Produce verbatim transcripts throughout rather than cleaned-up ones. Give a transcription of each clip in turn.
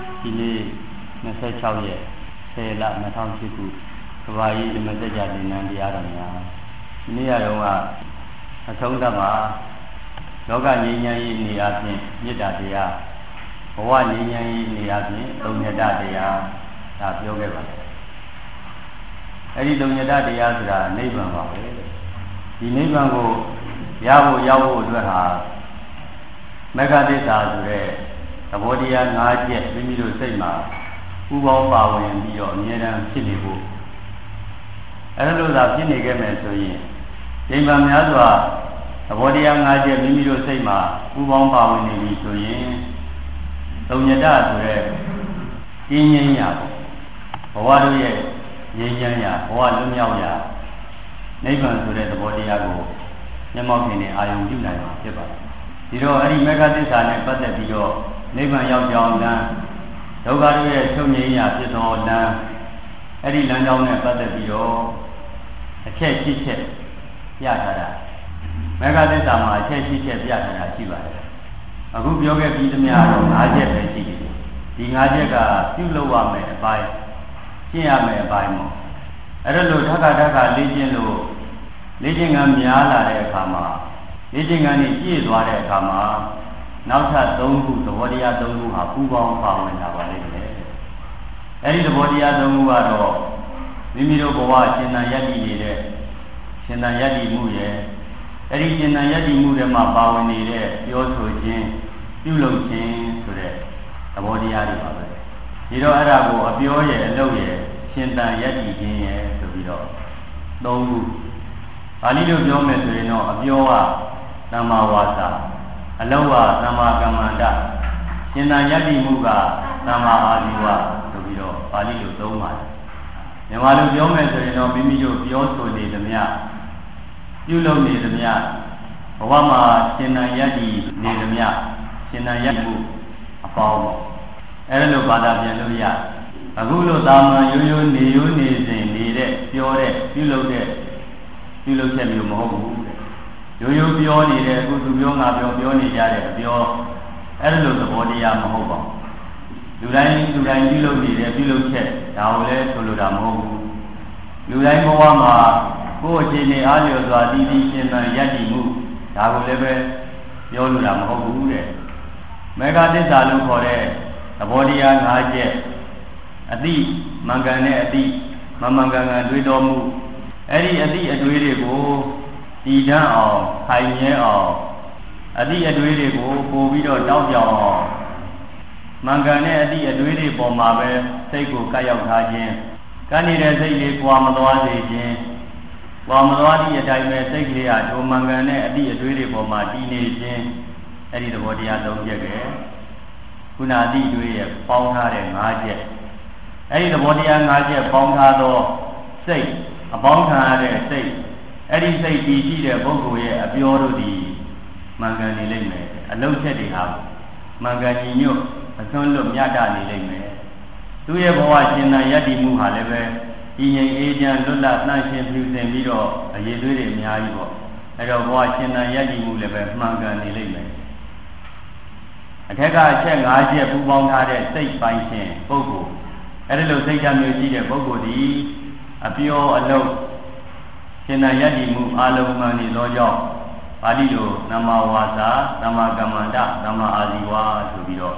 ဒီနေ့နှစ်ဆ၆ရက်ဆယ်လ၂၀၀၈ခုကဘာကြီးဓမ္မစကြာသင်္นานတရားတော်များဒီနေ့ရတော့ကအဆုံးသတ်မှာလောကငြိမ်းချမ်းရေးနေရာဖြင့်မေတ္တာတရားဘဝငြိမ်းချမ်းရေးနေရာဖြင့်သုံးညတတရားဒါပြောခဲ့ပါတယ်အဲ့ဒီသုံးညတတရားဆိုတာနိဗ္ဗာန်ပါပဲဒီနိဗ္ဗာန်ကိုရဖို့ရောက်ဖို့အတွက်ဟာမဂ္ဂသစ္စာဆိုတဲ့သဘောတရား၅ချက်မိမိတို့စိတ်မှာပူပေါင်းပါဝင်ပြီးတော့အမြဲတမ်းဖြစ်နေဖို့အဲ့လိုသာဖြစ်နေခဲ့မယ်ဆိုရင်ဒီမှာများစွာသဘောတရား၅ချက်မိမိတို့စိတ်မှာပူပေါင်းပါဝင်နေပြီဆိုရင်သုံးညတဆိုတဲ့ကျင်းငြိမ်းရာဘဝတို့ရဲ့ငြိမ်းချမ်းရာဘဝလွတ်မြောက်ရာနိဗ္ဗာန်ဆိုတဲ့သဘောတရားကိုမျက်မှောက်ခင်နဲ့အာရုံပြုနိုင်မှာဖြစ်ပါတယ်ဒီတော့အဲ့ဒီမဂ္ဂသစ္စာနဲ့ပတ်သက်ပြီးတော့နိဗ္ဗာန်ရောက်ကြောင်းလမ်းဒုက္ခတို့ရဲ့ချုပ်ငြိမ်းရာဖြစ်သောလမ်းအဲ့ဒီလမ်းကြောင်းနဲ့ပတ်သက်ပြီးတော့အချက်ရှိချက်ပြထားတာမဂ္ဂသစ္စာမှာအချက်ရှိချက်ပြထားတာရှိပါတယ်အခုပြောခဲ့ပြီးသမျှတော့၅ချက်ပဲရှိတယ်ဒီ၅ချက်ကပြုလုပ်ရမယ်အပိုင်းရှင်းရမယ်အပိုင်းပေါ့အဲ့ဒါလို့ထပ်ခါထပ်ခါလေ့ကျင့်လို့လေ့ကျင့်ကံများလာတဲ့အခါမှာလေ့ကျင့်ကံကြီးပြည့်သွားတဲ့အခါမှာနောက်ထပ်၃ခုသဘောတရား၃ခုဟာပူပေါင်းပါဝင်လာပါလိမ့်မယ်အဲ့ဒီသဘောတရား၃ခုကတော့မိမိတို့ဘဝရှင်သန်ရည်တည်နေတဲ့ရှင်သန်ရည်တည်မှုရဲ့အဲ့ဒီရှင်သန်ရည်တည်မှုတွေမှာပါဝင်နေတဲ့ပြောဆိုခြင်းပြုလုပ်ခြင်းဆိုတဲ့သဘောတရားတွေပါပဲဒီတော့အဲ့ဒါကိုအပြောရဲ့အလုပ်ရဲ့ရှင်သန်ရည်တည်ခြင်းရဲ့ဆိုပြီးတော့၃ခုပါဠိလိုပြောမယ်ဆိုရင်တော့အပြောကသမ္မာဝါစာအလုပ်ကသမ္မာကမ္မန္တရှင်သန်ရည်တည်မှုကသမ္မာအာဇီဝဆိုပြီးတော့ပါဠိလိုသုံးပါတယ်မြန်မာလိုပြောမယ်ဆိုရင်တော့မိမိတို့ပြောဆိုနေသမျှပြုလုပ်နေသမျှဘဝမှာရှင်သန်ရည်တည်နေသမျှရှင်သန်ရည်မှုအပေါင်းပေါ့အဲ့ဒါလိုဘာသာပြန်လို့ရအခုလိုသာမန်ရိုးရိုးနေရိုးနေစဉ်နေတဲ့ပြောတဲ့ပြုလုပ်တဲ့ပြုလုပ်ချက်မျိုးမဟုတ်ဘူးတဲ့ရိုးရိုးပြောနေတဲ့အခုသူပြောငါပြောပြောနေကြတဲ့အပြောအဲ့ဒါလိုသဘောတရားမဟုတ်ပါဘူးလူတိုင်းလူတိုင်းပြုလုပ်နေတဲ့ပြုလုပ်ချက်ဒါကိုလည်းဆိုလိုတာမဟုတ်ဘူးလူတိုင်းဘဝမှာကိုယ့်အခြေအနေအားလျော်စွာတည်တည်ရှင်သန်ရည်တည်မှုဒါကိုလည်းပဲပြောလိုတာမဟုတ်ဘူးတဲ့မေဃသစ္စာလို့ခေါ်တဲ့သဘောတရား၅ချက်အတိမှန်ကန်တဲ့အတိမမှန်ကန်ကန်တွေးတော်မူအဲ့ဒီအတိအတွေးတွေကိုတည်တံ့အောင်ခိုင်မြဲအောင်အတိအတွေးတွေကိုပို့ပြီးတော့တောက်ပြောင်အောင်မှန်ကန်တဲ့အတိအတွေးတွေပေါ်မှာပဲစိတ်ကိုကပ်ရောက်ထားခြင်းကပ်နေတဲ့စိတ်လေးကြွားမသွားစေခြင်းကြွားမသွားသည့်အတိုင်းပဲစိတ်ကလေးဟာဒုမှန်ကန်တဲ့အတိအတွေးတွေပေါ်မှာတည်နေခြင်းအဲ့ဒီသဘောတရား၃ချက်ကခုနအတိအတွေးရဲ့ပေါင်းထားတဲ့၅ချက်အဲ့ဒီသဘောတရား၅ချက်ပေါင်းထားသောစိတ်အပေါင်းခံရတဲ့စိတ်အဲ့ဒီစိတ်တည်ရှိတဲ့ပုဂ္ဂိုလ်ရဲ့အပြောတို့ဒီမှန်ကန်နေလိမ့်မယ်အလုံးချက်တွေဟာမှန်ကန်ညီညွတ်အစွန်းလွတ်မြတ်တာနေလိမ့်မယ်သူရဲ့ဘဝရှင်သန်ရည်တည်မှုဟာလည်းပဲဒီငြိမ်အေးချမ်းလွတ်လပ်နှံ့ရှင်ဖြူစင်ပြီးတော့အရေးသွေးတွေအများကြီးပေါ့အဲ့တော့ဘဝရှင်သန်ရည်တည်မှုလည်းပဲမှန်ကန်နေလိမ့်မယ်အထက်ကအချက်၅ချက်ပူပေါင်းထားတဲ့စိတ်ပိုင်းရှင်ပုဂ္ဂိုလ်အဲ့ဒီလိုစိတ်ဓာတ်မျိုးရှိတဲ့ပုဂ္ဂိုလ်ဒီအပြောအလုပ်ရှင်သန်ရည်တည်မှုအလုံးမှန်နေသောကြောင့်ပါဠိလိုသမ္မာဝါစာသမ္မာကမ္မန္တသမ္မာအာဇီဝဆိုပြီးတော့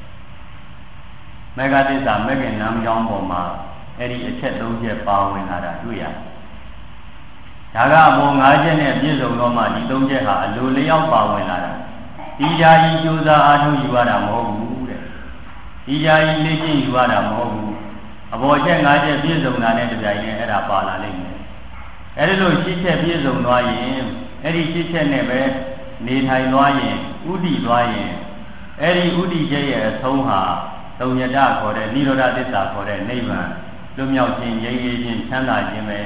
မေဃသစ္စာမေခင်နာမကြောင်းပေါ်မှာအဲ့ဒီအချက်၃ချက်ပါဝင်လာတာတွေ့ရတယ်ဒါကအပေါ်၅ချက်နဲ့ပြည့်စုံတော့မှဒီ၃ချက်ဟာအလိုလျောက်ပါဝင်လာတာဒီဓာကြီးကြိုးစားအားထုတ်ယူရတာမဟုတ်ဘူးတဲ့ဒီဓာကြီးလေ့ကျင့်ယူရတာမဟုတ်ဘူးအပေါ်ချက်၅ချက်ပြည့်စုံတာနဲ့တပြိုင်နက်အဲ့ဒါပါလာလိမ့်မယ်အဲ့ဒီလိုရှင်းချက်ပြည့်စုံသွားရင်အဲ့ဒီရှင်းချက်နဲ့ပဲနေထိုင်သွားရင်ဥတည်သွားရင်အဲ့ဒီဥတည်ချက်ရဲ့အဆုံးဟာသုံးညတခေါ်တဲ့နိရောဓသစ္စာခေါ်တဲ့နိဗ္ဗာန်လွတ်မြောက်ခြင်းငြိမ်းအေးခြင်းချမ်းသာခြင်းပဲ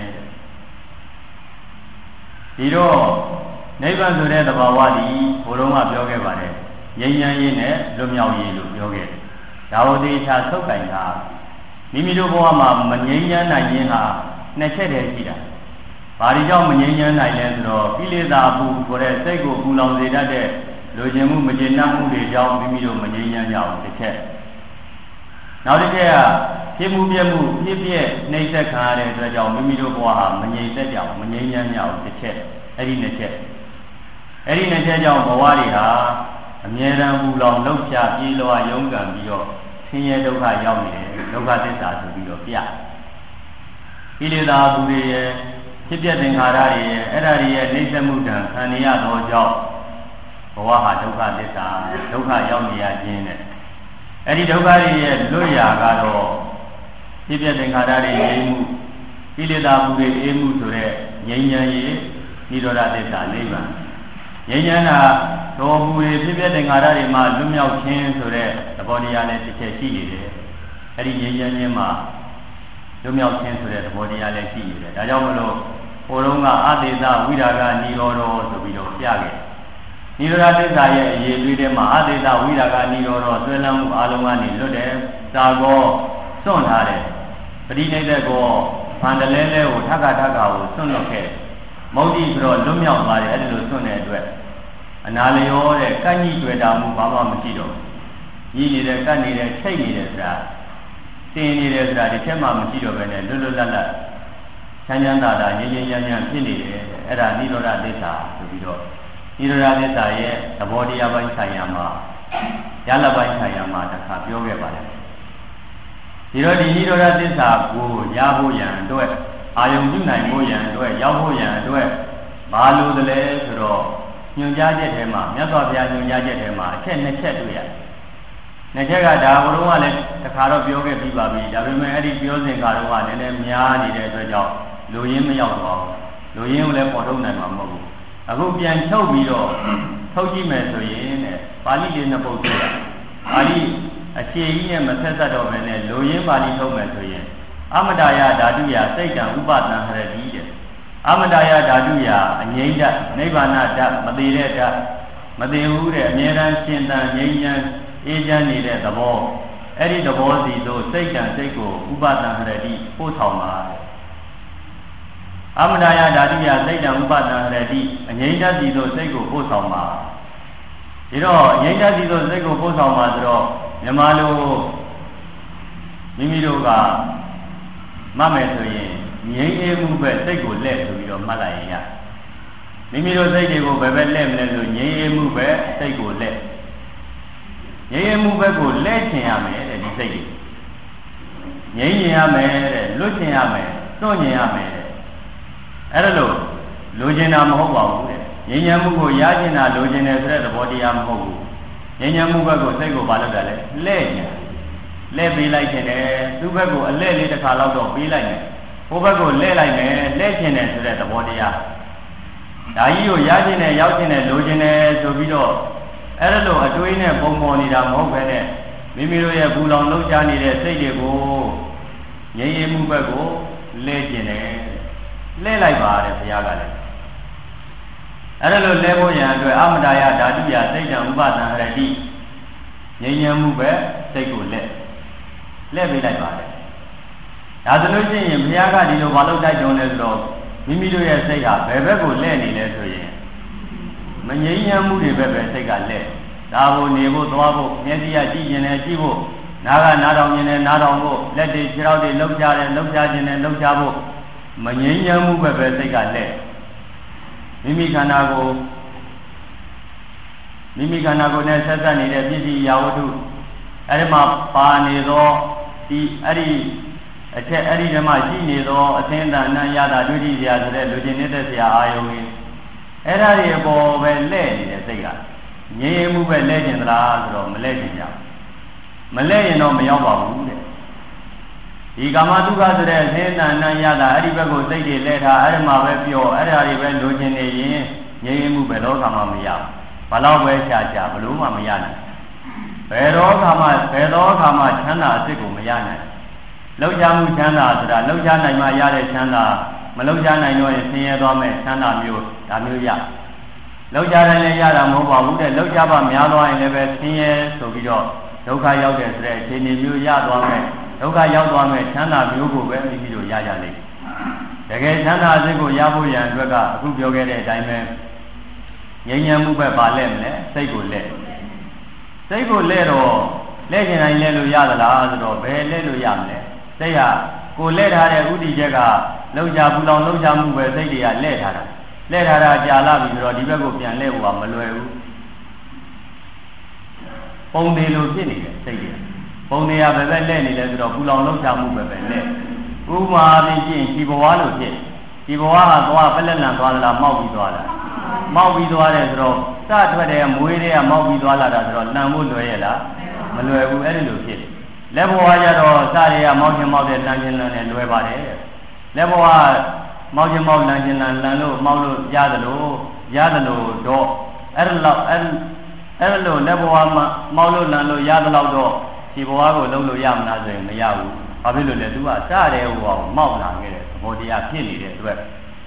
ဒီတော့နိဗ္ဗာန်ဆိုတဲ့သဘာဝဒီဘုရားကပြောခဲ့ပါတယ်ငြိမ်းချမ်းရေးနဲ့လွတ်မြောက်ရေးလို့ပြောခဲ့တယ်ဒါဝတိချာသုတ်ကင်တာမိမိတို့ဘဝမှာမငြိမ်းချမ်းနိုင်ခြင်းဟာနှစ်ချက်တည်းရှိတာဘာဒီကြောင့်မငြိမ်းချမ်းနိုင်လဲဆိုတော့ကိလေသာပူခေါ်တဲ့စိတ်ကိုပူလောင်စေတတ်တဲ့လူကျင်မှုမကျေနပ်မှုတွေကြောင့်မိမိတို့မငြိမ်းချမ်းကြဘူးတစ်ချက်ဒနောက်တစ်ခါဖြစ်မှုပြမှုဖြစ်ပြနှိမ့်ဆက်ခံရတဲ့အတွက်ကြောင့်မိမိတို့ဘဝဟာမငြိမ်သက်ကြအောင်မငြိမ်ချမ်းကြအောင်တစ်ချက်အဲ့ဒီနှစ်ချက်အဲ့ဒီနှစ်ချက်ကြောင့်ဘဝတွေဟာအမြဲတမ်းပူလောင်လှုပ်ရှားပြေးလွှာရုန်းကန်ပြီးတော့ဆင်းရဲဒုက္ခရောက်နေတယ်ဒုက္ခသစ္စာဆိုပြီးတော့ပြကိလေသာဘူးတွေရဲ့ဖြစ်ပြသင်္ခါရတွေရဲ့အဲ့ဒါတွေရဲ့နှိမ့်ဆက်မှုတံခံရသောကြောင့်ဘဝဟာဒုက္ခသစ္စာဒုက္ခရောက်နေရခြင်းနဲ့အဲ့ဒီဒုက္ခတွေရဲ့လွတ်ရာကတော့ဖြစ်ပြသင်္ခါရတွေငြိမ်းမှုကိလေသာဘူးတွေအေးမှုဆိုတဲ့ငြိမ်းချမ်းရေးနိရောဓသစ္စာနိဗ္ဗာန်ငြိမ်းချမ်းတာတော်ဘူးတွေဖြစ်ပြသင်္ခါရတွေမှာလွတ်မြောက်ခြင်းဆိုတဲ့သဘောတရားနဲ့တစ်ချက်ရှိနေတယ်အဲ့ဒီငြိမ်းချမ်းခြင်းမှာလွတ်မြောက်ခြင်းဆိုတဲ့သဘောတရားလည်းရှိနေတယ်ဒါကြောင့်မလို့ဟိုတုန်းကအတေသဝိရာဂနိရောဓဆိုပြီးတော့ပြခဲ့နိရောဓသစ္စာရဲ့အရေးတွေထဲမှာအတေသဝိရာဂနိရောဓဆွဲလန်းမှုအလုံးကနေလွတ်တယ်သာကောစွန့်ထားတယ်ပရိနိဒတ်ကောဖန်တလဲလဲကိုထက်ကထက်ကကိုစွန့်လွတ်ခဲ့မௌတိဆိုတော့လွတ်မြောက်သွားတယ်အဲ့ဒီလိုစွန့်တဲ့အတွက်အနာလျောတဲ့ကန့်ကြီးတွေ့တာမှုဘာမှမရှိတော့ဘူးကြီးနေတဲ့ကန့်နေတဲ့ချိတ်နေတဲ့ဆိုတာတင်နေတယ်ဆိုတာဒီချက်မှမရှိတော့ဘဲနဲ့လွတ်လွတ်လပ်လပ်ချမ်းချမ်းသာသာငြိမ်းငြိမ်းချမ်းချမ်းဖြစ်နေတယ်အဲ့ဒါနိရောဓသစ္စာဆိုပြီးတော့နိရောဓသစ္စာရဲ့သဘောတရားပိုင်းဆိုင်ရာမှာရလပိုင်းဆိုင်ရာမှာတစ်ခါပြောခဲ့ပါတယ်ဒီတော့ဒီနိရောဓသစ္စာကိုရဖို့ရန်အတွက်အာယုံပြုနိုင်ဖို့ရန်အတွက်ရောက်ဖို့ရန်အတွက်ဘာလို့တလဲဆိုတော့ညွှန်ကြားချက်ထဲမှာမြတ်စွာဘုရားညွှန်ကြားချက်ထဲမှာအချက်နှစ်ချက်တွေ့ရတယ်နှစ်ချက်ကဒါဘုရုံးကလည်းတစ်ခါတော့ပြောခဲ့ပြီးပါပြီဒါပေမဲ့အဲ့ဒီပြောစဉ်ကတော့ကလည်းလည်းများနေတဲ့အတွက်ကြောင့်လူရင်းမရောက်တော့လူရင်းကိုလည်းပေါ်ထုတ်နိုင်မှာမဟုတ်ဘူးအခုပြန်ထုတ်ပြီးတော့ထုတ်ကြည့်မယ်ဆိုရင်တဲ့ပါဠိလေးနှစ်ပုဒ်တွေ့ရပါဠိအခြေကြီးနဲ့မဆက်ဆက်တော့ဘဲနဲ့လူရင်းပါဠိထုတ်မယ်ဆိုရင်အမတာယဓာတုယစိတ်တံဥပဒံဟရတိတဲ့အမတာယဓာတုယအငြိမ့်ဓာတ်နိဗ္ဗာန်ဓာတ်မသေးတဲ့ဓာတ်မသေးဘူးတဲ့အမြဲတမ်းရှင်သန်ငြိမ်းချမ်းအေးချမ်းနေတဲ့သဘောအဲ့ဒီသဘောစီတို့စိတ်ကံစိတ်ကိုဥပဒံဟရတိပို့ဆောင်ပါအမတာယဓာတုယစိတ်တံဥပဒံဟရတိအငြိမ့်ဓာတ်စီတို့စိတ်ကိုပို့ဆောင်ပါဒီတော့အငြိမ့်ဓာတ်စီတို့စိတ်ကိုပို့ဆောင်ပါဆိုတော့မြန်မာလိုမိမိတို့ကမှတ်မယ်ဆိုရင်ငြိမ်းအေးမှုပဲစိတ်ကိုလက်ဆိုပြီးတော့မှတ်လိုက်ရင်ရမိမိတို့စိတ်တွေကိုဘယ်ဘက်လက်မလဲဆိုငြိမ်းအေးမှုပဲစိတ်ကိုလက်ငြိမ်းအေးမှုဘက်ကိုလက်ချင်ရမယ်တဲ့ဒီစိတ်ကြီးငြိမ်းချင်ရမယ်တဲ့လွတ်ချင်ရမယ်စွန့်ချင်ရမယ်တဲ့အဲ့ဒါလို့လိုချင်တာမဟုတ်ပါဘူးတဲ့ငြိမ်းချမ်းမှုကိုရချင်တာလိုချင်တယ်ဆိုတဲ့သဘောတရားမဟုတ်ဘူးငြိမ်းချမ်းမှုဘက်ကိုစိတ်ကိုဘာလုပ်တာလဲလက်ချင်လဲပေးလိုက်ခြင်းတယ်သူ့ဘက်ကိုအလဲလေးတစ်ခါလောက်တော့ပေးလိုက်မယ်ဟိုဘက်ကိုလဲလိုက်မယ်လဲခြင်းတယ်ဆိုတဲ့သဘောတရားဒါကြီးကိုရခြင်းတယ်ရောက်ခြင်းတယ်လိုခြင်းတယ်ဆိုပြီးတော့အဲ့ဒါလိုအတွေးနဲ့ပုံပေါ်နေတာမဟုတ်ပဲနဲ့မိမိတို့ရဲ့ဘူလောင်လှုပ်ရှားနေတဲ့စိတ်တွေကိုငြိမ်းအေးမှုဘက်ကိုလဲခြင်းတယ်လဲလိုက်ပါတယ်ဘုရားကလည်းအဲ့ဒါလိုလဲဖို့ရန်အတွက်အမတာယဓာတုယစိတ်တံဥပဒံဟရတိငြိမ်းချမ်းမှုပဲစိတ်ကိုလက်လက်ပေးလိုက်ပါတယ်ဒါဆိုလို့ရှိရင်ဘုရားကဒီလိုမလုပ်တိုက်တွန်းလဲဆိုတော့မိမိတို့ရဲ့စိတ်ဟာဘယ်ဘက်ကိုလဲနေလဲဆိုရင်မငြိမ်းချမ်းမှုတွေဘက်ပဲစိတ်ကလက်ဒါကိုနေဖို့သွားဖို့မျက်စိကကြည့်ကျင်တယ်ကြည့်ဖို့နားကနားထောင်ကျင်တယ်နားထောင်ဖို့လက်တွေခြေထောက်တွေလှုပ်ရှားတယ်လှုပ်ရှားကျင်တယ်လှုပ်ရှားဖို့မငြိမ်းချမ်းမှုဘက်ပဲစိတ်ကလက်မိမိခန္ဓာကိုမိမိခန္ဓာကိုယ်နဲ့ဆက်စပ်နေတဲ့ပစ္စည်းရာဝတ္ထုအဲ့ဒီမှာပါနေသောဒီအဲ့ဒီအထက်အဲ့ဒီဓမ္မရှိနေသောအသင်္တန်နံရတာဒုတိယဆရာဆိုတဲ့လူချင်းနေတဲ့ဆရာအာယုံကြီးအဲ့ဒါတွေအပေါ်ပဲလဲ့နေတဲ့စိတ်ကငြိမ်းမှုပဲလဲ့ကျင်သလားဆိုတော့မလဲ့ကျင်ကြမလဲ့ရင်တော့မရောက်ပါဘူးတဲ့ဒီကာမတုခဆိုတဲ့အသင်္တန်နံရတာအဲ့ဒီဘက်ကိုစိတ်တွေလဲထားအဲ့ဒီမှာပဲပြောအဲ့ဒါတွေပဲလူချင်းနေရင်ငြိမ်းမှုပဲလောကမှာမရဘူးဘာလို့ပဲရှားရှားဘလို့မှမရနိုင်ဘယ်တော့ခါမှဘယ်တော့ခါမှချမ်းသာအစ်စ်ကိုမရနိုင်လှုပ်ရှားမှုချမ်းသာဆိုတာလှုပ်ရှားနိုင်မှရတဲ့ချမ်းသာမလှုပ်ရှားနိုင်တော့ရင်ဆင်းရဲသွားမယ်ချမ်းသာမျိုးဒါမျိုးရလှုပ်ရှားတယ်လည်းရတာမဟုတ်ပါဘူးတဲ့လှုပ်ရှားပါများသွားရင်လည်းပဲဆင်းရဲဆိုပြီးတော့ဒုက္ခရောက်တဲ့ဆိုတဲ့အခြေအနေမျိုးရသွားမယ်ဒုက္ခရောက်သွားမယ်ချမ်းသာမျိုးကိုပဲမိမိတို့ရကြလိမ့်တကယ်ချမ်းသာအစ်စ်ကိုရဖို့ရန်အတွက်ကအခုပြောခဲ့တဲ့အတိုင်းပဲငြိမ်းချမ်းမှုပဲပါလဲမလဲစိတ်ကိုလဲစိတ်ကိုလဲတော့လဲကျင်တိုင်းလဲလို့ရသလားဆိုတော့ဘယ်လဲလို့ရမလဲစိတ်ဟာကိုလဲထားတဲ့ဥတီချက်ကလောက်ချပူလောင်လောက်ချမှုပဲစိတ်တွေကလဲထားတာလဲထားတာကြာလာပြီဆိုတော့ဒီဘက်ကိုပြန်လဲဖို့ကမလွယ်ဘူးပုံသေးလို့ဖြစ်နေတယ်စိတ်တွေပုံသေးကဘယ်ဘက်လဲနေလဲဆိုတော့ပူလောင်လောက်ချမှုပဲပဲလဲဥမာဖြင့်ရှင်ဒီဘဝလို့ဖြစ်ဒီဘဝကသွားပလက်လန်သွားသလားမောက်ပြီးသွားလားမောက်ပြီးသွားတယ်ဆိုတော့စထွက်တဲ့မွေးတွေကမောက်ပြီးသွားလာတာဆိုတော့လန်ဖို့လွယ်ရဲ့လားမလွယ်ဘူးအဲ့ဒီလိုဖြစ်လက်ဘဝကျတော့စတွေကမောက်ချင်းမောက်တဲ့လန်ချင်းလန်နဲ့လွယ်ပါတယ်လက်ဘဝမောက်ချင်းမောက်လန်ချင်းလန်လန်လို့မောက်လို့ရသလိုရသလိုတော့အဲ့လိုအဲ့အဲ့လိုလက်ဘဝမှာမောက်လို့လန်လို့ရသလောက်တော့ဒီဘဝကိုလုံးလို့ရမလားဆိုရင်မရဘူးဘာဖြစ်လို့လဲသူကစတဲ့ဟိုမောက်လာခဲ့တဲ့သဘောတရားဖြစ်နေတဲ့အတွက်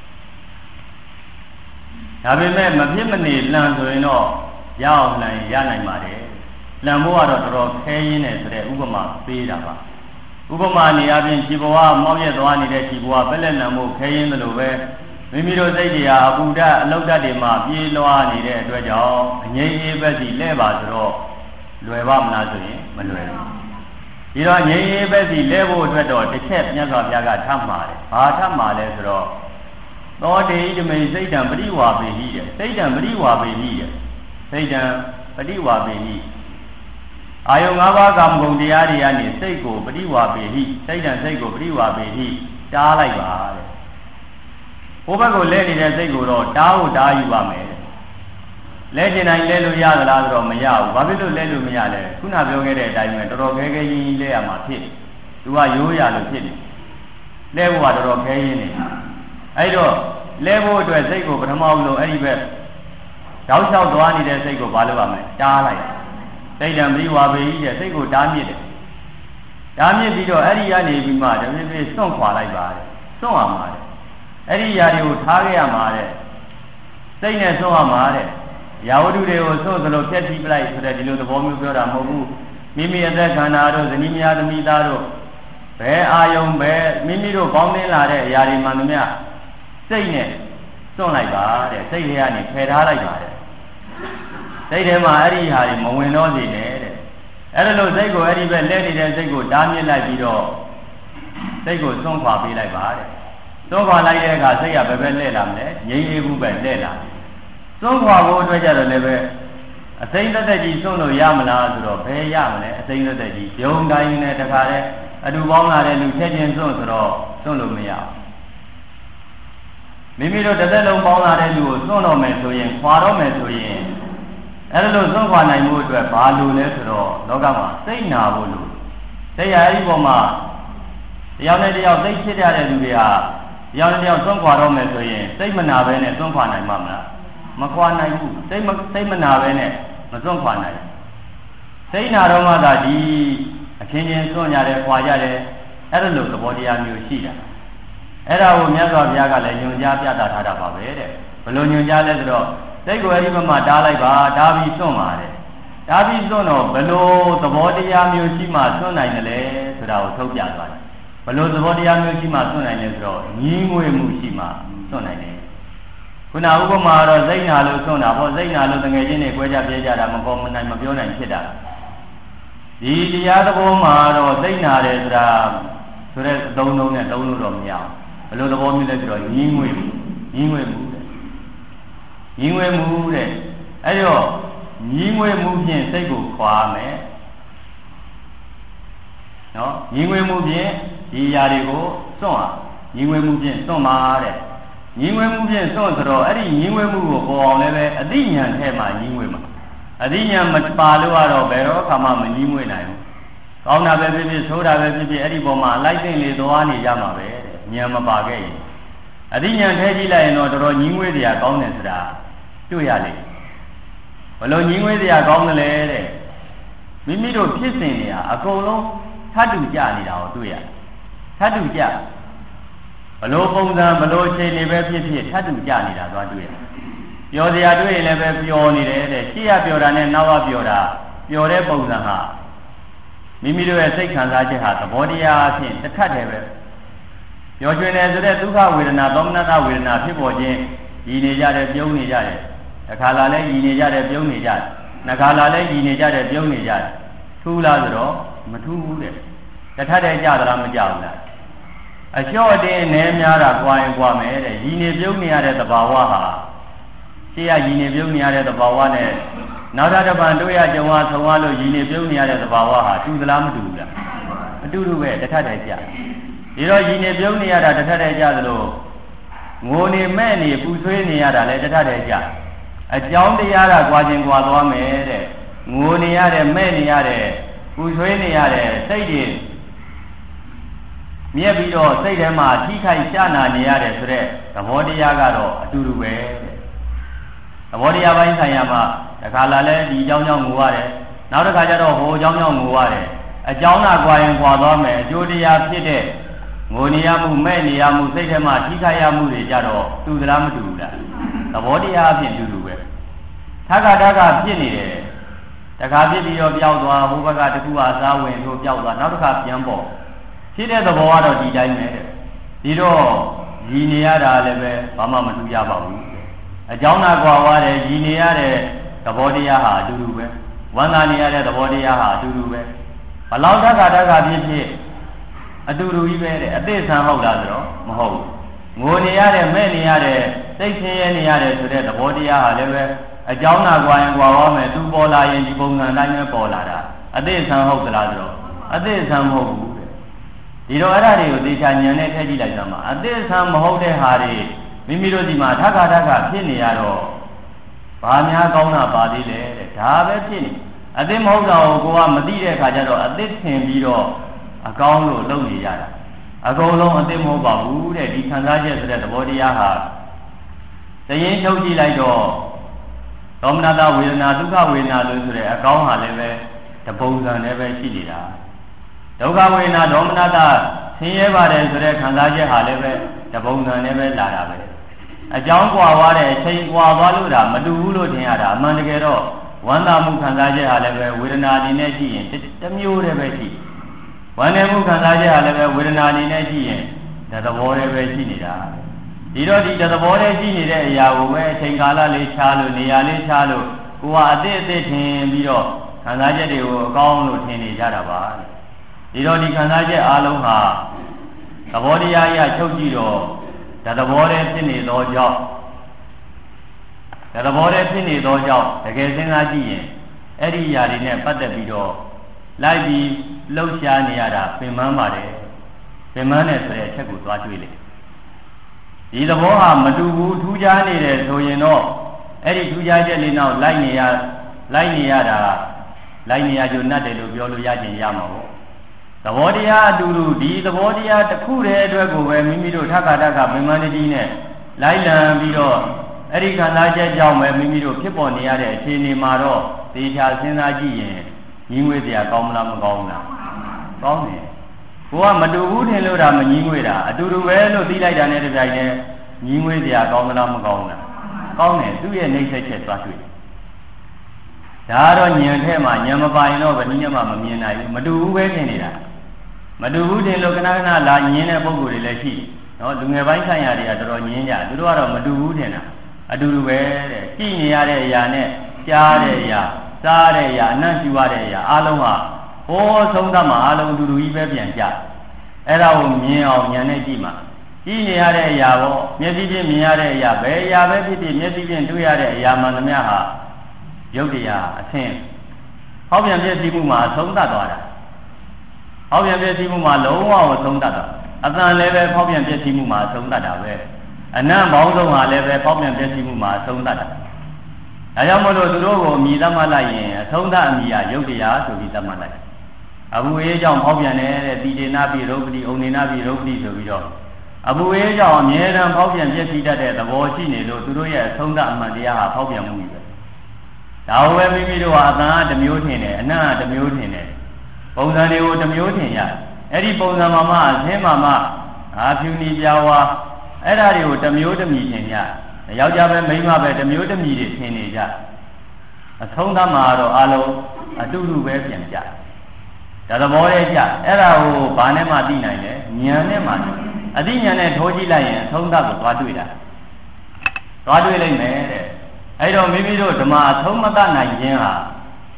ဒါပေမဲ့မဖြစ်မနေလန်ဆိုရင်တော့ရအောင်လန်ရနိုင်ပါတယ်လန်ဖို့ကတော့တော်တော်ခဲရင်းနေဆိုတဲ့ဥပမာပေးတာပါဥပမာနေအပြင်ခြေဘဝမောက်ရက်သွားနေတဲ့ခြေဘဝပက်လက်လန်ဖို့ခဲရင်းသလိုပဲမိမိတို့စိတ်တွေဟာအပူဓာတ်အလောက်ဓာတ်တွေမှာပြေးလွှားနေတဲ့အတွက်ကြောင့်အငြိမ်းအေးဘက်စီလဲပါဆိုတော့လွယ်ပါမလားဆိုရင်မလွယ်ဘူးဒီတော့ငြိမ်းအေးဘက်စီလဲဖို့အတွက်တော့တစ်ချက်မြတ်စွာဘုရားကထပ်မှာတယ်ဘာထပ်မှာလဲဆိုတော့သောတေဣဒမေစိတ်တံပရိဝါပေဟိတဲ့စိတ်တံပရိဝါပေဟိတဲ့စိတ်တံပရိဝါပေဟိအာယုံ၅ပါးကာမဂုဏ်တရားတွေကနေစိတ်ကိုပရိဝါပေဟိစိတ်တံစိတ်ကိုပရိဝါပေဟိတားလိုက်ပါတဲ့ဘိုးဘက်ကိုလဲနေတဲ့စိတ်ကိုတော့တားဖို့တားယူပါမယ်လဲကျင်တိုင်းလဲလို့ရသလားဆိုတော့မရဘူးဘာဖြစ်လို့လဲလို့မရလဲခုနပြောခဲ့တဲ့အတိုင်းပဲတော်တော်ခဲခဲရင်းရင်းလဲရမှာဖြစ်သူကရိုးရလို့ဖြစ်နေလဲဖို့ကတော်တော်ခဲရင်းနေအဲ့တော့လဲဖို့အတွက်စိတ်ကိုပထမဆုံးအဲ့ဒီဘက်တောက်လျှောက်သွားနေတဲ့စိတ်ကိုဘာလုပ်ရမလဲတားလိုက်စိတ်တံပရိဝါပေကြီးတဲ့စိတ်ကိုတားမြစ်တယ်တားမြစ်ပြီးတော့အဲ့ဒီကနေပြီးမှတဖြည်းဖြည်းစွန့်ခွာလိုက်ပါတဲ့စွန့်ရမှာတဲ့အဲ့ဒီຢာတွေကိုထားခဲ့ရမှာတဲ့စိတ်နဲ့စွန့်ရမှာတဲ့ရာဝတ္ထုတွေကိုစွန့်သလိုဖြတ်ထိပလိုက်ဆိုတဲ့ဒီလိုသဘောမျိုးပြောတာမဟုတ်ဘူးမိမိအသက်ခန္ဓာတို့ဇနီးမယားသမီးသားတို့ဘယ်အာယုံပဲမိမိတို့ပေါင်းသိလာတဲ့အရာတွေမှန်သမျှစိတ်နဲ့စွန့်လိုက်ပါတဲ့စိတ်ထဲကနေဖယ်ထားလိုက်ပါတဲ့စိတ်ထဲမှာအဲ့ဒီဟာတွေမဝင်တော့စေနဲ့တဲ့အဲ့ဒါလို့စိတ်ကိုအဲ့ဒီပဲလဲနေတဲ့စိတ်ကိုတားမြစ်လိုက်ပြီးတော့စိတ်ကိုစွန့်ခွာပေးလိုက်ပါတဲ့စွန့်ခွာလိုက်တဲ့အခါစိတ်ကဘယ်ဘက်လဲလာမလဲငြိမ်းအေးမှုပဲလဲလာစွန့်ခွာဖို့အတွက်ကြတော့လည်းပဲအစိမ့်သက်သက်ကြီးစွန့်လို့ရမလားဆိုတော့ဘယ်ရမလဲအစိမ့်သက်သက်ကြီးယုံတိုင်းနဲ့တခါတည်းအတူပေါင်းလာတဲ့လူထည့်ချင်းစွန့်ဆိုတော့စွန့်လို့မရဘူးမိမိတို့တစ်သက်လုံးပေါင်းလာတဲ့လူကိုစွန့်တော့မယ်ဆိုရင်ခွာတော့မယ်ဆိုရင်အဲ့ဒါလို့စွန့်ခွာနိုင်မှုအတွက်ဘာလို့လဲဆိုတော့လောကမှာစိတ်နာဖို့လို့စိတ်ရအဲ့ဒီပေါ်မှာတယောက်နဲ့တယောက်စိတ်ဖြစ်ရတဲ့လူတွေဟာတယောက်နဲ့တယောက်စွန့်ခွာတော့မယ်ဆိုရင်စိတ်မနာဘဲနဲ့စွန့်ခွာနိုင်မှာမလားမခွာနိုင်ဘူးစိတ်မစိတ်မနာဘဲနဲ့မစွန့်ခွာနိုင်စိတ်နာတော့မှသာဒီအခင်းချင်းစွန့်ကြတယ်ခွာကြတယ်အဲ့ဒါလို့သဘောတရားမျိုးရှိတာအဲ့ဒါကိုမြတ်စွာဘုရားကလည်းညွှန်ကြားပြသထားတာပါပဲတဲ့ဘယ်လိုညွှန်ကြားလဲဆိုတော့စိတ်ကိုအဲ့ဒီဘက်မှာတားလိုက်ပါတားပြီးစွန့်ပါတဲ့တားပြီးစွန့်တော့ဘယ်လိုသဘောတရားမျိုးရှိမှစွန့်နိုင်တယ်လဲဆိုတာကိုထုတ်ပြသွားတယ်ဘယ်လိုသဘောတရားမျိုးရှိမှစွန့်နိုင်လဲဆိုတော့ညီးငွေမှုရှိမှစွန့်နိုင်တယ်ခုနဥပမာတော့စိတ်နာလို့စွန့်တာပေါ့စိတ်နာလို့တကယ်ချင်းတွေကြွဲကြပြဲကြတာမပေါ်မနိုင်မပြောနိုင်ဖြစ်တာဒီတရားသဘောမှာတော့စိတ်နာတယ်ဆိုတာဆိုတဲ့အသုံးလုံးနဲ့သုံးလို့တော့မရဘူးဘယ်လိုသဘောမျိုးလဲဆိုတော့ညီးငွေမှုညီးငွေမှုတဲ့ညီးငွေမှုတဲ့အဲ့တော့ညီးငွေမှုဖြင့်စိတ်ကိုခွာမယ်နော်ညီးငွေမှုဖြင့်ဒီຢာတွေကိုစွန့်အောင်ညီးငွေမှုဖြင့်စွန့်ပါတဲ့ညီးငွေမှုဖြင့်စွန့်ဆိုတော့အဲ့ဒီညီးငွေမှုကိုပေါ်အောင်လည်းပဲအသိဉာဏ်ထဲမှာညီးငွေမှာအသိဉာဏ်မပါလို့ကတော့ဘယ်တော့ခါမှမညီးငွေနိုင်ဘူးကောင်းတာပဲဖြစ်ဖြစ်ဆိုးတာပဲဖြစ်ဖြစ်အဲ့ဒီပေါ်မှာလိုက်သိလေသွားနေကြမှာပဲတဲ့ဉာဏ်မပါခဲ့ရင်အသိဉာဏ်ထဲကြည့်လိုက်ရင်တော့တော်တော်ညီးငွေတရားကောင်းတယ်ဆိုတာတွေ့ရလေဘယ်လိုညီးငွေတရားကောင်းတယ်လဲတဲ့မိမိတို့ဖြစ်စဉ်တွေဟာအကုန်လုံးထပ်တူကြနေတာကိုတွေ့ရထပ်တူကြဘလို့ပုံစံဘလို့ချိန်နေပဲဖြစ်ဖြစ်ထပ်တူကြနေတာသွားတွေ့ရပျော်စရာတွေ့ရင်လည်းပဲပျော်နေတယ်တဲ့ရှေ့ရပျော်တာနဲ့နောက်ကပျော်တာပျော်တဲ့ပုံစံဟာမိမိတို့ရဲ့စိတ်ခံစားချက်ဟာသဘောတရားအဖြစ်တစ်ခတ်တည်းပဲပျော်ရွှင်တယ်ဆိုတဲ့ဒုက္ခဝေဒနာသောမနတဝေဒနာဖြစ်ပေါ်ခြင်းရည်နေကြတယ်ပြုံးနေကြတယ်တစ်ခါလာလဲရည်နေကြတယ်ပြုံးနေကြတယ်နှစ်ခါလာလဲရည်နေကြတယ်ပြုံးနေကြတယ်ထူးလားဆိုတော့မထူးဘူးတဲ့တထတဲ့ကြသလားမကြောက်လားအလျှော့တင်းနည်းများတာကြွားရင်ကြွားမယ်တဲ့ရည်နေပြုံးနေရတဲ့သဘာဝဟာရှေ့ကရည်နေပြုံးနေရတဲ့သဘာဝနဲ့နောက်တစ်ပံတို့ရကြုံအားဆုံးအားလို့ရည်နေပြုံးနေရတဲ့သဘာဝဟာတူသလားမတူဘူးလားအတူတူပဲတထတဲ့ကြဒီတော့ရည်နေပြုံးနေရတာတထတဲ့ကြသလိုငိုနေမဲ့နေပူဆွေးနေရတာလည်းတထတဲ့ကြအကြောင်းတရားကကြွားခြင်းကြွားသွားမယ်တဲ့ငိုနေရတဲ့မဲ့နေရတဲ့ပူဆွေးနေရတဲ့စိတ်တွေမြက်ပြီးတော့စိတ်ထဲမှာထိခိုက်ရှာနာနေရတယ်ဆိုတဲ့သဘောတရားကတော့အတူတူပဲသဘောတရားပိုင်းဆိုင်ရာမှာတခါလာလဲဒီအကြောင်းကြောင့်ငိုရတယ်နောက်တစ်ခါကျတော့ဟိုအကြောင်းကြောင့်ငိုရတယ်အကြောင်းကကြွားရင်ကြွားသွားမယ်အကျိုးတရားဖြစ်တဲ့ငိုနေရမှုမဲ့နေရမှုစိတ်ထဲမှာထိခိုက်ရမှုတွေကြတော့တူသလားမတူဘူးလားသဘောတရားအဖြစ်တူတူပဲထက္ကတကဖြစ်နေတယ်တခါဖြစ်ပြီးတော့ပျောက်သွားဟိုဘက်ကတခုအစားဝင်ထိုးပျောက်သွားနောက်တစ်ခါပြန်ပေါ်ဖြစ်တဲ့သဘောကတော့ဒီတိုင်းပဲတဲ့ဒီတော့ရည်နေရတာလည်းပဲဘာမှမထူးကြပါဘူးအကြောင်းသာကွာသွားတယ်ရည်နေရတဲ့သဘောတရားဟာအတူတူပဲဝန္တာနေရတဲ့သဘောတရားဟာအတူတူပဲဘလောက်တက္ကတကဖြစ်ဖြစ်အတူတူကြီးပဲတဲ့အသေးဆံဟုတ်လားဆိုတော့မဟုတ်ဘူးငိုနေရတဲ့မဲ့နေရတဲ့စိတ်ဆင်းရဲနေရတဲ့ဆိုတဲ့သဘောတရားဟာလည်းပဲအကြောင်းသာကွာရင်ကွာသွားမယ်သူပေါ်လာရင်ဒီပုံစံတိုင်းပဲပေါ်လာတာအသေးဆံဟုတ်သလားဆိုတော့အသေးဆံမဟုတ်ဘူးဒီတော့အဲ့ဒါတွေကိုသေချာဉာဏ်နဲ့ထည့်ကြည့်လိုက်သမှာအသေးဆံမဟုတ်တဲ့ဟာတွေမိမိတို့ဒီမှာထက္ကထက္ကဖြစ်နေရတော့ဘာများကောင်းတာပါသေးလဲတဲ့ဒါပဲဖြစ်နေအသေးမဟုတ်တာကိုကိုကမသိတဲ့အခါကျတော့အသေးထင်ပြီးတော့အကောင်းလို့လုပ်နေရတာအကုန်လုံးအသေးမဟုတ်ပါဘူးတဲ့ဒီခံစားချက်ဆိုတဲ့သဘောတရားဟာတရင်ထုတ်ကြည့်လိုက်တော့ဒေါမနတဝေဒနာဒုက္ခဝေဒနာလို့ဆိုတဲ့အကောင်းဟာလည်းပဲတပုံစံနဲ့ပဲရှိနေတာဒုက္ခဝေဒနာဒေါမနတဆင်းရဲပါတယ်ဆိုတဲ့ခံစားချက်ဟာလည်းပဲတပုံစံနဲ့ပဲလာတာပဲအကြောင်းကွာသွားတဲ့အချိန်ကွာသွားလို့ဒါမတူဘူးလို့ထင်ရတာအမှန်တကယ်တော့ဝမ်းသာမှုခံစားချက်ဟာလည်းပဲဝေဒနာအနေနဲ့ရှိရင်တမျိုးတည်းပဲရှိဝမ်းနည်းမှုခံစားချက်ဟာလည်းပဲဝေဒနာအနေနဲ့ရှိရင်တသဘောတည်းပဲရှိနေတာဒီတော့ဒီတသဘောတည်းရှိနေတဲ့အရာကိုပဲအချိန်ကာလလေးခြားလို့နေရာလေးခြားလို့ကိုကအသည့်အသည့်ထင်ပြီးတော့ခံစားချက်တွေကိုအကောင်းလို့ထင်နေကြတာပါဒီတော့ဒီခံစားချက်အလုံးဟာသဘောတရားရချုပ်ကြည့်တော့ဒါသဘောတည်းဖြစ်နေသောကြောင့်ဒါသဘောတည်းဖြစ်နေသောကြောင့်တကယ်စဉ်းစားကြည့်ရင်အဲ့ဒီအရာတွေနဲ့ပတ်သက်ပြီးတော့လိုက်ပြီးလှုပ်ရှားနေရတာပင်ပန်းပါတယ်ပင်ပန်းတယ်ဆိုတဲ့အချက်ကိုသွားတွေ့လေဒီသဘောဟာမတူဘူးထူးခြားနေတယ်ဆိုရင်တော့အဲ့ဒီထူးခြားချက်လေးနောက်လိုက်နေရလိုက်နေရတာလိုက်နေရကြုံနဲ့တယ်လို့ပြောလို့ရခြင်းရမှာပေါ့သဘောတရားအတူတူဒီသဘောတရားတစ်ခုတည်းအတွက်ကိုပဲမိမိတို့ထက္ကတကပင်မန္တတိနဲ့လိုက်လံပြီးတော့အဲ့ဒီခန္ဓာချက်ကြောင့်ပဲမိမိတို့ဖြစ်ပေါ်နေရတဲ့အခြေအနေမှာတော့သေချာစဉ်းစားကြည့်ရင်ညီငွေတရားကောင်းမလားမကောင်းဘူးလားကောင်းတယ်ကိုကမတူဘူးထင်လို့ဒါမညီငွေတာအတူတူပဲလို့သိလိုက်တာနဲ့တပြိုင်တည်းညီငွေတရားကောင်းမလားမကောင်းဘူးလားကောင်းတယ်သူ့ရဲ့နှိမ့်ဆက်ချက်သွားတွေ့ဒါတော့ဉာဏ်ထဲမှာဉာဏ်မပိုင်တော့ဘယ်နည်းမှမမြင်နိုင်ဘူးမတူဘူးပဲထင်နေတာမတူဘူးတင်လို့ခဏခဏလာညင်းတဲ့ပုံကိုယ်တွေလည်းရှိနော်လူငယ်ပိုင်းဆိုင်ရာတွေကတော်တော်ညင်းကြသူတို့ကတော့မတူဘူးတင်တာအတူတူပဲတဲ့ကြည့်နေရတဲ့အရာနဲ့ကြားတဲ့အရာစားတဲ့အရာအနံ့ရှူရတဲ့အရာအလုံးဟာဟောဆုံးသတ်မှာအလုံးတူတူကြီးပဲပြန်ကြအဲ့ဒါကိုမြင်အောင်ဉာဏ်နဲ့ကြည့်မှာကြည့်နေရတဲ့အရာပေါ့မျက်စိဖြင့်မြင်ရတဲ့အရာဘယ်အရာပဲဖြစ်ဖြစ်မျက်စိဖြင့်တွေ့ရတဲ့အရာမှန်သမျှဟာရုပ်တရားအသင်ဟောပြန်ပြည့်စည်မှုမှာဆုံးသတ်သွားတာဟောပြန်ပြည့်စည်မှုမှာလုံးဝကိုဆုံးသတ်တာအတန်လည်းပဲဟောပြန်ပြည့်စည်မှုမှာဆုံးသတ်တာပဲအနံ့ပေါင်းဆုံးဟာလည်းပဲဟောပြန်ပြည့်စည်မှုမှာဆုံးသတ်တာဒါကြောင့်မို့လို့သူတို့ကိုအမိသတ်မှတ်လိုက်ရင်အဆုံးသတ်အမိကရုပ်တရားဆိုပြီးသတ်မှတ်လိုက်အဘူအေးကြောင့်ဟောပြန်တဲ့တိတေနာပိရုပ်ပတိဩနေနာပိရုပ်ပတိဆိုပြီးတော့အဘူအေးကြောင့်အမြဲတမ်းဟောပြန်ပြည့်စည်တတ်တဲ့သဘောရှိနေလို့သူတို့ရဲ့အဆုံးသတ်အမှန်တရားဟာဟောပြန်မှုကြီးပဲဒါဝဲမိမိတို့ဟာအတန်ကတစ်မျိုးထင်တယ်အနံ့ကတစ်မျိုးထင်တယ်ပုံစံတွေကိုတစ်မျိုးထင်ရအဲ့ဒီပုံစံမှာမှအသင်းမှာမှအာဖြူနီပြဝါအဲ့ဒါတွေကိုတစ်မျိုးတစ်မီထင်ကြယောက်ျားပဲမိန်းမပဲတစ်မျိုးတစ်မီတွေထင်နေကြအဆုံးသတ်မှာတော့အလုံးအတူတူပဲပြန်ကြဒါသဘောလေးကြအဲ့ဒါကိုဘာနဲ့မှသိနိုင်လဲဉာဏ်နဲ့မှအသိဉာဏ်နဲ့ထိုးကြည့်လိုက်ရင်အဆုံးသတ်ကိုသွားတွေ့တာသွားတွေ့လိုက်မယ်တဲ့အဲ့တော့မိမိတို့ဓမ္မအဆုံးမတတ်နိုင်ခြင်းဟာ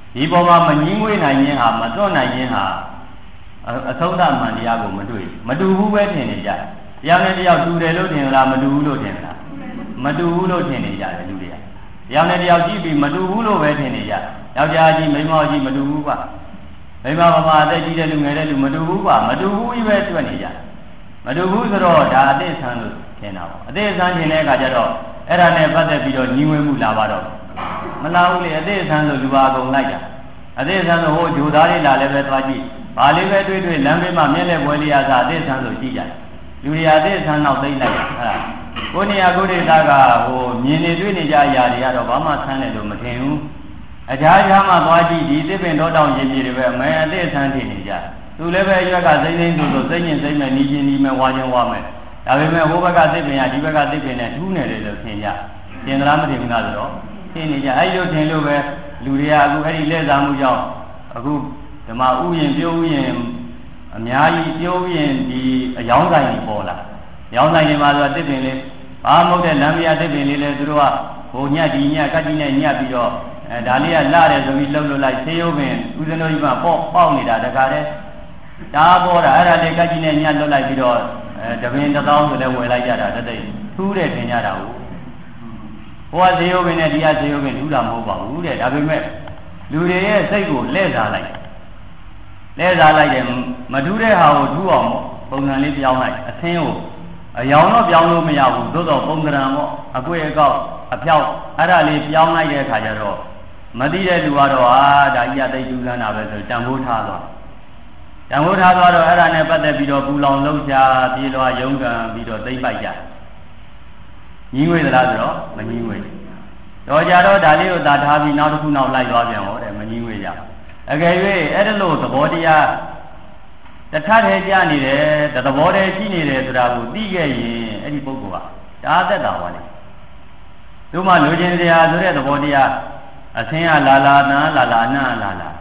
ဒီပေါ်မှာမငင်းငွေနိုင်ခြင်းဟာမသွတ်နိုင်ခြင်းဟာအဆုံးသတ်မှန်တရားကိုမတွေ့မတူဘူးပဲထင်နေကြတရားနဲ့တရားတူတယ်လို့ထင်လားမတူဘူးလို့ထင်လားမတူဘူးလို့ထင်နေကြတယ်လူတွေကတရားနဲ့တရားကြည့်ပြီးမတူဘူးလို့ပဲထင်နေကြယောက်ျားကြီးမိန်းမကြီးမတူဘူးကွာမိန်းမဘာမှအသက်ကြီးတဲ့လူငယ်တဲ့လူမတူဘူးကွာမတူဘူးကြီးပဲတွက်နေကြမတူဘူးဆိုတော့ဒါအသေးဆန်းလို့ထင်တာပေါ့အသေးဆန်းထင်တဲ့အခါကျတော့အဲ့ဒါနဲ့ပတ်သက်ပြီးတော့ညီငွေမှုလာပါတော့မလာဘူးလေအသေးဆန်းဆိုလူပါအကုန်လိုက်တာအသေးဆန်းဆိုဟိုဂျိုသားလေးလာလည်းပဲသွားကြည့်ဘာလေးပဲတွေ့တွေ့လမ်းဘေးမှာမျက်လက်ပွဲလေးရစားအသေးဆန်းဆိုကြည့်ကြလူတွေအသေးဆန်းနောက်သိမ့်လိုက်တာအဲ့ဒါကိုနေရာကိုဒေသကဟိုမြင်နေတွေ့နေကြအရာတွေကတော့ဘာမှဆန်းတယ်လို့မထင်ဘူးအခြားခြားမှသွားကြည့်ဒီသစ်ပင်တော်တောင်ရင်မြေတွေပဲအမဲအသေးဆန်းထင်နေကြသူလည်းပဲရွက်ကစိမ့်စိမ့်ဆိုဆိုစိမ့်ရင်စိမ့်မယ်နီးချင်းနီးမယ်ဝါချင်းဝါမယ်ဒါပေမဲ့ဟိုဘက်ကသစ်ပင်ကဒီဘက်ကသစ်ပင်နဲ့ထူးနေတယ်လို့ထင်ကြထင်သလားမထင်ဘူးလားဆိုတော့ထင်နေကြအဲ့လိုထင်လို့ပဲလူတွေကအခုအဲ့ဒီလက်စားမှုကြောင့်အခုဓမ္မဥယျင်ပြုံးဥယျင်အများကြီးပြုံးဥယျင်ဒီအယောင်းဆိုင်ကြီးပေါ်လာအယောင်းဆိုင်တွေမှာဆိုသစ်ပင်လေးဘာမဟုတ်တဲ့လမ်းမယားသစ်ပင်လေးလဲသူတို့ကဟိုညက်ဒီညက်ကတ်ကြီးနဲ့ညက်ပြီးတော့အဲဒါလေးကလာတယ်ဆိုပြီးလှုပ်လှုပ်လိုက်ဆေးရုံပင်ဦးဇင်းတို့ကြီးကပေါ့ပေါက်နေတာတခါတည်းဒါပေါ်တာအဲ့ဒါလေးကတ်ကြီးနဲ့ညက်လွတ်လိုက်ပြီးတော့အဲတပင်တစ်သောင်းဆိုလဲဝယ်လိုက်ကြတာတသိထူးတယ်ထင်ကြတာဟုတ်ဟိုကဆေးရုံပင်နဲ့ဒီကဆေးရုံပင်ထူးတာမဟုတ်ပါဘူးတဲ့ဒါပေမဲ့လူတွေရဲ့စိတ်ကိုလဲ့စားလိုက်လဲ့စားလိုက်တယ်မထူးတဲ့ဟာကိုထူးအောင်ပုံစံလေးပြောင်းလိုက်အသင်းကိုအယောင်တော့ပြောင်းလို့မရဘူးသို့တော့ပုံစံပေါ့အကွေအကောက်အဖြောက်အဲ့ဒါလေးပြောင်းလိုက်တဲ့အခါကျတော့မသိတဲ့လူကတော့အာဒါကြီးကသိကျူးလန်းတာပဲဆိုတန်ဖိုးထားသွားတန်ဖိုးထားသွားတော့အဲ့ဒါနဲ့ပတ်သက်ပြီးတော့ပူလောင်လှုပ်ရှားပြေးလွှာရုန်းကန်ပြီးတော့သိမ့်ပိုက်ကြညီငွေသလားဆိုတော့မညီငွေတော့ကြတော့ဒါလေးကိုသာထားပြီးနောက်တစ်ခုနောက်လိုက်သွားပြန်ဟောတယ်မညီငွေကြအကယ်၍အဲ့ဒါလို့သဘောတရားတထထဲကြနေတယ်သဘောတည်းရှိနေတယ်ဆိုတာကိုသိခဲ့ရင်အဲ့ဒီပုဂ္ဂိုလ်ကဒါသက်တာပါလေသူမှလူချင်းတရားဆိုတဲ့သဘောတရားအသင်းကလာလာနာလာလာနာလာလာ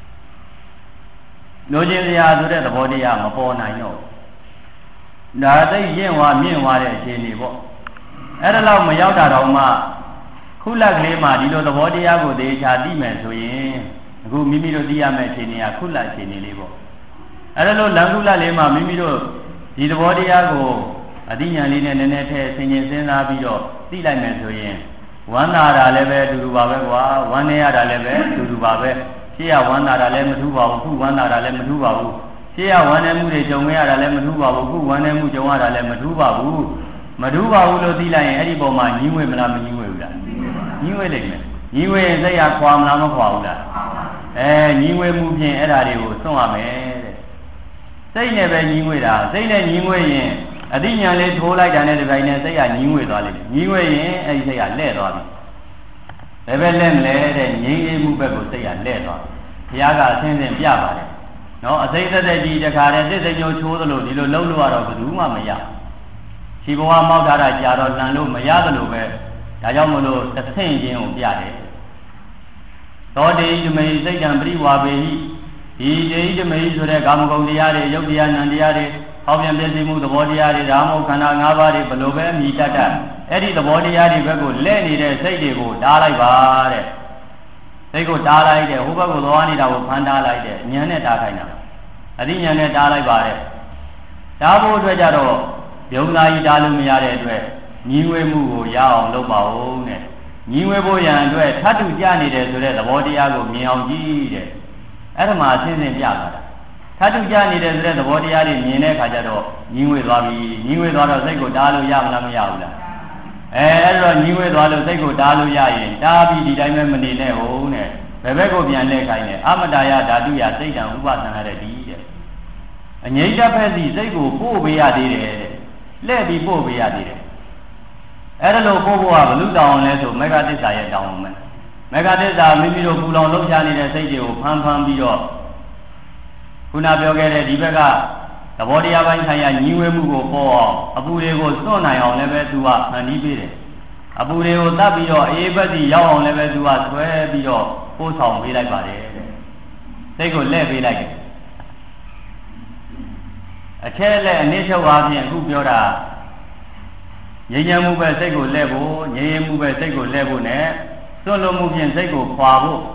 လူချင်းတရားဆိုတဲ့သဘောတရားမပေါ်နိုင်တော့ဒါသိရင့်သွားမြင့်သွားတဲ့အခြေအနေပေါ့အဲ့ဒါလောက်မရောက်တာတော့မှခုလက်ကလေးမှာဒီလိုသဘောတရားကိုသေချာသိမယ်ဆိုရင်အခုမိမိတို့သိရမယ့်အခြေအနေကခုလက်အခြေအနေလေးပေါ့အဲ့ဒါလို့လမ်းခုလက်လေးမှာမိမိတို့ဒီသဘောတရားကိုအသိဉာဏ်လေးနဲ့နည်းနည်းထည့်ဆင်ခြင်စဉ်းစားပြီးတော့သိလိုက်မယ်ဆိုရင်ဝမ်းသာတာလည်းပဲအတူတူပါပဲကွာဝမ်းနေရတာလည်းပဲအတူတူပါပဲရှေ့ကဝမ်းသာတာလည်းမထူးပါဘူးခုဝမ်းသာတာလည်းမထူးပါဘူးရှေ့ကဝမ်းနေမှုတွေကြုံရတာလည်းမထူးပါဘူးခုဝမ်းနေမှုကြုံရတာလည်းမထူးပါဘူးမထူးပါဘူးလို့သိလိုက်ရင်အဲ့ဒီပုံမှာညီးငွေမလားမညီးငွေဘူးလားညီးငွေလိမ့်မယ်ညီးငွေရင်စိတ်ရခွာမလားမခွာဘူးလားအဲညီးငွေမှုဖြင့်အဲ့ဒါတွေကိုစွန့်ရမယ်တဲ့စိတ်နဲ့ပဲညီးငွေတာစိတ်နဲ့ညီးငွေရင်အတိညာလေးထိုးလိုက်တာနဲ့ဒီပိုင်းနဲ့စိတ်ကညီးငွေသွားလိမ့်မယ်ညီးငွေရင်အဲ့ဒီစိတ်ကလဲ့သွားပြီဘယ်ပဲလဲမလဲတဲ့ငြိမ်းအေးမှုဘက်ကိုစိတ်ကလဲ့သွားဘုရားကအသင်းသင်ပြပါတယ်နော်အစိမ့်သက်သက်ကြီးတခါတည်းသစ်စိမ်ညိုချိုးသလိုဒီလိုလှုပ်လို့ရတော့ဘယ်သူမှမရခြေဘဝမောက်ထားတာကြာတော့လှန်လို့မရသလိုပဲဒါကြောင့်မလို့တစ်ဆင့်ချင်းကိုပြတယ်သောတေဣမေစိတ်တံပရိဝါပေဟိဒီတေဣမေဆိုတဲ့ကာမဂုဏ်တရားတွေယုတ်တရားနံတရားတွေဟောပြန်ပြည့်စုံမှုသဘောတရားတွေဒါမှမဟုတ်ခန္ဓာ၅ပါးတွေဘယ်လိုပဲမြည်တတ်တတ်အဲ့ဒီသဘောတရားတွေဘက်ကိုလဲ့နေတဲ့စိတ်တွေကိုတားလိုက်ပါတဲ့စိတ်ကိုတားလိုက်တဲ့ဟိုဘက်ကိုသွားနေတာကိုဖန်တားလိုက်တဲ့ဉာဏ်နဲ့တားခိုင်းတာအသိဉာဏ်နဲ့တားလိုက်ပါတဲ့တားဖို့အတွက်ကြတော့ယုံနာကြီးတားလို့မရတဲ့အတွက်ညီငွေမှုကိုရအောင်လုပ်ပါဦးတဲ့ညီငွေဖို့ရန်အတွက်ထပ်တူကြနေတယ်ဆိုတဲ့သဘောတရားကိုမြင်အောင်ကြည့်တဲ့အဲ့ဒါမှအစဉ်စဉ်ပြလာတာထပ်တူကြနေတယ်ဆိုတဲ့သဘောတရားတွေမြင်တဲ့အခါကျတော့ညီငွေသွားပြီညီငွေသွားတော့စိတ်ကိုတားလို့ရမလားမရဘူးလားအဲအဲ့တော့ညီငွေသွားလို့စိတ်ကိုတားလို့ရရင်တားပြီးဒီတိုင်းပဲမနေနဲ့ဟုတ်နဲ့ဘယ်ဘက်ကိုပြန်လဲခိုင်းလဲအမတယဓာတုယစိတ်တံဥပသံရတဲ့ဒီတဲ့အငြိမ့်တစ်ဖက်စီစိတ်ကိုပို့ပေးရသေးတယ်တဲ့လှည့်ပြီးပို့ပေးရသေးတယ်အဲ့ဒါလို့ပို့ဖို့ကဘလူတောင်းလဲဆိုမေဃသစ္စာရဲ့တောင်းမယ်မေဃသစ္စာမိမိတို့ပူလောင်လှုပ်ရှားနေတဲ့စိတ်တွေကိုဖမ်းဖမ်းပြီးတော့ခုနပြောခဲ့တဲ့ဒီဘက်ကသဘောတရားပိုင်းဆိုင်ရာညီဝဲမှုကိုပေါ်အောင်အပူတွေကိုစွန့်နိုင်အောင်လည်းပဲသူကဖန်တီးပေးတယ်အပူတွေကိုတတ်ပြီးတော့အေးဘက်စီရောက်အောင်လည်းပဲသူကဆွဲပြီးတော့ပို့ဆောင်ပေးလိုက်ပါတယ်တဲ့စိတ်ကိုလှည့်ပေးလိုက်တယ်အချက်လက်အနည်းချုပ်အားဖြင့်အခုပြောတာငြိမ်းချမ်းမှုပဲစိတ်ကိုလှည့်ဖို့ငြိမ်းချမ်းမှုပဲစိတ်ကိုလှည့်ဖို့နဲ့စွန့်လွတ်မှုဖြင့်စိတ်ကိုခွာဖို့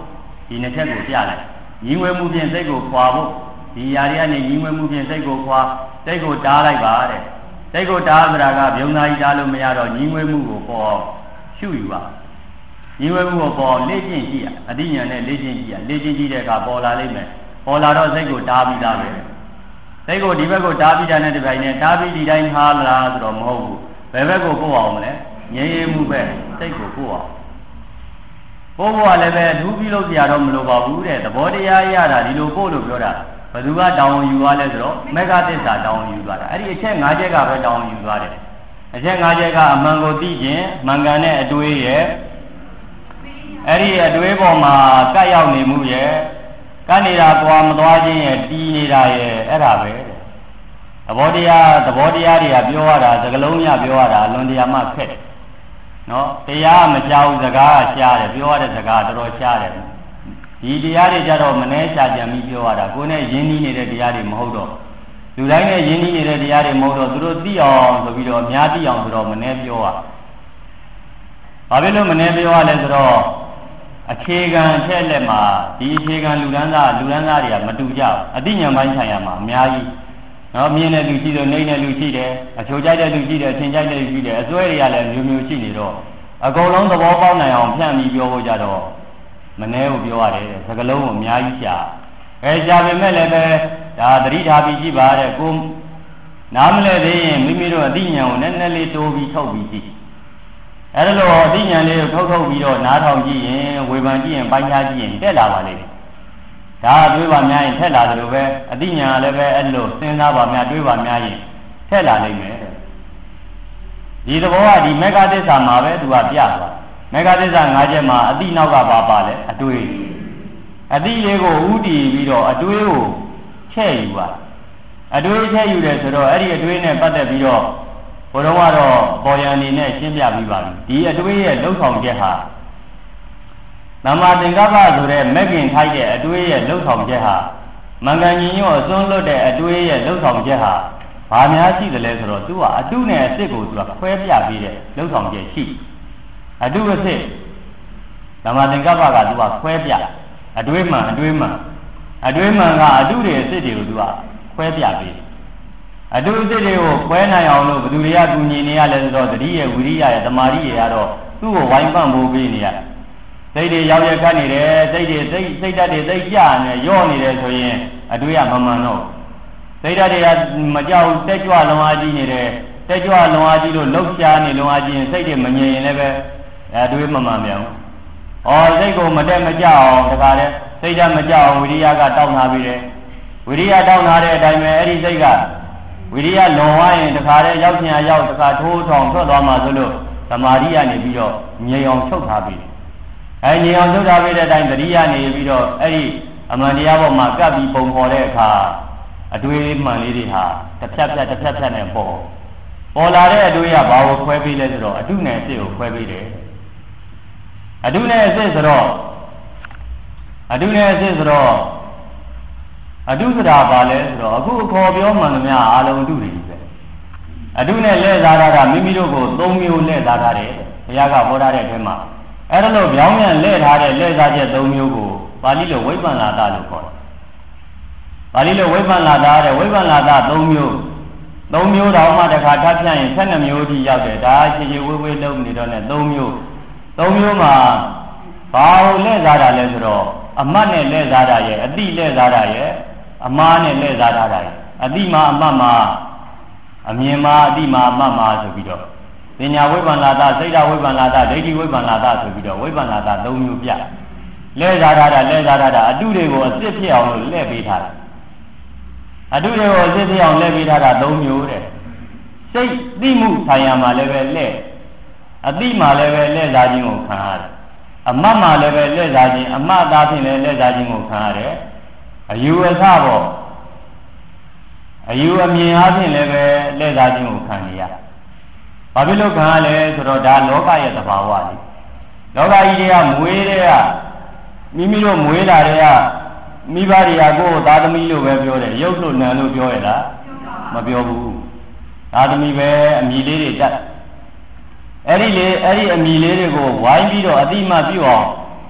ဒီနှစ်ချက်ကိုပြလိုက်ညီငွေမှုဖြင့်စိတ်ကိုခွာဖို့ဒီຢာတွေကနေညီငွေမှုဖြင့်စိတ်ကိုခွာစိတ်ကိုတားလိုက်ပါတဲ့စိတ်ကိုတားဆိုတာကပြုံးသားကြီးတားလို့မရတော့ညီငွေမှုကိုပေါ်ရှုယူပါညီငွေမှုကိုပေါ်လေ့ကျင့်ကြည့်အတိညာနဲ့လေ့ကျင့်ကြည့်လေ့ကျင့်ကြည့်တဲ့အခါပေါ်လာလိမ့်မယ်ပေါ်လာတော့စိတ်ကိုတားပြီးသားပဲစိတ်ကိုဒီဘက်ကိုတားပြီးတာနဲ့ဒီဘက်နဲ့တားပြီးဒီတိုင်းထားလားဆိုတော့မဟုတ်ဘူးဘယ်ဘက်ကိုပို့အောင်မလဲငြိမ်းအေးမှုပဲစိတ်ကိုပို့အောင်ပို့ဖို့ကလည်းပဲအထူးပြုလုပ်ကြရတော့မလိုပါဘူးတဲ့သဘောတရားရတာဒီလိုပို့လို့ပြောတာဘယ်သူကတောင်းယူသွားလဲဆိုတော့မေဃသစ္စာတောင်းယူသွားတာအဲ့ဒီအချက်၅ချက်ကပဲတောင်းယူသွားတယ်အချက်၅ချက်ကအမှန်ကိုသိခြင်းမှန်ကန်တဲ့အတွေးရဲ့အဲ့ဒီအတွေးပေါ်မှာကပ်ရောက်နေမှုရဲ့ကပ်နေတာကွာမသွားခြင်းရဲ့တီးနေတာရဲ့အဲ့ဒါပဲတဲ့သဘောတရားသဘောတရားတွေကပြောရတာစကလုံးရပြောရတာလွန်တရားမှခက်တယ်နော်တရားမကြောက်စကားရှားတယ်ပြောရတဲ့စကားတော်တော်ရှားတယ်ဒီတရားတွေကြတော့မနှဲရှာကြံပြီးပြောရတာကိုယ်နဲ့ယဉ်နီးနေတဲ့တရားတွေမဟုတ်တော့လူတိုင်းနဲ့ယဉ်နီးနေတဲ့တရားတွေမဟုတ်တော့သူတို့သိအောင်ဆိုပြီးတော့အများသိအောင်ဆိုတော့မနှဲပြောရဘာဖြစ်လို့မနှဲပြောရလဲဆိုတော့အခြေခံအချက်လက်မှာဒီအခြေခံလူဒန်းသားလူဒန်းသားတွေကမတူကြဘူးအသိဉာဏ်ပိုင်းဆိုင်ရာမှာအများကြီးနော်မြင်တဲ့လူရှိတယ်နှိမ့်တဲ့လူရှိတယ်အချိုကြိုက်တဲ့လူရှိတယ်အထင်ကြိုက်တဲ့လူရှိတယ်အစွဲတွေကလည်းမျိုးမျိုးရှိနေတော့အကုန်လုံးသဘောပေါက်နိုင်အောင်ဖြန့်ပြီးပြောဖို့ကြတော့မနှဲကိုပြောရတယ်စကလုံးကိုအများကြီးရှာအဲရှာပေမဲ့လည်းပဲဒါသတိထားပြီးကြည့်ပါတဲ့ကိုနားမလဲသေးရင်မိမိတို့အသိဉာဏ်ကိုနည်းနည်းလေးတိုးပြီးထုတ်ပြီးကြည့်အဲဒါလို့အသိဉာဏ်လေးကိုထုတ်ထုတ်ပြီးတော့နားထောင်ကြည့်ရင်ဝေဖန်ကြည့်ရင်ပိုင်းခြားကြည့်ရင်တက်လာပါလိမ့်မယ်ဒါအတွေးပါများရင်ထက်လာတယ်လို့ပဲအသိဉာဏ်လည်းပဲအဲ့လိုစဉ်းစားပါများတွေးပါများရင်ထက်လာလိမ့်မယ်ဒီသဘောကဒီမေဃသစ္စာမှာပဲသူကပြသွားမေဃသစ္စာ၅ချက်မှာအသိနောက်ကပါပါလဲအတွေးအသိလေးကိုဥတည်ပြီးတော့အတွေးကိုချဲ့ယူပါအတွေးချဲ့ယူတယ်ဆိုတော့အဲ့ဒီအတွေးနဲ့ပတ်သက်ပြီးတော့ဘုရားကတော့ပေါ်ရန်နေနဲ့ရှင်းပြပြီးပါပြီဒီအတွေးရဲ့လှုပ်ဆောင်ချက်ဟာသမ္မာသင်္ကပ္ပဆိုတဲ့မဂ္ဂင်ထိုက်တဲ့အတွေးရဲ့လှုပ်ဆောင်ချက်ဟာမင်္ဂန်ကြီးညောအစွန်းလွတ်တဲ့အတွေးရဲ့လှုပ်ဆောင်ချက်ဟာဘာများရှိတယ်လဲဆိုတော့သူကအတုနဲ့အစ်စ်ကိုသူကခွဲပြပြီးတဲ့လှုပ်ဆောင်ချက်ရှိအတုအစ်စ်သမ္မာသင်္ကပ္ပကသူကခွဲပြအတွေးမှန်အတွေးမှန်အတွေးမှန်ကအတုတွေအစ်စ်တွေကိုသူကခွဲပြပြီးအတုအစ်စ်တွေကိုခွဲနိုင်အောင်လို့ဘယ်သူတွေကကူညီနေရလဲဆိုတော့တတိယဝိရိယရဲ့တမာရိရဲ့ကတော့သူ့ကိုဝိုင်းပန့်ဖို့ပေးနေရစိတ်တွေရောက်ရခတ်နေတယ်စိတ်တွေစိတ်စိတ်ဓာတ်တွေသိကြနေရော့နေတယ်ဆိုရင်အတွေးကမမှန်တော့စိတ်ဓာတ်တွေကမကြောက်တက်ကြွလွန်အားကြီးနေတယ်တက်ကြွလွန်အားကြီးလို့လှုပ်ရှားနေလွန်အားကြီးရင်စိတ်တွေမငြိမ်ရင်လည်းပဲအတွေးမမှန်ပြန်ဘူး။အော်စိတ်ကိုမတက်မကြောက်အောင်တခါတည်းစိတ်ဓာတ်မကြောက်အောင်ဝိရိယကတောင်းထားပြီးတယ်ဝိရိယတောင်းထားတဲ့အတိုင်းပဲအဲ့ဒီစိတ်ကဝိရိယလွန်သွားရင်တခါတည်းရောက်ချင်ရောက်တခါထိုးထောင်ထွက်သွားမှဆိုလို့သမာဓိကနေပြီးတော့ငြိမ်အောင်ချုပ်ထားပြီးအဲငြိမ်အောင်ချုပ်ထားပြီးတဲ့အတိုင်းတတိယနေပြီးတော့အဲ့ဒီအမှန်တရားပေါ်မှာကပ်ပြီးပုံပေါ်တဲ့အခါအတွေးမှန်လေးတွေဟာတစ်ဖြတ်ဖြတ်တစ်ဖြတ်ဖြတ်နဲ့ပေါ်ပေါ်လာတဲ့အတွေးကဘာကိုခွဲပေးလဲဆိုတော့အတုနဲ့အစစ်ကိုခွဲပေးတယ်အတုနဲ့အစစ်ဆိုတော့အတုနဲ့အစစ်ဆိုတော့အတုဆိုတာဘာလဲဆိုတော့အခုအခေါ်ပြောမှန်သမျှအာလုံးအတုတွေပဲအတုနဲ့လဲစားတာကမိမိတို့ကိုသုံးမျိုးလဲစားထားတယ်ဘုရားကဟောထားတဲ့အထဲမှာအဲ့ဒါလို့ပြောင်းပြန်လဲထားတဲ့လဲစားချက်သုံးမျိုးကိုပါဠိလိုဝိပ္ပန္နာတလို့ခေါ်တယ်ပါဠိလိုဝိပ္ပန္နာတတဲ့ဝိပ္ပန္နာတသုံးမျိုးသုံးမျိုးတောင်မှတခါထပ်ဖြန့်ရင်၁၂မျိုးထိရောက်တယ်ဒါခြေခြေဝေးဝေးလုံးနေတော့နဲ့သုံးမျိုးသုံးမျိုးမှာဘာကိုလဲစားတာလဲဆိုတော့အမတ်နဲ့လဲစားတာရဲ့အတိလဲစားတာရဲ့အမားနဲ့လဲစားတာရဲ့အတိမှာအမတ်မှာအမြင်မှာအတိမှာအမတ်မှာဆိုပြီးတော့ပညာဝိပ္ပန္နာတစိတ်ဓာဝိပ္ပန္နာတဒိဋ္ဌိဝိပ္ပန္နာတဆိုပြီးတော့ဝိပ္ပန္နာတသုံးမျိုးပြလဲစားထားတာလဲစားထားတာအတုတွေကိုအစ်စ်ဖြစ်အောင်လို့လဲပေးထားတာအတုတွေကိုအစ်စ်ဖြစ်အောင်လဲပေးထားတာသုံးမျိုးတဲ့စိတ်သိမှုဆိုင်ရာမှာလည်းပဲလဲအတိမှာလည်းပဲလဲစားခြင်းကိုခံရတယ်အမတ်မှာလည်းပဲလဲစားခြင်းအမတ်သားဖြင့်လည်းလဲစားခြင်းကိုခံရတယ်အယူအဆပေါ့အယူအမြင်အားဖြင့်လည်းပဲလဲစားခြင်းကိုခံရရဘာဖြစ်လို့ခံရလဲဆိုတော့ဒါလောကရဲ့သဘာဝလေလောကကြီးတွေကမွေးတဲ့ကမိမိတို့မွေးလာတဲ့ကမိဘတွေကကိုယ်သားသမီးလို့ပဲပြောတယ်ရုပ်လို့နာမ်လို့ပြောရလားမပြောဘူးသားသမီးပဲအမည်လေးတွေတတ်အဲ့ဒီလေအဲ့ဒီအမည်လေးတွေကိုဝိုင်းပြီးတော့အတိမပြုအောင်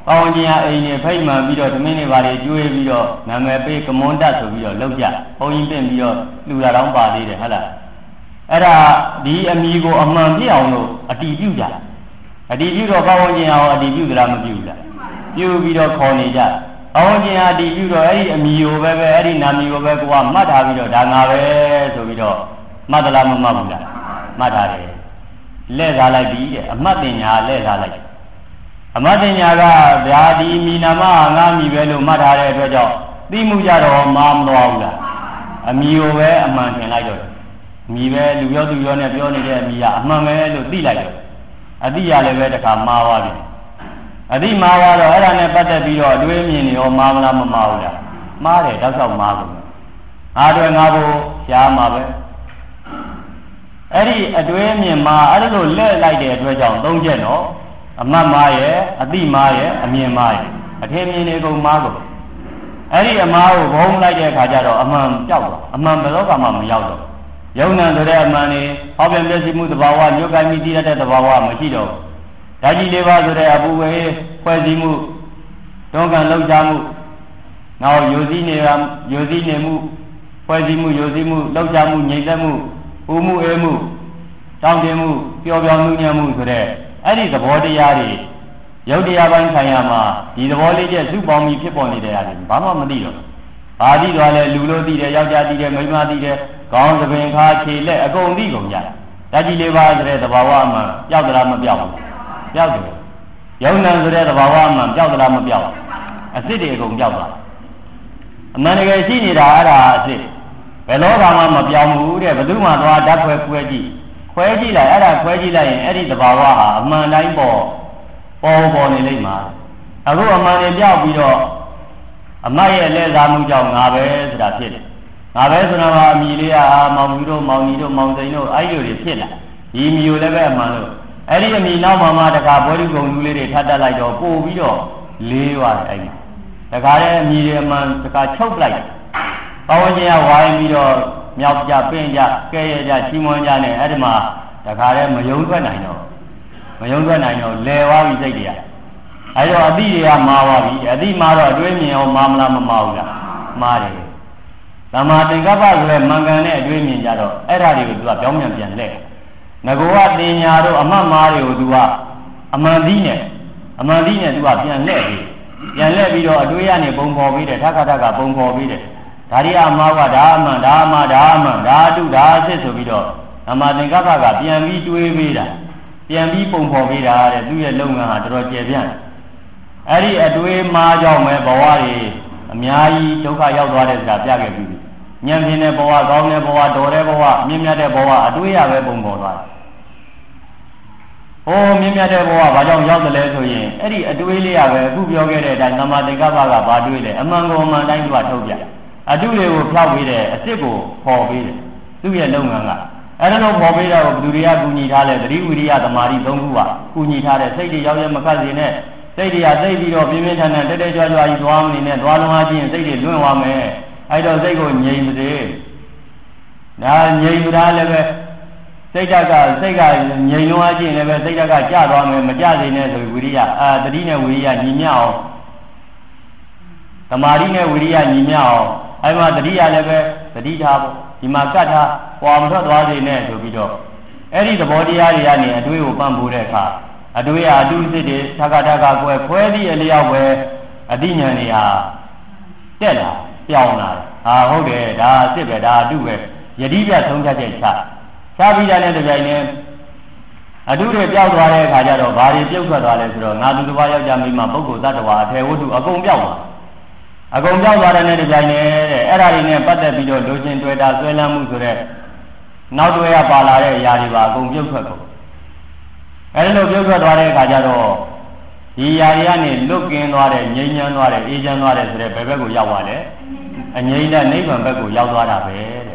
ပေါင်းချင်းအိမ်နေဖိတ်မှန်ပြီးတော့သမင်းတွေပါလေကျွေးပြီးတော့နာမည်ပေးကမွန်တက်ဆိုပြီးတော့လောက်ကြဘုန်းကြီးပြင်ပြီးတော့လူလာတော့ပါသေးတယ်ဟုတ်လားအဲ့ဒါဒီအမိကိုအမှန်ပြအောင်လို့အတီးပြုကြအတီးပြုတော့ပေါင်းချင်းအောင်အတီးပြုသလားမပြုဘူးလားပြုပြီးတော့ခေါ်နေကြပေါင်းချင်းအတီးပြုတော့အဲ့ဒီအမိကိုပဲပဲအဲ့ဒီနာမည်ကိုပဲကိုကမှတ်ထားပြီးတော့ဒါငါပဲဆိုပြီးတော့မှတ်သလားမမှတ်ဘူးလားမှတ်ထားတယ်လဲ့စားလိုက်ပြီတဲ့အမှတ်တင်ညာလဲ့စားလိုက်အမတ်တင်ညာကဗျာဒီမိနာမငါမိပဲလို့မှတ်ထားတဲ့အတွက်ကြောင့်သိမှုကြတော့မမတော်ဘူးလားအမိကိုပဲအမှန်ထင်လိုက်တော့မိပဲလူပြောသူပြောနဲ့ပြောနေတဲ့အမိကအမှန်ပဲလို့သိလိုက်တော့အတိရလည်းပဲတခါမှားသွားပြီအတိမှားသွားတော့အဲ့ဒါနဲ့ပတ်သက်ပြီးတော့အတွေးမြင်နေရောမှားမလားမမှားဘူးလားမှားတယ်တောက်လျှောက်မှားကုန်တယ်အားတွေငါဖို့ရှားမှာပဲအဲ့ဒီအတွေးမြင်မှာအဲ့လိုလဲ့လိုက်တဲ့အတွက်ကြောင့်သုံးချက်နော်အမတ်မားရဲ့အတိမားရဲ့အမြင်မားရဲ့အထင်မြင်နေကုန်မားကုန်အဲ့ဒီအမားကိုဘုံလိုက်တဲ့အခါကျတော့အမှန်ပြောက်သွားအမှန်ဘယ်တော့မှမရောက်တော့ယုံနံဆိုတဲ့အမှန်นี่ဟောပြန်ပြည့်စုံမှုသဘာဝညှို့ကိုင်းပြီးတည်ရတဲ့သဘာဝမရှိတော့ဓာတ်ကြီးလေးပါးဆိုတဲ့အပူဝေဖွဲ့စည်းမှုတွန်းကန်လှုပ်ရှားမှုနောက်ယိုစည်းနေယိုစည်းနေမှုဖွဲ့စည်းမှုယိုစည်းမှုလှုပ်ရှားမှုငြိမ်သက်မှုဥမှုအေးမှုတောင်းတမှုပျော်ပျော်မှုညံ့မှုဆိုတဲ့အဲ့ဒီသဘောတရားတွေရုပ်တရားပိုင်းဆိုင်ရာမှာဒီသဘောလေးကျစုပေါင်းပြီးဖြစ်ပေါ်နေတဲ့အားတွေဘာမှမသိတော့ဘာသိသွားလဲလူလို့သိတယ်ယောက်ျားသိတယ်မိန်းမသိတယ်ခေါင်းသပင်ခါခြေလက်အကုန်သိကုန်ကြတာဓာတ်ကြီးလေးပါးဆိုတဲ့သဘာဝမှာပျောက်သလားမပျောက်ဘူးပျောက်တယ်ယုံနံဆိုတဲ့သဘာဝမှာပျောက်သလားမပျောက်ဘူးအစစ်တွေအကုန်ပျောက်သွားအမှန်တကယ်ရှိနေတာအဲ့ဒါအစစ်ဘယ်လောကမှမပြောင်းဘူးတဲ့ဘယ်သူမှသွားဓာတ်ခွဲခွဲကြည့်ခွဲကြည့်လိုက်အဲ့ဒါခွဲကြည့်လိုက်ရင်အဲ့ဒီသဘာဝဟာအမှန်တိုင်းပေါ်ပေါ်ပေါ်နေလိမ့်မှာအခုအမှန်တွေပြောက်ပြီးတော့အမတ်ရဲ့လက်စားမှုကြောင့်ငါပဲဆိုတာဖြစ်တယ်ငါပဲဆိုတာကအမိလေးကမောင်ကြီးတို့မောင်ကြီးတို့မောင်စိန်တို့အဲ့ဒီလိုတွေဖြစ်လာဒီမိကိုလည်းပဲအမှန်လို့အဲ့ဒီအမိနောက်မှမှတခါဘွဲလူကုံလူလေးတွေထပ်တက်လိုက်တော့ပို့ပြီးတော့လေးသွားတယ်အဲ့ဒီတခါတည်းအမိတွေအမှန်တခါချုပ်လိုက်ပဝန်းကျင်ကဝိုင်းပြီးတော့မြောက်ကြပင့်ကြကဲရကြချီးမွမ်းကြနဲ့အဲ့ဒီမှာတခါတည်းမယုံထွက်နိုင်တော့မယုံထွက်နိုင်တော့လဲသွားပြီစိတ်တွေကအဲ့တော့အတိတွေကမာသွားပြီအတိမာတော့အတွေးမြင်အောင်မာမလားမမာဘူးလားမာတယ်သမာသင်္ကပ္ပဆိုတဲ့မင်္ဂန်နဲ့အတွေးမြင်ကြတော့အဲ့ဓာတွေကိုသူကပြောင်းပြန်ပြန်လဲငကောကတင်ညာတို့အမတ်မာတွေကိုသူကအမှန်သီးနဲ့အမှန်သီးနဲ့သူကပြန်လဲပြီးပြန်လဲပြီးတော့အတွေးရနေပုံပေါ်ပြီးတယ်ထပ်ခါထပ်ခါပုံပေါ်ပြီးတယ်ဒါရီအမားကဒါအမှန်ဒါအမှန်ဒါအမှန်ဒါအတုဒါအစစ်ဆိုပြီးတော့အမှန်သင်္ကပ္ပကပြန်ပြီးတွေးပေးတာပြန်ပြီးပုံဖော်ပေးတာတဲ့သူ့ရဲ့လုပ်ငန်းဟာတော်တော်ကျယ်ပြန့်အဲ့ဒီအတွေးမှားကြောင့်ပဲဘဝတွေအများကြီးဒုက္ခရောက်သွားတဲ့စကားပြခဲ့ပြီးညံပြင်းတဲ့ဘဝကောင်းတဲ့ဘဝတော်တဲ့ဘဝမြင့်မြတ်တဲ့ဘဝအတွေးရပဲပုံပေါ်သွားတယ်။ဟိုမြင့်မြတ်တဲ့ဘဝဘာကြောင့်ရောက်တယ်လဲဆိုရင်အဲ့ဒီအတွေးလေးရပဲအခုပြောခဲ့တဲ့အတိုင်းသမာသင်္ကပ္ပကဘာတွေးလဲအမှန်ကိုအမှန်တိုင်းသူကထုတ်ပြအတုတွေကိုဖျောက်ပေးတယ်အစ်စ်ကိုပေါ်ပေးတယ်သူ့ရဲ့လုပ်ငန်းကအဲ့ဒါလို့ပေါ်ပေးတာကိုဘယ်သူတွေကကူညီထားလဲသတိဝိရိယသမာဓိသုံးခုကကူညီထားတဲ့စိတ်တွေရောက်ရမကတ်စေနဲ့စိတ်တွေကသိပြီးတော့ပြင်းပြင်းထန်ထန်တက်တက်ကြွကြွကြီးသွားမနေနဲ့သွားလုံးအားချင်းစိတ်တွေလွင့်သွားမယ်အဲ့တော့စိတ်ကိုငြိမ်ပါစေဒါငြိမ်ကြလည်းပဲစိတ်ဓာတ်ကစိတ်ကငြိမ်လုံးအားချင်းလည်းပဲစိတ်ဓာတ်ကကျသွားမယ်မကျစေနဲ့ဆိုဝိရိယအာသတိနဲ့ဝိရိယညီမျှအောင်သမာဓိနဲ့ဝိရိယညီမျှအောင်အဲ့မှာသတိရလည်းပဲသတိထားဖို့ဒီမှာကတ်ထားပွာမထွက်သွားစေနဲ့ဆိုပြီးတော့အဲ့ဒီသဘောတရားတွေကနေအတွေးကိုပန့်ပိုးတဲ့အခါအတွေးအတုစစ်တွေထကထကကွဲခွဲသည့်အလျောက်ပဲအတိညာဏ်တွေဟာတက်လာပြောင်းလာတယ်ဟာဟုတ်တယ်ဒါအစ်စ်ပဲဒါအတုပဲယတိပြဆုံးဖြတ်ချက်ချချပြီးတာနဲ့တပြိုင်နက်အတုတွေပျောက်သွားတဲ့အခါကျတော့ဘာတွေပြုတ်ထွက်သွားလဲဆိုတော့ငါသူတစ်ပါးယောက်ျားမိန်းမပုဂ္ဂိုလ်တ attva အထေဝတ္ထုအကုန်ပျောက်သွားအကုန်ပျောက်သွားတဲ့နဲ့တပြိုင်နက်တဲ့အဲ့ဒါတွေနဲ့ပတ်သက်ပြီးတော့လူချင်းတွေ့တာဆွဲလန်းမှုဆိုတဲ့နောက်တွဲရပါလာတဲ့အရာတွေပါအကုန်ပြုတ်ထွက်ကုန်အဲ့ဒီလိုပြုတ်ထွက်သွားတဲ့အခါကျတော့ဒီຢာတွေကနေလွတ်ကင်းသွားတဲ့ငြိမ်းချမ်းသွားတဲ့အေးချမ်းသွားတဲ့ဆိုတဲ့ဘယ်ဘက်ကိုရောက်သွားလဲအငြိမ်းတဲ့နိဗ္ဗာန်ဘက်ကိုရောက်သွားတာပဲတဲ့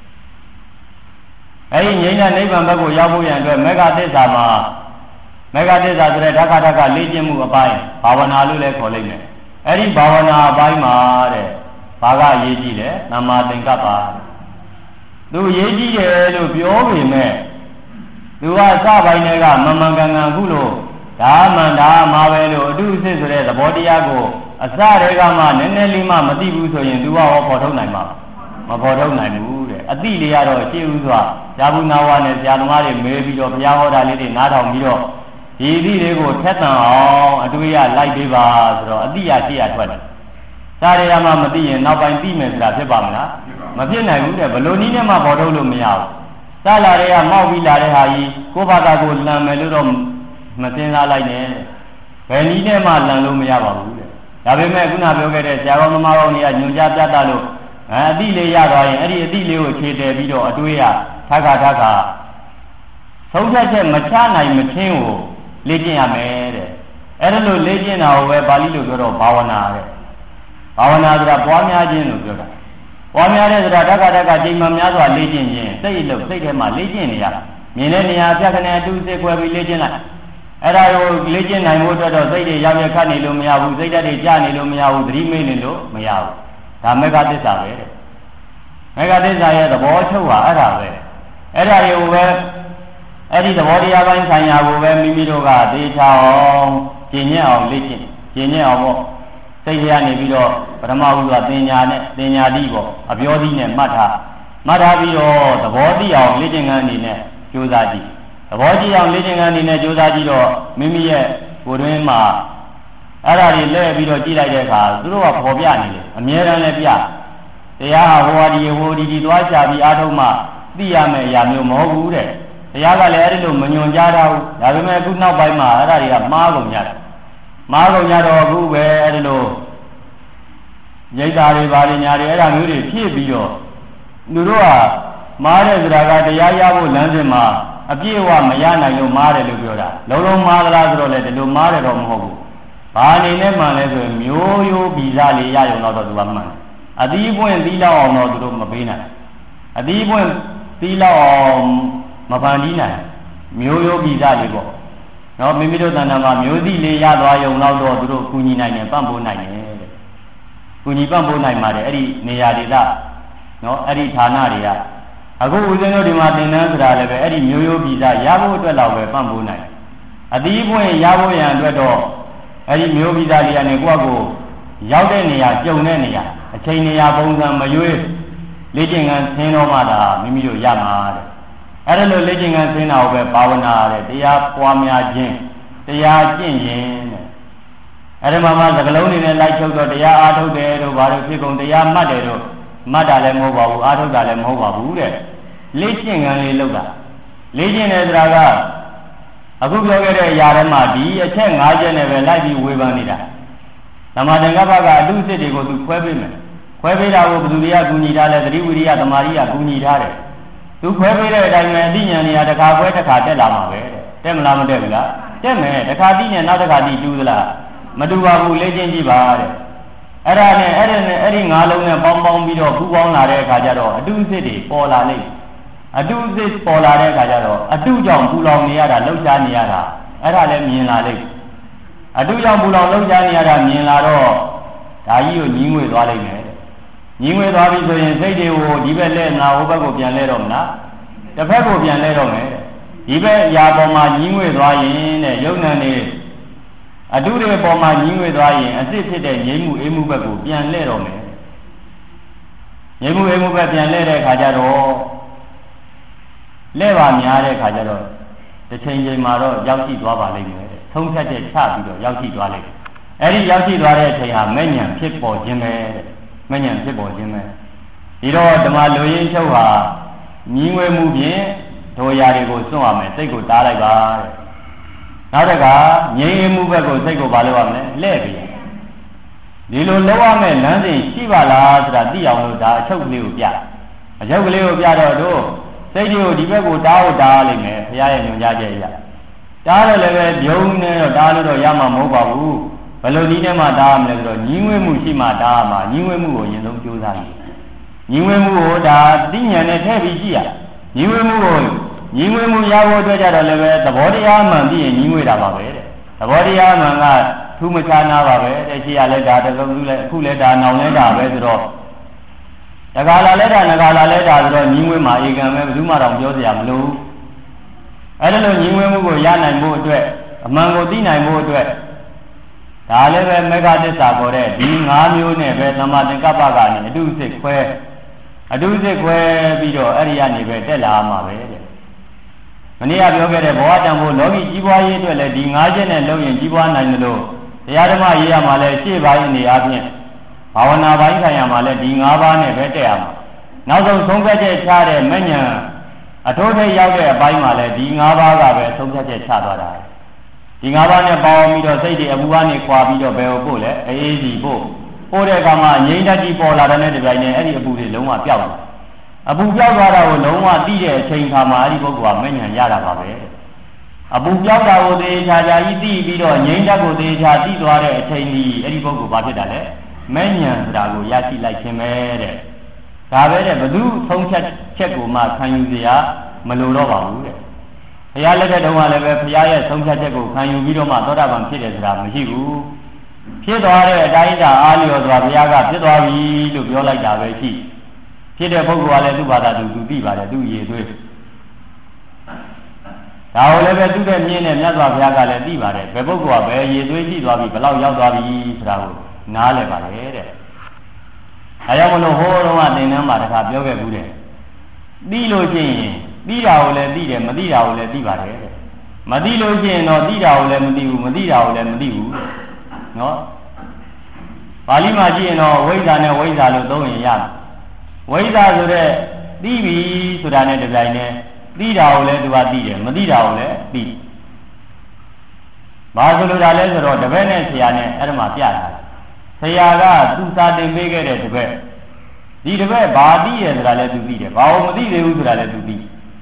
အဲ့ဒီငြိမ်းတဲ့နိဗ္ဗာန်ဘက်ကိုရောက်ဖို့ရန်အတွက်မေဃသစ္စာမှာမေဃသစ္စာဆိုတဲ့ဓက္ခဓက္ခလေ့ကျင့်မှုအပိုင်းဘာဝနာလို့လည်းခေါ်လိုက်မယ်အဲ့ဒီဘာဝနာအပိုင်းမှာတဲ့ဘာကအရေးကြီးလဲသမ္မာသင်္ကပ္ပသူရေးကြီးတယ်လို့ပြောပေမဲ့သူကစပိုင်းတွေကမမှန်ကန်ကန်ခုလို့ဒါမှန်ဒါမှာပဲလို့အတုအစစ်ဆိုတဲ့သဘောတရားကိုအစတွေကမှနည်းနည်းလေးမှမသိဘူးဆိုရင်သူကဟောပေါ်ထုတ်နိုင်မှာမပေါ်ထုတ်နိုင်ဘူးတဲ့အတိလေးရတော့ရှင်းဥစွာဇာဘူးနာဝနဲ့ဆရာသမားတွေမေးပြီးတော့ဘုရားဟောတာလေးတွေနားထောင်ပြီးတော့ဒီအတိလေးကိုထက်သန်အောင်အတွေ့ရလိုက်ပေးပါဆိုတော့အတိရရှိရထွက်တယ်စာရရမှမသိရင်နောက်ပိုင်းသိမယ်ဆိုတာဖြစ်ပါမလားမဖြစ်နိုင်ဘူးတဲ့ဘလို့နည်းနဲ့မှပေါ်ထုတ်လို့မရဘူးစာလာတွေကမောက်ပြီးလာတဲ့ဟာကြီးကိုယ့်ဘာသာကိုလမ်းမယ်လို့တော့မသိစားလိုက်နဲ့ဘယ်နည်းနဲ့မှလမ်းလို့မရပါဘူးတဲ့ဒါပေမဲ့ခုနပြောခဲ့တဲ့ဆရာကောင်းသမားကောင်းတွေကညွှန်ကြားပြတတ်လို့အတိလေးရသွားရင်အဲ့ဒီအတိလေးကိုခြေတယ်ပြီးတော့အတွေ့ရထခါထခါသုံးချက်ချက်မချနိုင်မချင်းကိုလေ့ကျင့်ရမယ်တဲ့အဲ့ဒါလို့လေ့ကျင့်တာကိုပဲပါဠိလိုပြောတော့ဘာဝနာတဲ့ဘာဝနာဆိုတာပွားများခြင်းလို့ပြောတာပွားများတဲ့ဆိုတာထခါထခါချိန်မှများစွာလေ့ကျင့်ခြင်းစိတ်လို့စိတ်ထဲမှာလေ့ကျင့်နေရတာမြင်တဲ့နေရာပြက်ကနေအတူစိတ်ခွဲပြီးလေ့ကျင့်လိုက်အဲ့ဒါကိုလေ့ကျင့်နိုင်ဖို့အတွက်တော့စိတ်တွေရောက်ရခတ်နေလို့မရဘူးစိတ်ဓာတ်တွေကျနေလို့မရဘူးသတိမေ့နေလို့မရဘူးဒါမေဃသစ္စာပဲတဲ့မေဃသစ္စာရဲ့သဘောချုပ်ဟာအဲ့ဒါပဲအဲ့ဒါတွေကိုပဲအဲ့ဒီသဘောတရားပိုင်းဆိုင်ရာကိုပဲမိမိတို့ကသေချာအောင်ကျင့်ညက်အောင်လေ့ကျင့်ကျင့်ညက်အောင်ပေါ့စိတ်ထဲကနေပြီးတော့ပထမဦးကသင်ညာနဲ့သင်ညာတိပေါ့အပြောသီးနဲ့မှတ်ထားမှတ်ထားပြီးတော့သဘောသိအောင်လေ့ကျင့်ခန်းအနေနဲ့ကြိုးစားကြည့်သဘောကြည့်အောင်လေ့ကျင့်ခန်းအနေနဲ့ကြိုးစားကြည့်တော့မိမိရဲ့ကိုယ်တွင်းမှာအဲ့ဒါတွေလဲပြီးတော့ကြည့်လိုက်တဲ့အခါသူတို့ကပေါ်ပြနေတယ်အမြဲတမ်းလည်းပြတရားဟောဒီဟောဒီဒီသွားချပြီးအားထုတ်မှသိရမယ့်အရာမျိုးမဟုတ်ဘူးတဲ့တရားကလည်းအဲ့ဒီလိုမညွန်ကြားတော့ဘူးဒါပေမဲ့အခုနောက်ပိုင်းမှာအဲ့ဒါတွေကမှားကုန်ကြတယ်မှားကုန်ကြတော့အခုပဲအဲ့ဒီလိုရိတ်တာတွေပါလိညာတွေအဲ့ဒါမျိုးတွေဖြည့်ပြီးတော့သူတို့ကမှားတဲ့စကားကတရားရဖို့လမ်းစဉ်မှာအပြည့်အဝမရနိုင်လို့မှားတယ်လို့ပြောတာလုံးလုံးမှားသလားဆိုတော့လေဒီလိုမှားတယ်တော့မဟုတ်ဘူးဘာအနေနဲ့မှန်လဲဆိုရင်မျိုးရိုးဗီဇလေးရရုံတော့သူကမှန်အသီးပွင့်သီးလောက်အောင်တော့သူတို့မပေးနိုင်အသီးပွင့်သီးလောက်အောင်မဖန်တီးနိုင်မျိုးရိုးဗီဇလေးပေါ့နော်မိမိတို့တဏ္ဍာမှာမျိုးသီးလေးရသွားရုံတော့တော့သူတို့ကူညီနိုင်တယ်ပံ့ပိုးနိုင်တယ်တဲ့ကူညီပံ့ပိုးနိုင်ပါတယ်အဲ့ဒီနေရာဒေသနော်အဲ့ဒီဌာနတွေကအခုဦးဇင်းတို့ဒီမှာသင်တန်းဆိုတာလည်းပဲအဲ့ဒီမျိုးရိုးဗီဇရဖို့အတွက်တော့ပဲပံ့ပိုးနိုင်အသီးပွင့်ရဖို့ရန်အတွက်တော့အဲ့ဒီမျိုးဗီဇလေးကနေကိုယ့်အကိုရောက်တဲ့နေရာကြုံတဲ့နေရာအချိန်နေရာပုံစံမရွေးလေ့ကျင့်ခန်းဆင်းတော့မှသာမိမိတို့ရမှာတဲ့အဲ့ဒါလိုလေ့ကျင့်ခန်းဆင်းတာကိုပဲဘာဝနာတဲ့တရားပွားများခြင်းတရားကျင့်ရင်တဲ့အဲ့ဒီမှာမှသကလုံးတွေနဲ့လိုက်ချုပ်တော့တရားအားထုတ်တယ်တို့ဘာလို့ဖြစ်ကုန်တရားမှတ်တယ်တို့မှတ်တာလည်းမဟုတ်ပါဘူးအားထုတ်တာလည်းမဟုတ်ပါဘူးတဲ့လေ့ကျင့်ခန်းလေးလုပ်တာလေ့ကျင့်တယ်ဆိုတာကအခုပြောခဲ့တဲ့အရာတွေမှာဒီအချက်၅ချက်နဲ့ပဲလိုက်ပြီးဝေဖန်နေတာဓမ္မသင်္ကပ္ပကအတုစစ်တွေကိုသူခွဲပေးမယ်ခွဲပေးတာကိုဘယ်သူတွေကကူညီထားလဲသတိဝိရိယသမာဓိကကူညီထားတယ်သူခွဲပေးတဲ့အတိုင်းပဲအသိဉာဏ်တွေကတစ်ခါခွဲတစ်ခါတက်လာမှာပဲတက်မလားမတက်ဘူးလားတက်မယ်တစ်ခါသိဉာဏ်နောက်တစ်ခါသိတူးသလားမတူပါဘူးလေ့ကျင့်ကြည့်ပါတဲ့အဲ့ဒါနဲ့အဲ့ဒါနဲ့အဲ့ဒီငါးလုံးနဲ့ပေါင်းပေါင်းပြီးတော့ပူပေါင်းလာတဲ့အခါကျတော့အတုစစ်တွေပေါ်လာလိမ့်အတုစစ်ပေါ်လာတဲ့အခါကျတော့အတုကြောင့်ပူလောင်နေရတာလှုပ်ရှားနေရတာအဲ့ဒါလည်းမြင်လာလိမ့်အတုကြောင့်ပူလောင်လှုပ်ရှားနေရတာမြင်လာတော့ဒါကြီးကိုညီးငွေသွားလိမ့်မယ်တဲ့ညီးငွေသွားပြီဆိုရင်စိတ်တွေကိုဒီဘက်လဲနာဟိုဘက်ကိုပြန်လဲတော့မလားတစ်ဖက်ကိုပြန်လဲတော့မယ်တဲ့ဒီဘက်အရာပေါ်မှာညီးငွေသွားရင်တဲ့ယုံနံနေအတုတွေပေါ်မှာညီးငွေသွားရင်အစ်စ်ဖြစ်တဲ့ငြိမ်းမှုအေးမှုဘက်ကိုပြန်လဲတော့မယ်ငြိမ်းမှုအေးမှုဘက်ပြန်လဲတဲ့အခါကျတော့လဲပါများတဲ့အခါကျတော့တစ်ချိန်ချိန်မှာတော့ရောက်ရှိသွားပါလိမ့်မယ်တဲ့ထုံးဖြတ်တဲ့ချပြီးတော့ရောက်ရှိသွားလိမ့်မယ်အဲ့ဒီရောက်ရှိသွားတဲ့အချိန်ဟာမဲ့ညံဖြစ်ပေါ်ခြင်းပဲတဲ့မဲ့ညံဖြစ်ပေါ်ခြင်းပဲဒီတော့ဓမ္မလူရင်းချုပ်ဟာညီငွေမှုဖြင့်ဒိုရာတွေကိုစွန့်ရမယ်စိတ်ကိုတားလိုက်ပါတဲ့နောက်တစ်ခါငြိမ်းမှုဘက်ကိုစိတ်ကိုဘာလုပ်ရမလဲလှည့်ပြီးဒီလိုလုပ်ရမယ်လမ်းစဉ်ရှိပါလားဆိုတာသိအောင်လို့ဒါအချုပ်ကလေးကိုပြအချုပ်ကလေးကိုပြတော့တို့စိတ်တွေကိုဒီဘက်ကိုတားဖို့တားလိုက်မယ်ဘုရားရဲ့ညွှန်ကြားချက်အရတားတယ်လည်းပဲပြုံးနေတော့တားလို့တော့ရမှာမဟုတ်ပါဘူးဘယ်လိုနည်းနဲ့မှတားရမလဲဆိုတော့ညီငွေမှုရှိမှတားရမှာညီငွေမှုကိုအရင်ဆုံးကြိုးစားတယ်ညီငွေမှုကိုဒါသိဉာဏ်နဲ့ထည့်ပြီးကြည့်ရညီငွေမှုကိုညီငွေမှုရဖို့အတွက်ကြတော့လည်းပဲသဘောတရားမှန်ပြီးရင်ညီငွေတာပါပဲတဲ့သဘောတရားမှန်ကထူးမခြားနာပါပဲတဲ့ရှိရလဲဒါတကုလည်းအခုလဲဒါနောင်လဲဒါပဲဆိုတော့တခါလာလဲဒါငါလာလဲဒါဆိုတော့ညီငွေမှာဧကံပဲဘယ်သူမှတော့ပြောစရာမလိုအဲ့ဒါလို့ညီငွေမှုကိုရနိုင်ဖို့အတွက်အမှန်ကိုသိနိုင်ဖို့အတွက်ဒါလည်းပဲမေဃသစ္စာခေါ်တဲ့ဒီ၅မျိုးနဲ့ပဲသမ္မာသင်္ကပ္ပကနေအတုစစ်ခွဲအတုစစ်ခွဲပြီးတော့အဲ့ဒီကနေပဲတက်လာမှာပဲတဲ့မနေ့ကပြောခဲ့တဲ့ဘဝတန်ဖို့လောကီကြီးပွားရေးအတွက်လည်းဒီ၅ချက်နဲ့လုပ်ရင်ကြီးပွားနိုင်တယ်လို့တရားဓမ္မရေးရမှာလည်းရှေ့ပိုင်းနေအပြင်ဘာဝနာပိုင်းဆိုင်ရာမှာလည်းဒီ၅ပါးနဲ့ပဲတက်ရမှာနောက်ဆုံးသုံးဖြတ်ချက်ချတဲ့မဉ္ဇဉ်အထိုးထိပ်ရောက်တဲ့အပိုင်းမှာလည်းဒီ၅ပါးကပဲသုံးဖြတ်ချက်ချသွားတာဒီ၅ပါးနဲ့ပေါင်းပြီးတော့စိတ်တွေအပူကနေခွာပြီးတော့ဘယ်ကိုပို့လဲအေးစီပို့ပို့တဲ့အခါမှာငြိမ်းတတ်ကြီးပေါ်လာတဲ့တပြိုင်နက်အဲ့ဒီအပူတွေလုံးဝပျောက်သွားအပူပျောက်သွားတာကိုလုံးဝသိတဲ့အချိန်ခါမှာအဲ့ဒီပုဂ္ဂိုလ်ကမဉ္ဇဉ်ရတာပါပဲအပူပျောက်တာကိုသေချာချာကြီးသိပြီးတော့ငြိမ်းတတ်ကိုသေချာသိသွားတဲ့အချိန်ကြီးအဲ့ဒီပုဂ္ဂိုလ်ဘာဖြစ်တာလဲမဉ္ဇဉ်ဆိုတာကိုရရှိလိုက်ခြင်းပဲတဲ့ဒါပဲတဲ့ဘု து ဆုံးဖြတ်ချက်ကိုမှခံယူစရာမလိုတော့ပါဘူးတဲ့ဘုရားလက်ထက်တုန်းကလည်းပဲဘုရားရဲ့ဆုံးဖြတ်ချက်ကိုခံယူပြီးတော့မှသောတာပန်ဖြစ်တယ်ဆိုတာမရှိဘူးဖြစ်သွားတဲ့အတိုင်းသာအားလျော်စွာဘုရားကဖြစ်သွားပြီလို့ပြောလိုက်တာပဲရှိဖြစ်တဲ့ပုဂ္ဂိုလ်ကလည်းသူ့ဘာသာသူသူသိပါတယ်သူ့ရည်သွေးဒါကိုလည်းပဲသူ့တဲ့မြင်းနဲ့မြတ်စွာဘုရားကလည်းသိပါတယ်ဘယ်ပုဂ္ဂိုလ်ကဘယ်ရည်သွေးရှိသွားပြီဘယ်လောက်ရောက်သွားပြီဆိုတာကိုနားလည်ပါတယ်တဲ့အဲကြောင့်မလို့ဟိုးတော့ကသင်္นานမှာတခါပြောခဲ့ဘူးတဲ့သိလို့ရှိရင်သိတာကိုလည်းသိတယ်မသိတာကိုလည်းသိပါတယ်တဲ့မသိလို့ရှိရင်တော့သိတာကိုလည်းမသိဘူးမသိတာကိုလည်းမသိဘူးတဲ့နော်ပါဠိမှာကြည့်ရင်တော့ဝိဇ္ဇာနဲ့ဝိဇ္ဇာလို့သုံးရင်ရတယ်ဝိဇ္ဇာဆိုတဲ့သိပြီဆိုတာနဲ့တပြိုင်တည်းသိတာကိုလည်းသူကသိတယ်မသိတာကိုလည်းသိဘာဆိုလိုတာလဲဆိုတော့တပည့်နဲ့ဆရာနဲ့အဲ့ဒါမှပြတာဆရာကသူစာတင်ပေးခဲ့တဲ့တပည့်ဒီတပည့်ဘာသိရဆိုတာလဲသူသိတယ်ဘာလို့မသိသေးဘူးဆိုတာလဲသူသိ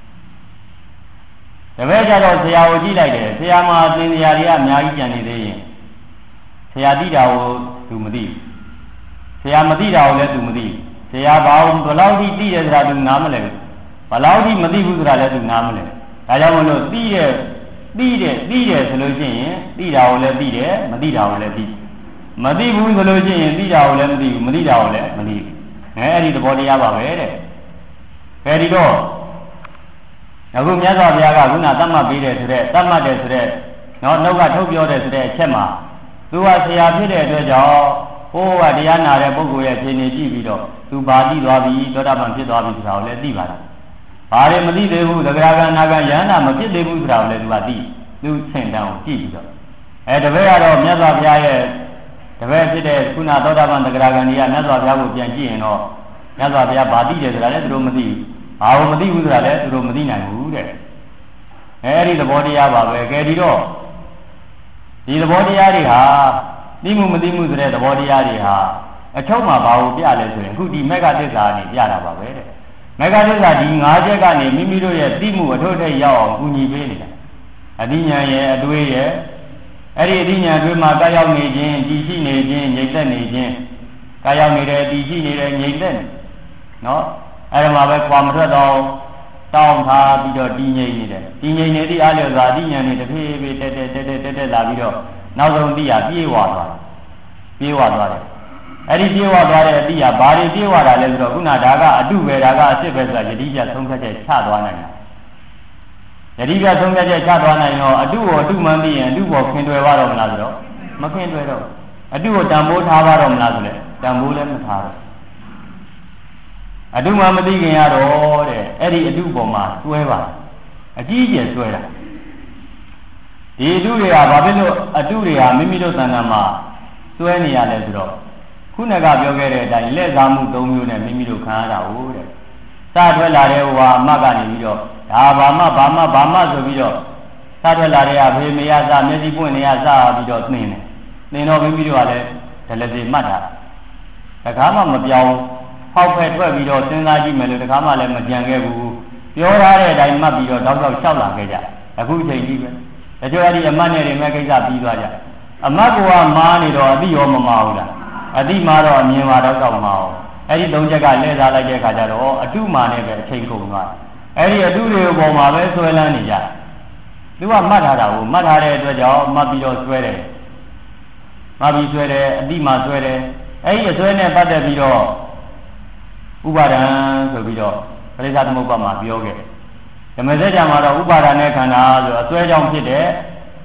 တပည့်ကြတော့ဆရာကိုကြည့်လိုက်တယ်ဆရာမှာသင်ဆရာတွေကအများကြီးကြံနေသေးရင်ဆရာသိတာကိုသူမသိဆရာမသိတာကိုလည်းသူမသိဆရာဘာလို့ဘယ်လောက်ထိသိတယ်ဆိုတာသူနားမလဲဘူးဘယ်လောက်ထိမသိဘူးဆိုတာလည်းသူနားမလဲဒါကြောင့်မလို့သိတဲ့သိတဲ့သိတယ်ဆိုလို့ရှိရင်သိတာကိုလည်းသိတယ်မသိတာကိုလည်းသိမသိဘူးဆိုလို့ရှိရင်သိတာကိုလည်းမသိဘူးမသိတာကိုလည်းမသိဘူးအဲအဲ့ဒီသဘောတရားပါပဲတဲ့အဲဒီတော့အခုမြတ်စွာဘုရားကခုနသတ်မှတ်ပေးတယ်ဆိုတဲ့သတ်မှတ်တယ်ဆိုတဲ့နော်နှုတ်ကထုတ်ပြောတယ်ဆိုတဲ့အချက်မှာသူကဆရာဖြစ်တဲ့အတွက်ကြောင့်ဟိုးကတရားနာတဲ့ပုဂ္ဂိုလ်ရဲ့ဖြေနေကြည့်ပြီးတော့သူဘာသိသွားပြီသောတာပန်ဖြစ်သွားပြီဆိုတာကိုလည်းသိပါတယ်ဘာတွေမသိသေးဘူးသက္ကရာကနာကယန္တာမဖြစ်သေးဘူးဆိုတာကိုလည်းသူကသိသူဆင့်တန်းကိုကြည့်ပြီးတော့အဲတပည့်ကတော့မြတ်စွာဘုရားရဲ့တပည့်ဖြစ်တဲ့ခုနသောတာပန်သက္ကရာကဏီကမြတ်စွာဘုရားကိုပြန်ကြည့်ရင်တော့မြတ်စွာဘုရားဘာသိတယ်ဆိုတာလည်းသူတို့မသိဘူးဘာလို့မသိဘူးဆိုတာလည်းသူတို့မသိနိုင်ဘူးတဲ့အဲဒီသဘောတရားပါပဲကဲဒီတော့ဒီသဘောတရားတွေဟာသိမှုမသိမှုဆိုတဲ့သဘောတရားတွေဟာအချုပ်မှာဘာကိုပြလဲဆိုရင်အခုဒီမေဃသစ္စာကနေပြတာပါပဲတဲ့မေဃသစ္စာဒီ၅ချက်ကနေမိမိတို့ရဲ့သိမှုအထုတ်ထိပ်ရောက်အောင်ကူညီပေးနေတာအသိဉာဏ်ရဲ့အတွေးရဲ့အဲ့ဒီအသိဉာဏ်တွေမှာကာရောက်နေခြင်းတည်ရှိနေခြင်းငြိမ့်သက်နေခြင်းကာရောက်နေတယ်တည်ရှိနေတယ်ငြိမ့်သက်နေနော်အဲ့ဒါမှာပဲကွာမထွက်တော့တောင်းထားပြီးတော့တည်ငြိမ်နေတယ်တည်ငြိမ်နေသည့်အားလျော်စွာအသိဉာဏ်တွေတစ်ဖြည်းဖြည်းတက်တက်တက်တက်တက်လာပြီးတော့နောက်ဆုံးသိရပြေးဝသွားတယ်ပြေးဝသွားတယ်အဲ့ဒီပြေးဝသွားတဲ့အသိရဘာတွေပြေးဝတာလဲဆိုတော့ခုနဒါကအတုပဲဒါကအစစ်ပဲဆိုတာယတိပြသုံးဖြတ်ချက်ချသွားနိုင်တယ်ယတိပြသုံးဖြတ်ချက်ချသွားနိုင်တော့အတုကိုအတုမှန်းသိရင်အတုပေါ်ခင်တွယ်သွားတော့မလားဆိုတော့မခင်တွယ်တော့အတုကိုတန်ဖိုးထားပါတော့မလားဆိုလဲတန်ဖိုးလည်းမထားတော့အတုမှမသိခင်ရတော့တဲ့အဲ့ဒီအတုပေါ်မှာတွဲပါအကြီးကျယ်တွဲတာဒီအတုတွေကဘာဖြစ်လို့အတုတွေဟာမိမိတို့သဏ္ဍာန်မှာတွဲနေရလဲဆိုတော့ခုနကပြောခဲ့တဲ့အတိုင်းလက်စားမှု၃မျိုးနဲ့မိမိတို့ခံရတာဟုတ်တဲ့စထွက်လာတဲ့ဟိုဟာအမကနေပြီးတော့ဒါဘာမှဘာမှဘာမှဆိုပြီးတော့စထွက်လာတဲ့အဖေမေရစမျက်စိပွင့်နေရစပြီးတော့နှင်းတယ်နှင်းတော့မိမိတို့ကလည်းဒလစီမှတ်တာတခါမှမပြောင်းဟောက်ဖက်ထွက်ပြီးတော့စဉ်းစားကြည့်မယ်လို့တခါမှလည်းမကြံခဲ့ဘူးပြောထားတဲ့အတိုင်းမှတ်ပြီးတော့တောက်တောက်လျှောက်လာခဲ့ကြအခုချိန်ကြီးပဲတချို့အဲ့ဒီအမတ်နဲ့တွေမဲ့ကိစ္စပြီးသွားကြအမတ်ကမားနေတော့အတိရောမမာဘူးလားအတိမာတော့အမြင်မာတော့တော့မအောင်အဲ့ဒီသုံးချက်ကလဲစားလိုက်တဲ့ခါကျတော့အတုမာနဲ့ပဲအချိန်ကုန်သွားအဲ့ဒီအတုတွေပေါ်မှာပဲဆွဲလန်းနေကြသူကမှတ်ထားတာကိုမှတ်ထားတဲ့အတွက်ကြောင့်မှတ်ပြီးတော့ဆွဲတယ်မှတ်ပြီးဆွဲတယ်အတိမာဆွဲတယ်အဲ့ဒီအဆွဲနဲ့ပတ်သက်ပြီးတော့ဥပါဒံဆိုပြီးတော့ပရိစ္ဆသမုပ္ပါမှာပြောခဲ့ဓမ္မစကြာမှာတော့ဥပါဒံနဲ့ခန္ဓာဆိုအဆွဲကြောင့်ဖြစ်တဲ့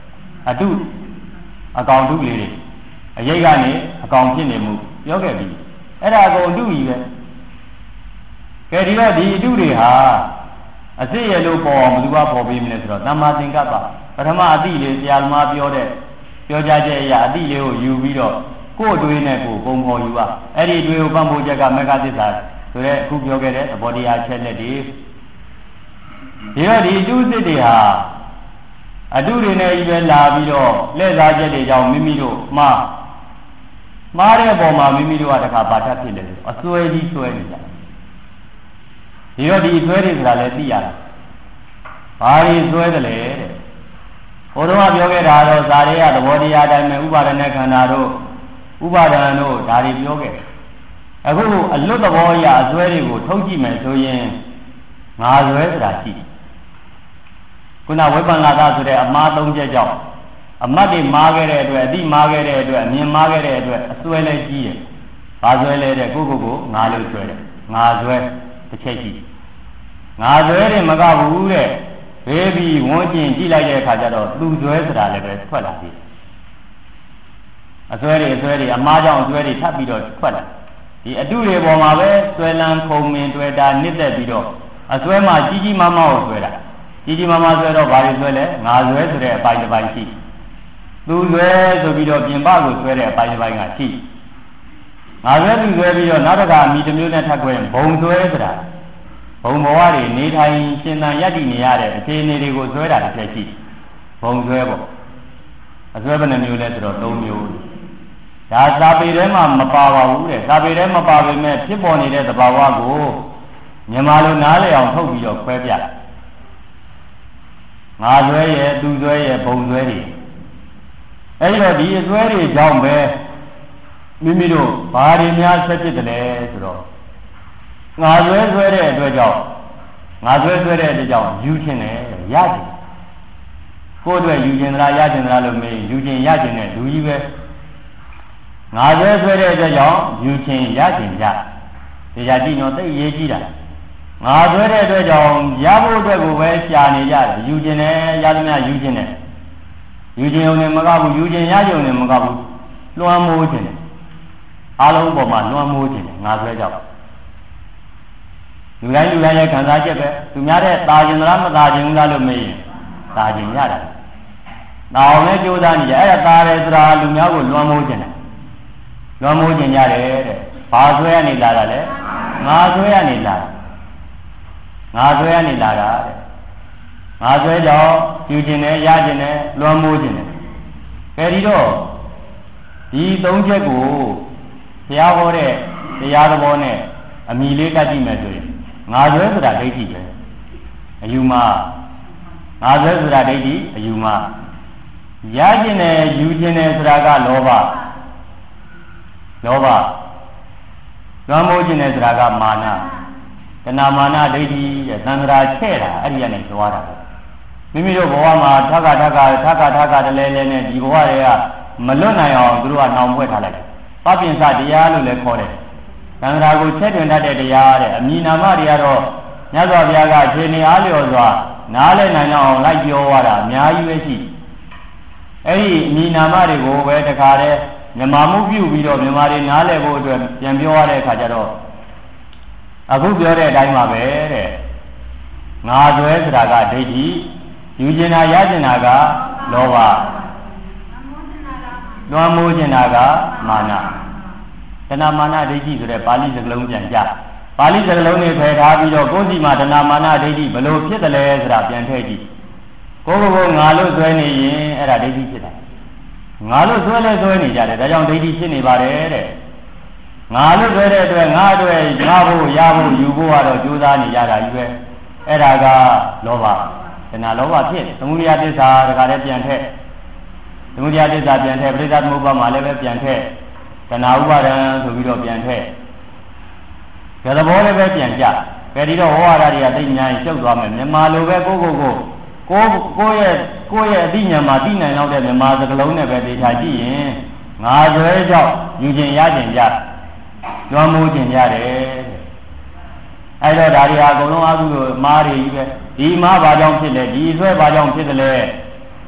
အတုအကောင်တုလေးတွေအရိတ်ကနေအကောင်ဖြစ်နေမှုပြောခဲ့ပြီအဲ့ဒါအကုန်တုကြီးပဲကဲဒီတော့ဒီအတုတွေဟာအစစ်ရလို့ပေါ်အောင်ဘယ်သူကပေါ်ပေးမလဲဆိုတော့သမ္မာသင်္ကပ္ပပထမအတိလေးဆရာသမားပြောတဲ့ပြောကြချက်အရာအတိလေးကိုယူပြီးတော့ကိုယ်အတွေးနဲ့ကိုယ်ပုံပေါ်ယူပါအဲ့ဒီအတွေးကိုပံ့ပိုးချက်ကမေဃသစ္စာဆိုတဲ့အခုပြောခဲ့တဲ့သဘောတရားချက်လက်တွေဒီတော့ဒီအတုစစ်တွေဟာအတုတွေနဲ့ကြီးပဲလာပြီးတော့လက်စားချက်တွေကြောင့်မိမိတို့မှားမှားတဲ့ပုံမှာမိမိတို့ကတခါပါတတ်ဖြစ်တယ်အစွဲကြီးစွဲနေကြဒီတော့ဒီစွဲတွေဆိုတာလည်းသိရတာဘာတွေစွဲတယ်လဲတဲ့ဘုရားကပြောခဲ့တာတော့ဇာရေကသဘောတရားတိုင်းပဲဥပါဒณะခန္ဓာတို့ဥပါဒံတို့ဒါတွေပြောခဲ့အခုအလွတ်သဘောအရအစွဲတွေကိုထုတ်ကြည့်မယ်ဆိုရင်ငါစွဲဆိုတာရှိတယ်ခုနဝိပန္နတာဆိုတဲ့အမှားသုံးချက်ကြောင့်အမတ်တွေမှားခဲ့တဲ့အတွက်အတိမှားခဲ့တဲ့အတွက်အမြင်မှားခဲ့တဲ့အတွက်အစွဲလည်းကြီးတယ်။ဘာစွဲလဲတဲ့ကိုကိုကိုငါလို့စွဲတယ်။ငါစွဲတစ်ချက်ရှိ။ငါစွဲတယ်မကဘူးတဲ့။ဘေးပြီးဝန်းကျင်ကြည့်လိုက်တဲ့အခါကျတော့သူစွဲဆိုတာလည်းပဲထွက်လာပြီ။အစွဲတွေအစွဲတွေအမှားကြောင့်အစွဲတွေထပ်ပြီးတော့ထွက်လာ။ဒီအတုတွေပေါ်မှာပဲစွဲလန်းခုံမင်တွေ့တာနစ်သက်ပြီးတော့အစွဲမှာကြီးကြီးမားမားကိုစွဲတာ။ကြီးကြီးမားမားစွဲတော့ဘာတွေစွဲလဲငါစွဲဆိုတဲ့အပိုင်းတစ်ပိုင်းရှိသူစွဲဆိုပြီးတော့ပြင်ပကိုစွဲတဲ့အပိုင်းတစ်ပိုင်းကရှိငါစွဲသူစွဲပြီးတော့နောက်တစ်ခါမိတစ်မျိုးနဲ့ထပ်ခွဲဘုံစွဲဆိုတာဘုံဘဝတွေနေထိုင်ရှင်သန်ရည်တည်နေရတဲ့အခြေအနေတွေကိုစွဲတာတစ်ချက်ရှိဘုံစွဲပေါ့အစွဲဘယ်နှမျိုးလဲဆိုတော့၃မျိုးဒါစာပေထဲမှာမပါပါဘူးတဲ့စာပေထဲမပါပေမဲ့ဖြစ်ပေါ်နေတဲ့သဘာဝကိုမြန်မာလိုနားလည်အောင်ထုတ်ပြီးတော့ခွဲပြငါစွဲရဲ့သူစွဲရဲ့ဘုံစွဲတွေအဲဒီတော့ဒီအစွဲတွေကြောင့်ပဲမိမိတို့ဘာတွေများဆက်ဖြစ်တယ်လဲဆိုတော့ငါစွဲစွဲတဲ့အတွက်ကြောင့်ငါစွဲစွဲတဲ့အတွက်ကြောင့်ယူခြင်းနဲ့ရခြင်းကိုယ့်အတွက်ယူခြင်းသလားရခြင်းသလားလို့မေးယူခြင်းရခြင်းနဲ့လူကြီးပဲငါစွဲစွဲတဲ့အတွက်ကြောင့်ယူခြင်းရခြင်းရတရားကြည့်တော့သိရေးကြည့်တာငါစွဲတဲ့အတွက်ကြောင့်ရဖို့အတွက်ကိုပဲရှာနေကြတယ်ယူခြင်းနဲ့ရသမျှယူခြင်းနဲ့ယူခြင်းုံနဲ့မကဘူးယူခြင်းရခြင်းနဲ့မကဘူးလွှမ်းမိုးခြင်းနဲ့အားလုံးပေါ်မှာလွှမ်းမိုးခြင်းနဲ့ငါဆွဲကြောက်လူတိုင်းလူတိုင်းရဲ့ခံစားချက်ပဲသူများတဲ့ตาခြင်းလားမตาခြင်းလားလို့မေးရင်ตาခြင်းရတာตาအောင်လည်းကြိုးစားနေကြအဲ့ဒါตาတယ်ဆိုတာလူများကိုလွှမ်းမိုးခြင်းနဲ့လွှမ်းမိုးခြင်းရတယ်တဲ့ဘာဆွဲရနေလာတာလဲငါဆွဲရနေလာငါဆွဲရနေလာတာတဲ့ငါဆွဲကြောင့်ယူခြင်းနဲ့ရခြင်းနဲ့လွှမ်းမိုးခြင်းနဲ့အဲဒီတော့ဒီသုံးချက်ကိုဘုရားဟောတဲ့တရားသဘောနဲ့အမိလေးကတ်ကြည့်မယ်ဆိုရင်ငါဆွဲဆိုတာဒိဋ္ဌိပဲအယူမှာငါဆွဲဆိုတာဒိဋ္ဌိအယူမှာရခြင်းနဲ့ယူခြင်းနဲ့ဆိုတာကလောဘလောဘလွှမ်းမိုးခြင်းနဲ့ဆိုတာကမာနတဏမာနဒိဋ္ဌိတဲ့သံဃာချဲ့တာအဲ့ဒီကနေသွားတာမိမိတို့ဘဝမှာထက်ကထက်ကထက်ကထက်ကတလဲလဲနဲ့ဒီဘဝတွေကမလွတ်နိုင်အောင်သူတို့ကနှောင်ဖွဲ့ထားလိုက်တယ်။ပပိဉ္စတရားလို့လည်းခေါ်တယ်။သံဃာကိုချက်တွင်တတ်တဲ့တရားတဲ့အမည်နာမတွေကတော့မြတ်စွာဘုရားကခြေနေအားလျော်စွာနားလဲနိုင်အောင်လိုက်ပြောရတာအများကြီးပဲရှိ။အဲ့ဒီအမည်နာမတွေကိုပဲတခါတည်းမြမာမှုပြုပြီးတော့မြမာတွေနားလဲဖို့အတွက်ပြန်ပြောရတဲ့အခါကျတော့အခုပြောတဲ့အတိုင်းပါပဲတဲ့ငါဆွဲဆိုတာကဒိဋ္ဌိယူကျင်တာရကျင်တာကလောဘလွှမ်းမိုးကျင်တာကမာနတဏမာနဒိဋ္ဌိဆိုတဲ့ပါဠိစကားလုံးပြန်ကြပါဠိစကားလုံးတွေဖယ်ထားပြီးတော့ကိုယ်စီမှာတဏမာနဒိဋ္ဌိဘယ်လိုဖြစ်တယ်လဲဆိုတာပြန်ထည့်ကြည့်ကိုယ်ကိုယ်ငါလို့ဆွဲနေရင်အဲ့ဒါဒိဋ္ဌိဖြစ်တာငါလို့ဆွဲလဲဆွဲနေကြတယ်ဒါကြောင့်ဒိဋ္ဌိဖြစ်နေပါတယ်တဲ့ငါလို့ဆိုတဲ့အတွက်ငါအတွက်ငါဖို့ရဖို့ယူဖို့ကတော့ကြိုးစားနေကြတာကြီးပဲအဲ့ဒါကလောဘတဏှာလောဘဖြစ်တယ်သမုဒယသစ္စာတခါတည်းပြန်ထက်သမုဒယသစ္စာပြန်ထက်ပရိသသမုပ္ပါမှာလည်းပဲပြန်ထက်တဏှာဥပါဒံဆိုပြီးတော့ပြန်ထက်ဒါသဘောလည်းပဲပြန်ကြဘယ်ဒီတော့ဟောရတာတွေကသိဉာဏ်ရှုပ်သွားမယ်မြန်မာလိုပဲကိုကိုကိုကိုကိုရဲ့ကိုရဲ့အသိဉာဏ်မှာသိနိုင်တော့တဲ့မြန်မာစကားလုံးနဲ့ပဲသိချာကြည့်ရင်ငါဆွဲကြောင့်ယူခြင်းရခြင်းကြလွှမ်းမိုးခြင်းရတယ်အဲ့တော့ဒါတွေဟာအကုန်လုံးအကုသိုလ်မားတွေကြီးပဲဒီမားဘာကြောင့်ဖြစ်လဲဒီဆွဲဘာကြောင့်ဖြစ်တယ်လဲ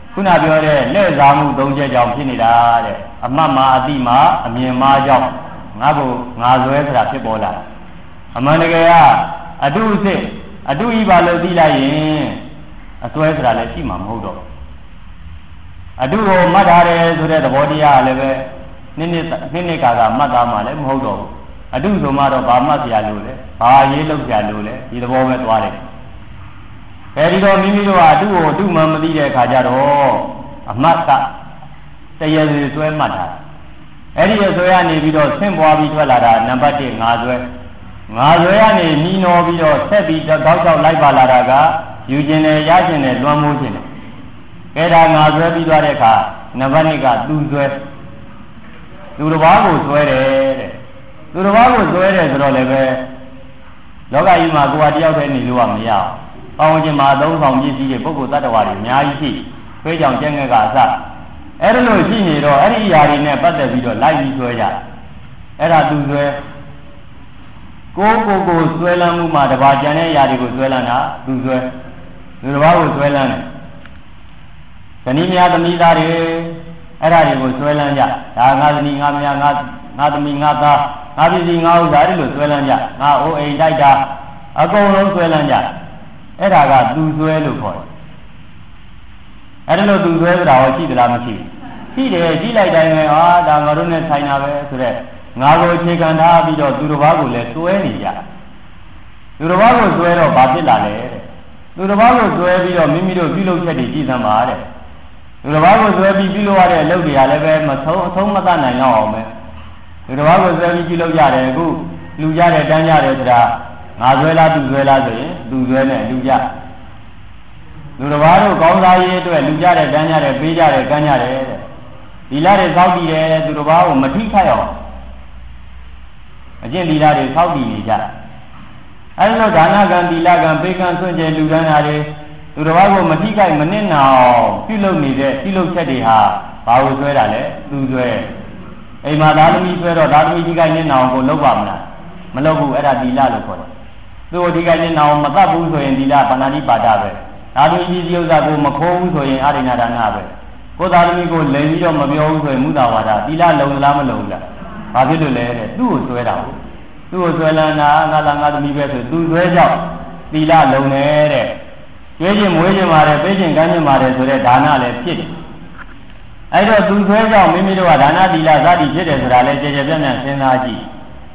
ခုနပြောတဲ့လက်စားမှုသုံးချက်ကြောင့်ဖြစ်နေတာတဲ့အမှတ်မှာအတိမှာအမြင်မှာကြောင့်ငါ့ကိုငါဆွဲဆိုတာဖြစ်ပေါ်လာအမှန်တကယ်ကအတုအစစ်အတုဤပါလို့သိလိုက်ရင်အစွဲဆိုတာလည်းရှိမှာမဟုတ်တော့အတုကိုမှတ်ထားတယ်ဆိုတဲ့သဘောတရားလည်းပဲနည်းနည်းနည်းနည်းကာကမှတ်သားမှလည်းမဟုတ်တော့ဘူးအတုဆိုမှတော့ဘာမှတ်เสียလို့လဲဘာရေးလုပ်เสียလို့လဲဒီသဘောပဲသွားတယ်အဲဒီတော့မိမိတို့ကအတုကိုအတုမှမသိတဲ့အခါကျတော့အမှတ်ကတရားစီဆွဲမှတ်တာအဲ့ဒီအဆွဲကနေပြီးတော့ဆင့်ပွားပြီးထွက်လာတာနံပါတ်တစ်ငါဆွဲငါဆွဲကနေနီးနော်ပြီးတော့ဆက်ပြီးတောက်ချောက်လိုက်ပါလာတာကယူခြင်းနဲ့ရခြင်းနဲ့လွှမ်းမိုးခြင်းနဲ့ကဲဒါငါဆွဲပြီးသွားတဲ့အခါနံပါတ်နှစ်ကသူဆွဲသူတစ်ပါးကိုဆွဲတယ်တဲ့သူတစ်ပါးကိုဆွဲတယ်ဆိုတော့လည်းပဲလောကကြီးမှာကိုယ်ဟာတယောက်တည်းနေလို့ကမရအောင်ပေါင်းခြင်းမှာသုံးဆောင်ပစ္စည်းတွေပုဂ္ဂိုလ်တ attva တွေအများကြီးရှိခွေးကြောင်ကျက်ငှက်ကအစအဲ့ဒါလို့ရှိနေတော့အဲ့ဒီຢာတွေနဲ့ပတ်သက်ပြီးတော့လိုက်ပြီးဆွဲကြအဲ့ဒါသူဆွဲကိုယ်ကိုယ်ကိုဆွဲလန်းမှုမှာတပါးကျန်တဲ့ຢာတွေကိုဆွဲလန်းတာသူဆွဲသူတစ်ပါးကိုဆွဲလန်းတယ်ဇနီးများသမီးသားတွေအဲ့ဒါတွေကိုဆွဲလန်းကြဒါငါဇနီးငါမယားငါငါသမီးငါသားငါပြည်စီငါဥစ္စာတွေလို့ဆွဲလန်းကြငါအိုးအိမ်တိုက်တာအကုန်လုံးဆွဲလန်းကြအဲ့ဒါကသူဆွဲလို့ခေါ်တယ်အဲ့ဒါလို့သူဆွဲဆိုတာဟောရှိသလားမရှိဘူးရှိတယ်ကြည့်လိုက်တိုင်းပဲဟာဒါငါတို့နဲ့ဆိုင်တာပဲဆိုတော့ငါကိုအခြေခံထားပြီးတော့သူတစ်ပါးကိုလည်းဆွဲနေကြသူတစ်ပါးကိုဆွဲတော့ဘာဖြစ်လာလဲတဲ့သူတစ်ပါးကိုဆွဲပြီးတော့မိမိတို့ပြုလုပ်ချက်တွေကြည့်သမ်းပါတဲ့သူတစ်ပါးကိုဆွဲပြီးပြုလုပ်ရတဲ့အလုပ်တွေကလည်းပဲမဆုံးအဆုံးမသနိုင်တော့အောင်ပဲသူတစ်ပါးကိုဆွဲပြီးပြုလုပ်ကြတယ်အခုလူကြတယ်တန်းကြတယ်ဆိုတာငါဆွဲလားသူဆွဲလားဆိုရင်သူဆွဲနဲ့လူကြလူတစ်ပါးတို့ကောင်းစားရေးအတွက်လူကြတယ်တန်းကြတယ်ပေးကြတယ်ကမ်းကြတယ်တဲ့ဒီလားတွေသောက်တည်တယ်သူတစ်ပါးကိုမထိခိုက်အောင်အကျင့်ဒီလားတွေသောက်တည်နေကြအဲဒီလိုဒါနကံဒီလကံပေးကံဆွင့်ကျဲလူတန်းတာတွေသူတစ်ပါးကိုမထိခိုက်မနစ်နာအောင်ပြုလုပ်နေတဲ့ပြုလုပ်ချက်တွေဟာဘာကိုဆွဲတာလဲသူဆွဲအိမ်မှာသားသမီးဆွဲတော့သားသမီးထိခိုက်နစ်နာအောင်ကိုလုပ်ပါမလားမလုပ်ဘူးအဲ့ဒါဒီလလို့ခေါ်တယ်သူ့ကိုထိခိုက်နစ်နာအောင်မတတ်ဘူးဆိုရင်ဒီလပါဏာတိပါဒပဲသားသမီးကြီးဥစ္စာကိုမခိုးဘူးဆိုရင်အာရိဏဒါနပဲကိုယ်သားသမီးကိုလိမ်ပြီးတော့မပြောဘူးဆိုရင်မုဒ္ဒဝါဒသီလလုံလားမလုံလားဘာဖြစ်လို့လဲတဲ့သူ့ကိုဆွဲတာဟုတ်သူ့ကိုဆွဲလန်းတာငါလာငါသမီးပဲဆိုသူဆွဲကြောက်သီလလုံနေတဲ့ကျွေးခြင်းမွေးခြင်းပါတယ်ပေးခြင်းကမ်းခြင်းပါတယ်ဆိုတဲ့ဒါနလည်းဖြစ်တယ်အဲ့တော့သူဆွဲကြောက်မိမိတို့ကဒါနသီလစသည်ဖြစ်တယ်ဆိုတာလည်းကြည်ကြပြန့်ပြန့်စဉ်းစားကြည့်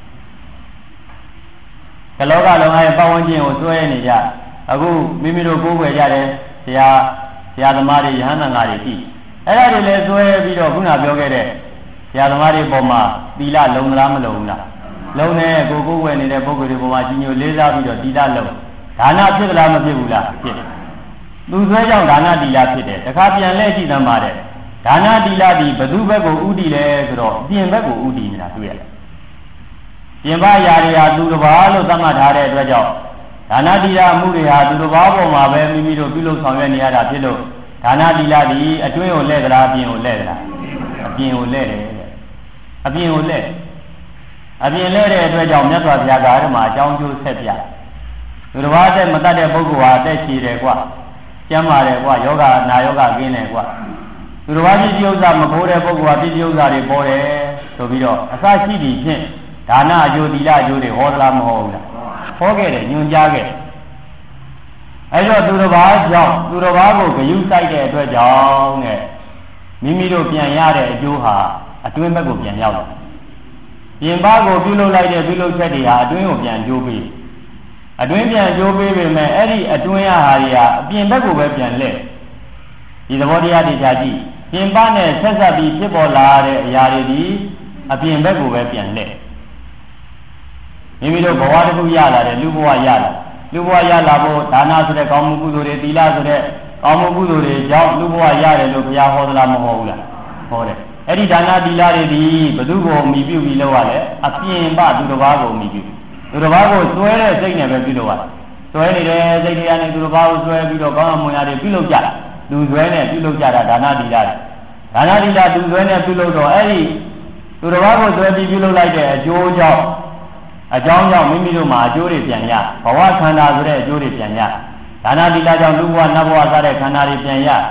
ကလောကလုံးရဲ့ပတ်ဝန်းကျင်ကိုဆွဲနေကြအခုမိမိတို့ကိုးကွယ်ကြတယ်ဆရာဆရာသမားတွေယဟန်သံဃာတွေရှိအဲ့ဒါတွေလည်းဆွဲပြီးတော့ခုနပြောခဲ့တဲ့ဆရာသမားတွေပေါ်မှာသီလလုံလားမလုံလားလုံတဲ့ကိုကိုးကွယ်နေတဲ့ပုဂ္ဂိုလ်တွေပေါ်မှာကြီးညိုလေးစားပြီးတော့သီလလုံဒါနဖြစ်သလားမဖြစ်ဘူးလားဖြစ်တယ်သူဆွဲကြောင့်ဒါနသီလဖြစ်တယ်တခါပြန်လဲကြည့်သမ်းပါတယ်ဒါနသီလဒီဘယ်သူဘက်ကိုဥတည်လဲဆိုတော့အပြင်ဘက်ကိုဥတည်နေတာတွေ့ရတယ်ပြင်ပရာတွေဟာသူတစ်ပါးလို့သတ်မှတ်ထားတဲ့အတွက်ကြောင့်ဒါနသီလမှုတွေဟာသူတစ်ပါးပေါ်မှာပဲမိမိတို့ပြုလုပ်ဆောင်ရွက်နေရတာဖြစ်လို့ဒါနသီလဒီအတွင်းကိုလဲသလားအပြင်ကိုလဲသလားအပြင်ကိုလဲတယ်တဲ့အပြင်ကိုလဲအပြင်လဲတဲ့အတွက်ကြောင့်မြတ်စွာဘုရားကအဲ့ဒီမှာအကြောင်းကျိုးဆက်ပြသူတစ်ပါးတဲ့မတတ်တဲ့ပုဂ္ဂိုလ်ဟာအသက်ရှည်တယ်ကွာကျမ်းပါတယ်ကွာယောဂနာယောဂကင်းတယ်ကွာသူတစ်ပါးကြီးဥစ္စာမခိုးတဲ့ပုဂ္ဂိုလ်ဟာပြည်ဥစ္စာတွေပေါ်တယ်ဆိုပြီးတော့အစရှိသည်ဖြင့်ဒါနအကျိုးသီလအကျိုးတွေဟောသလားမဟောဘူးလားဟောခဲ့တယ်ညွှန်ကြားခဲ့အဲ့တော့သူတစ်ပါးကြောင့်သူတစ်ပါးကိုဂရုစိုက်တဲ့အတွက်ကြောင့်တဲ့မိမိတို့ပြန်ရတဲ့အကျိုးဟာအတွင်းဘက်ကိုပြန်ရောက်လာပြင်ပကိုပြုလုပ်လိုက်တဲ့ပြုလုပ်ချက်တွေဟာအတွင်းကိုပြန်ကျိုးပေးအတွင်းပြန်ကျိုးပေးပေမဲ့အဲ့ဒီအတွင်းရဟာတွေဟာအပြင်ဘက်ကိုပဲပြန်လှည့်ဒီသဘောတရားတွေကြာကြည့်ပြင်ပနဲ့ဆက်ဆက်ပြီးဖြစ်ပေါ်လာတဲ့အရာတွေဒီအပြင်ဘက်ကိုပဲပြန်လှည့်မိမိတို့ဘဝတစ်ခုရလာတယ်လူဘဝရလာလူဘဝရလာဖို့ဒါနဆိုတဲ့ကောင်းမှုကုသိုလ်တွေသီလဆိုတဲ့ကောင်းမှုကုသိုလ်တွေကြောင့်လူဘဝရတယ်လို့ဘုရားဟောသလားမဟောဘူးလားဟောတယ်အဲ့ဒီဒါနသီလတွေဒီဘယ်သူကိုအမိပြုပြီးလုပ်ရလဲအပြင်ပသူတစ်ပါးကိုအမိပြုသူတစ်ပါးကိုစွဲတဲ့စိတ်နဲ့ပဲပြုလုပ်ရတယ်စွဲနေတဲ့စိတ်တွေကနေသူတစ်ပါးကိုစွဲပြီးတော့ကောင်းအောင်မွန်ရတွေပြုလုပ်ကြတာသူစွဲနဲ့ပြုလုပ်ကြတာဒါနသီလတွေဒါနသီလသူစွဲနဲ့ပြုလုပ်တော့အဲ့ဒီသူတစ်ပါးကိုစွဲပြီးပြုလုပ်လိုက်တဲ့အကျိုးကြောင့်အကြောင်းကြောင့်မိမိတို့မှာအကျိုးတွေပြန်ရဘဝခန္ဓာဆိုတဲ့အကျိုးတွေပြန်ရဒါနသီလကြောင့်လူဘဝနတ်ဘဝစတဲ့ခန္ဓာတွေပြန်ရ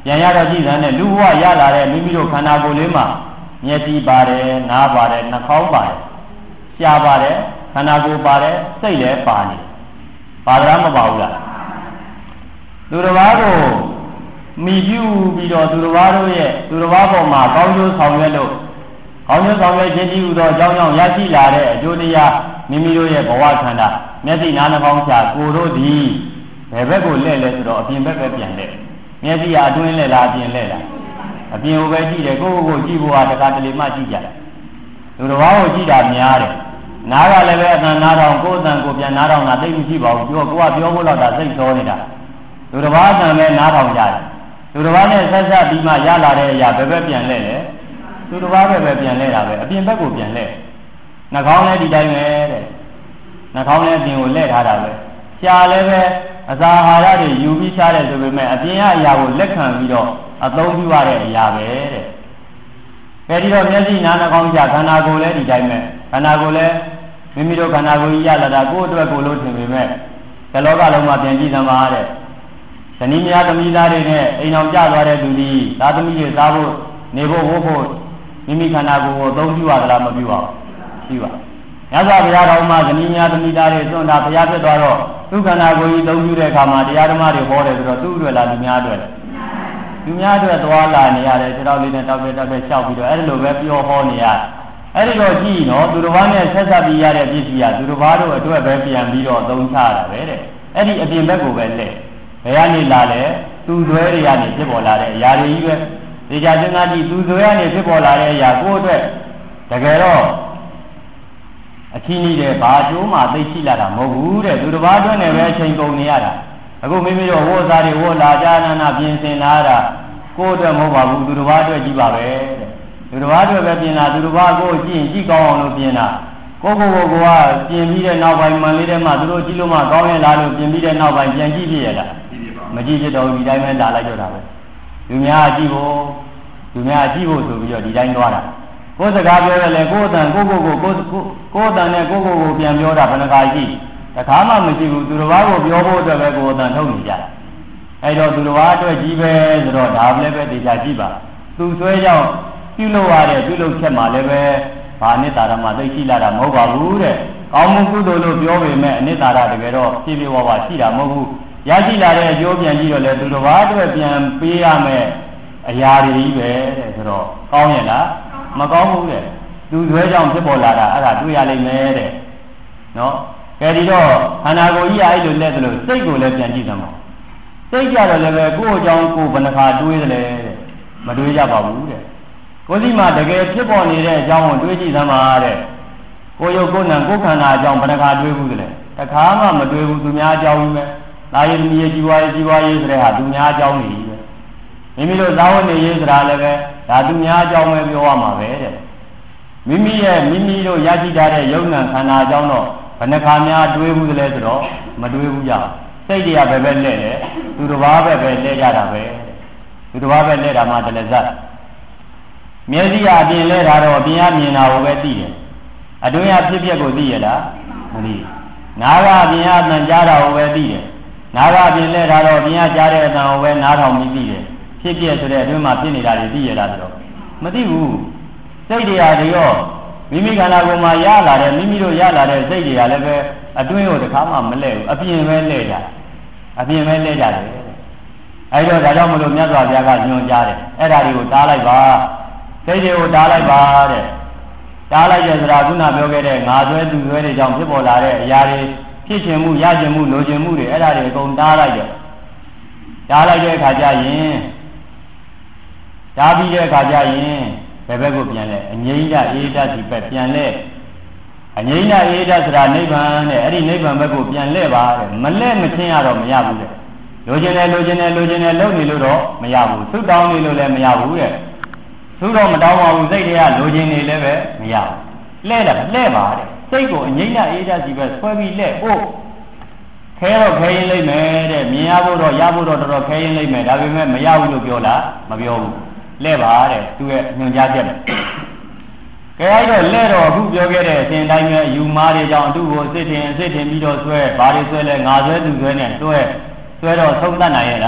ပြန်ရတော့ကြည်စံနဲ့လူဘဝရလာတဲ့မိမိတို့ခန္ဓာကိုယ်လေးမှာမျက်စိပါတယ်နားပါတယ်နှာခေါင်းပါတယ်ရှားပါတယ်ခန္ဓာကိုယ်ပါတယ်စိတ်လည်းပါနေပါဒရာမပါဘူးလားသူတစ်ပါးကိုမိပြုပြီးတော့သူတစ်ပါးတို့ရဲ့သူတစ်ပါးပေါ်မှာကောင်းကျိုးဆောင်ရွက်လို့ကောင်းကျိုးဆောင်ရွက်ခြင်းတည်းဟူသောအကြောင်းကြောင့်ရရှိလာတဲ့အကျိုးတရားမိမိတို့ရဲ့ဘဝခန္ဓာမျက်စိနားနှာခေါင်းရှားကိုယ်တို့ဒီဘယ်ဘက်ကိုလှည့်လဲဆိုတော့အပြင်ဘက်ပဲပြန်လှည့်မျက်စိကအတွင်းလှည့်လားအပြင်လှည့်လားအပြင်ကိုပဲကြည့်တယ်ကိုယ့်ကိုယ်ကိုကြည့်ဖို့ဟာတခါတလေမှကြည့်ကြတယ်သူတစ်ပါးကိုကြည့်တာများတယ်နားကလည်းပဲအတန်နားထောင်ကိုယ်အတန်ကိုပြန်နားထောင်တာသိမရှိပါဘူးပြောကိုကပြောဖို့တော့ဒါစိတ်သောနေတာသူတစ်ပါးအတန်ပဲနားထောင်ကြတယ်သူတစ်ပါးနဲ့ဆက်ဆက်ပြီးမှရလာတဲ့အရာဘယ်ဘက်ပြန်လဲလဲသူတစ်ပါးပဲပဲပြန်လဲတာပဲအပြင်ဘက်ကိုပြန်လဲနှာခေါင်းလည်းဒီတိုင်းပဲတဲ့နှာခေါင်းလည်းအပြင်ကိုလဲထားတာပဲရှားလည်းပဲအစာအာဟာရတွေယူပြီးရှားတယ်ဆိုပေမဲ့အပြင်ကအရာကိုလက်ခံပြီးတော့အသုံးပြုရတဲ့အရာပဲတဲ့အဲဒီတော့မျက်စိနားနှာခေါင်းရှားခန္ဓာကိုယ်လည်းဒီတိုင်းပဲခန္ဓာကိုယ်လည်းမိမိတို့ခန္ဓာကိုယ်ကြီးရလာတာကိုယ့်အတွက်ကိုယ်လို့ထင်ပေမဲ့ဒီလောကလုံးမှာပြန်ကြည့်သမှာတဲ့ဇနီးများသမီးသားတွေနဲ့အိမ်အောင်ကြသွားတဲ့သူကြီးသားသမီးတွေသားဖို့နေဖို့ဝတ်ဖို့မိမိခန္ဓာကိုယ်ကိုအသုံးပြုရသလားမပြုပါဘူးပြုပါမြတ်စွာဘုရားတော်မှာဇနီးများသမီးသားတွေသွန်တာဘုရားဖြစ်သွားတော့သူခန္ဓာကိုယ်ကြီးအသုံးပြုတဲ့အခါမှာတရားဓမ္မတွေဟောတယ်ဆိုတော့သူ့အတွက်လားလူများအတွက်လူများအတွက်သွားလာနေရတယ်ခြေတော်လေးနဲ့တောက်ပြတောက်ပြလျှောက်ပြီးတော့အဲ့ဒီလိုပဲပြောဟောနေရအဲ့ဒီတော့ကြည့်နော်သူတစ်ပါးနဲ့ဆက်ဆက်ပြီးရတဲ့ပစ္စည်းကသူတစ်ပါးတို့အတွက်ပဲပြန်ပြီးတော့သုံးချတာပဲတဲ့အဲ့ဒီအပြင်ဘက်ကိုပဲလှည့်ဘယ်ကနေလာလဲသူ့သွဲတွေကနေဖြစ်ပေါ်လာတဲ့အရာတွေကြီးပဲဒီကြစဉ်းစားကြည့်သူ့သွဲကနေဖြစ်ပေါ်လာတဲ့အရာကိုယ့်အတွက်တကယ်တော့အချင်းကြီးတဲ့ဘာကျိုးမှသိရှိလာတာမဟုတ်ဘူးတဲ့သူတစ်ပါးအတွက်နဲ့ပဲအချိန်ကုန်နေရတာအခုမိမိတို့ဝိုးစားတွေဝိုးလာကြနာနာပြင်ဆင်လာတာကိုယ့်အတွက်မဟုတ်ပါဘူးသူတစ်ပါးအတွက်ကြီးပါပဲတဲ့သူတစ်ပါးအတွက်ပဲပြင်တာသူတစ်ပါးကိုကြည့်ရင်ကြည့်ကောင်းအောင်လို့ပြင်တာကိုကိုကိုကပြင်ပြီးတဲ့နောက်ပိုင်းမှန်လေးထဲမှာသူတို့ကြည့်လို့မှကောင်းရင်လားလို့ပြင်ပြီးတဲ့နောက်ပိုင်းပြန်ကြည့်ပြရလားမကြည့်ဖြစ်တော့ဒီတိုင်းပဲလာလိုက်တော့တာပဲလူများကြည့်ဖို့လူများကြည့်ဖို့ဆိုပြီးတော့ဒီတိုင်းသွားတာကိုယ်စကားပြောရလဲကိုယ်အတန်ကိုကိုကိုကိုကိုအတန်နဲ့ကိုကိုကိုပြန်ပြောတာဘယ်နှခါကြည့်တခါမှမရှိဘူးသူတစ်ပါးကိုပြောဖို့အတွက်ပဲကိုယ်အတန်ထုတ်နေကြတယ်အဲ့တော့သူတစ်ပါးအတွက်ကြီးပဲဆိုတော့ဒါလည်းပဲတေချာကြည့်ပါသူဆွဲကြောင့်ပြုလုပ်ရတဲ့ပြုလုပ်ချက်မှလည်းပဲဘာအနိတ္တာရမှသိရှိလာတာမဟုတ်ပါဘူးတဲ့ကောင်းမှုကုသိုလ်လို့ပြောပေမဲ့အနိတ္တာရတကယ်တော့ပြည့်ပြည့်ဝဝရှိတာမဟုတ်ဘူးရရှိလာတဲ့အကျိုးပြန်ကြည့်တော့လေသူတစ်ပါးအတွက်ပြန်ပေးရမယ်အရာတွေကြီးပဲတဲ့ဆိုတော့ကောင်းရဲ့လားမကောင်းဘူးတဲ့သူဆွဲကြောင့်ဖြစ်ပေါ်လာတာအဲ့ဒါတွေ့ရလိမ့်မယ်တဲ့နော်ကဲဒီတော့ခန္ဓာကိုယ်ကြီးအဲ့လိုလက်သလိုစိတ်ကိုလည်းပြန်ကြည့်သမှာစိတ်ကြတော့လည်းပဲကိုယ့်အကြောင်းကိုယ်ဘယ်နှခါတွေးသလဲတဲ့မတွေးကြပါဘူးတဲ့ကိုယ်စီမှာတကယ်ဖြစ်ပေါ်နေတဲ့အကြောင်းကိုတွေးကြည့်သမှာတဲ့ကိုယ်ရုပ်ကိုယ်နံကိုယ်ခန္ဓာအကြောင်းဘယ်နှခါတွေးဘူးသလဲတခါမှမတွေးဘူးသူများအကြောင်းကြီးပဲလာရည်သမီးရဲ့ကြီးပွားရေးကြီးပွားရေးဆိုတဲ့ဟာသူများအကြောင်းကြီးပဲမိမိတို့သာဝနေရေးဆိုတာလည်းပဲဒါသူများအကြောင်းပဲပြောရမှာပဲတဲ့မိမိရဲ့မိမိတို့ရရှိထားတဲ့ယုံ nant ခန္ဓာအကြောင်းတော့ဘယ်နှခါများတွေးဘူးသလဲဆိုတော့မတွေးဘူးကြစိတ်တွေကပဲပဲလဲတယ်သူတစ်ပါးပဲပဲလဲကြတာပဲသူတစ်ပါးပဲလဲတာမှတလည်းဇတ်မျက်စိအပြင်လဲတာတော့အပြင်ကမြင်တာကိုပဲသိတယ်အတွင်းကဖြစ်ပျက်ကိုသိရလားမသိနားကအပြင်ကအတန်ကြားတာကိုပဲသိတယ်နားကအပြင်လဲတာတော့အပြင်ကကြားတဲ့အတန်ကိုပဲနားထောင်ပြီးသိတယ်ဖြစ်ပျက်ဆိုတဲ့အတွင်းမှာဖြစ်နေတာတွေသိရလားဆိုတော့မသိဘူးစိတ်တွေကတွေရောမိမိခန္ဓာကိုယ်မှာရလာတဲ့မိမိတို့ရလာတဲ့စိတ်တွေကလည်းပဲအတွင်းကိုတခါမှမလဲဘူးအပြင်ပဲလဲကြအပြင်ပဲလဲကြတယ်အဲဒီတော့ဒါကြောင့်မလို့မြတ်စွာဘုရားကညွှန်ကြားတယ်အဲ့ဒါတွေကိုတားလိုက်ပါစိတ်တွေကိုတားလိုက်ပါတဲ့တားလိုက်တဲ့ဆိုတာခုနပြောခဲ့တဲ့ငါဆွဲသူဆွဲတွေကြောင့်ဖြစ်ပေါ်လာတဲ့အရာတွေဖြစ်ခြင်းမှုရခြင်းမှုလိုခြင်းမှုတွေအဲ့ဒါတွေအကုန်တားလိုက်တယ်တားလိုက်တဲ့အခါကျရင်တားပြီးတဲ့အခါကျရင်ဘယ်ဘက်ကိုပြန်လဲအငြိမ့်ဒအေဒစီဘက်ပြန်လဲအငြိမ့်ဒအေဒဆိုတာနိဗ္ဗာန်တဲ့အဲ့ဒီနိဗ္ဗာန်ဘက်ကိုပြန်လဲပါတဲ့မလဲမချင်းရတော့မရဘူးတဲ့လိုချင်တယ်လိုချင်တယ်လိုချင်တယ်လုပ်နေလို့တော့မရဘူးသုတောင်းနေလို့လည်းမရဘူးတဲ့သုတော့မတောင်းပါဘူးစိတ်တွေကလိုချင်နေလည်းပဲမရဘူးလဲတာလဲပါတဲ့စိတ်ကိုအငြိမ့်ဒအေဒစီဘက်ဆွဲပြီးလဲအိုးခဲတော့ခဲရင်လိမ့်မယ်တဲ့မြင်ရဖို့တော့ရဖို့တော့တော်တော်ခဲရင်လိမ့်မယ်ဒါပေမဲ့မရဘူးလို့ပြောလားမပြောဘူးလဲပါတဲ့သူရဲ့ညွှန်ကြားချက်ပဲကဲအဲ့တော့လဲတော့အခုပြောခဲ့တဲ့အစဉ်တိုင်းပဲယူမားတွေကြောင့်သူ့ကိုစစ်ထင်စစ်ထင်ပြီးတော့ဆွဲဘာတွေဆွဲလဲငါဆွဲသူဆွဲနဲ့ဆွဲဆွဲတော့သုံးတတ်နိုင်ရဲ့လား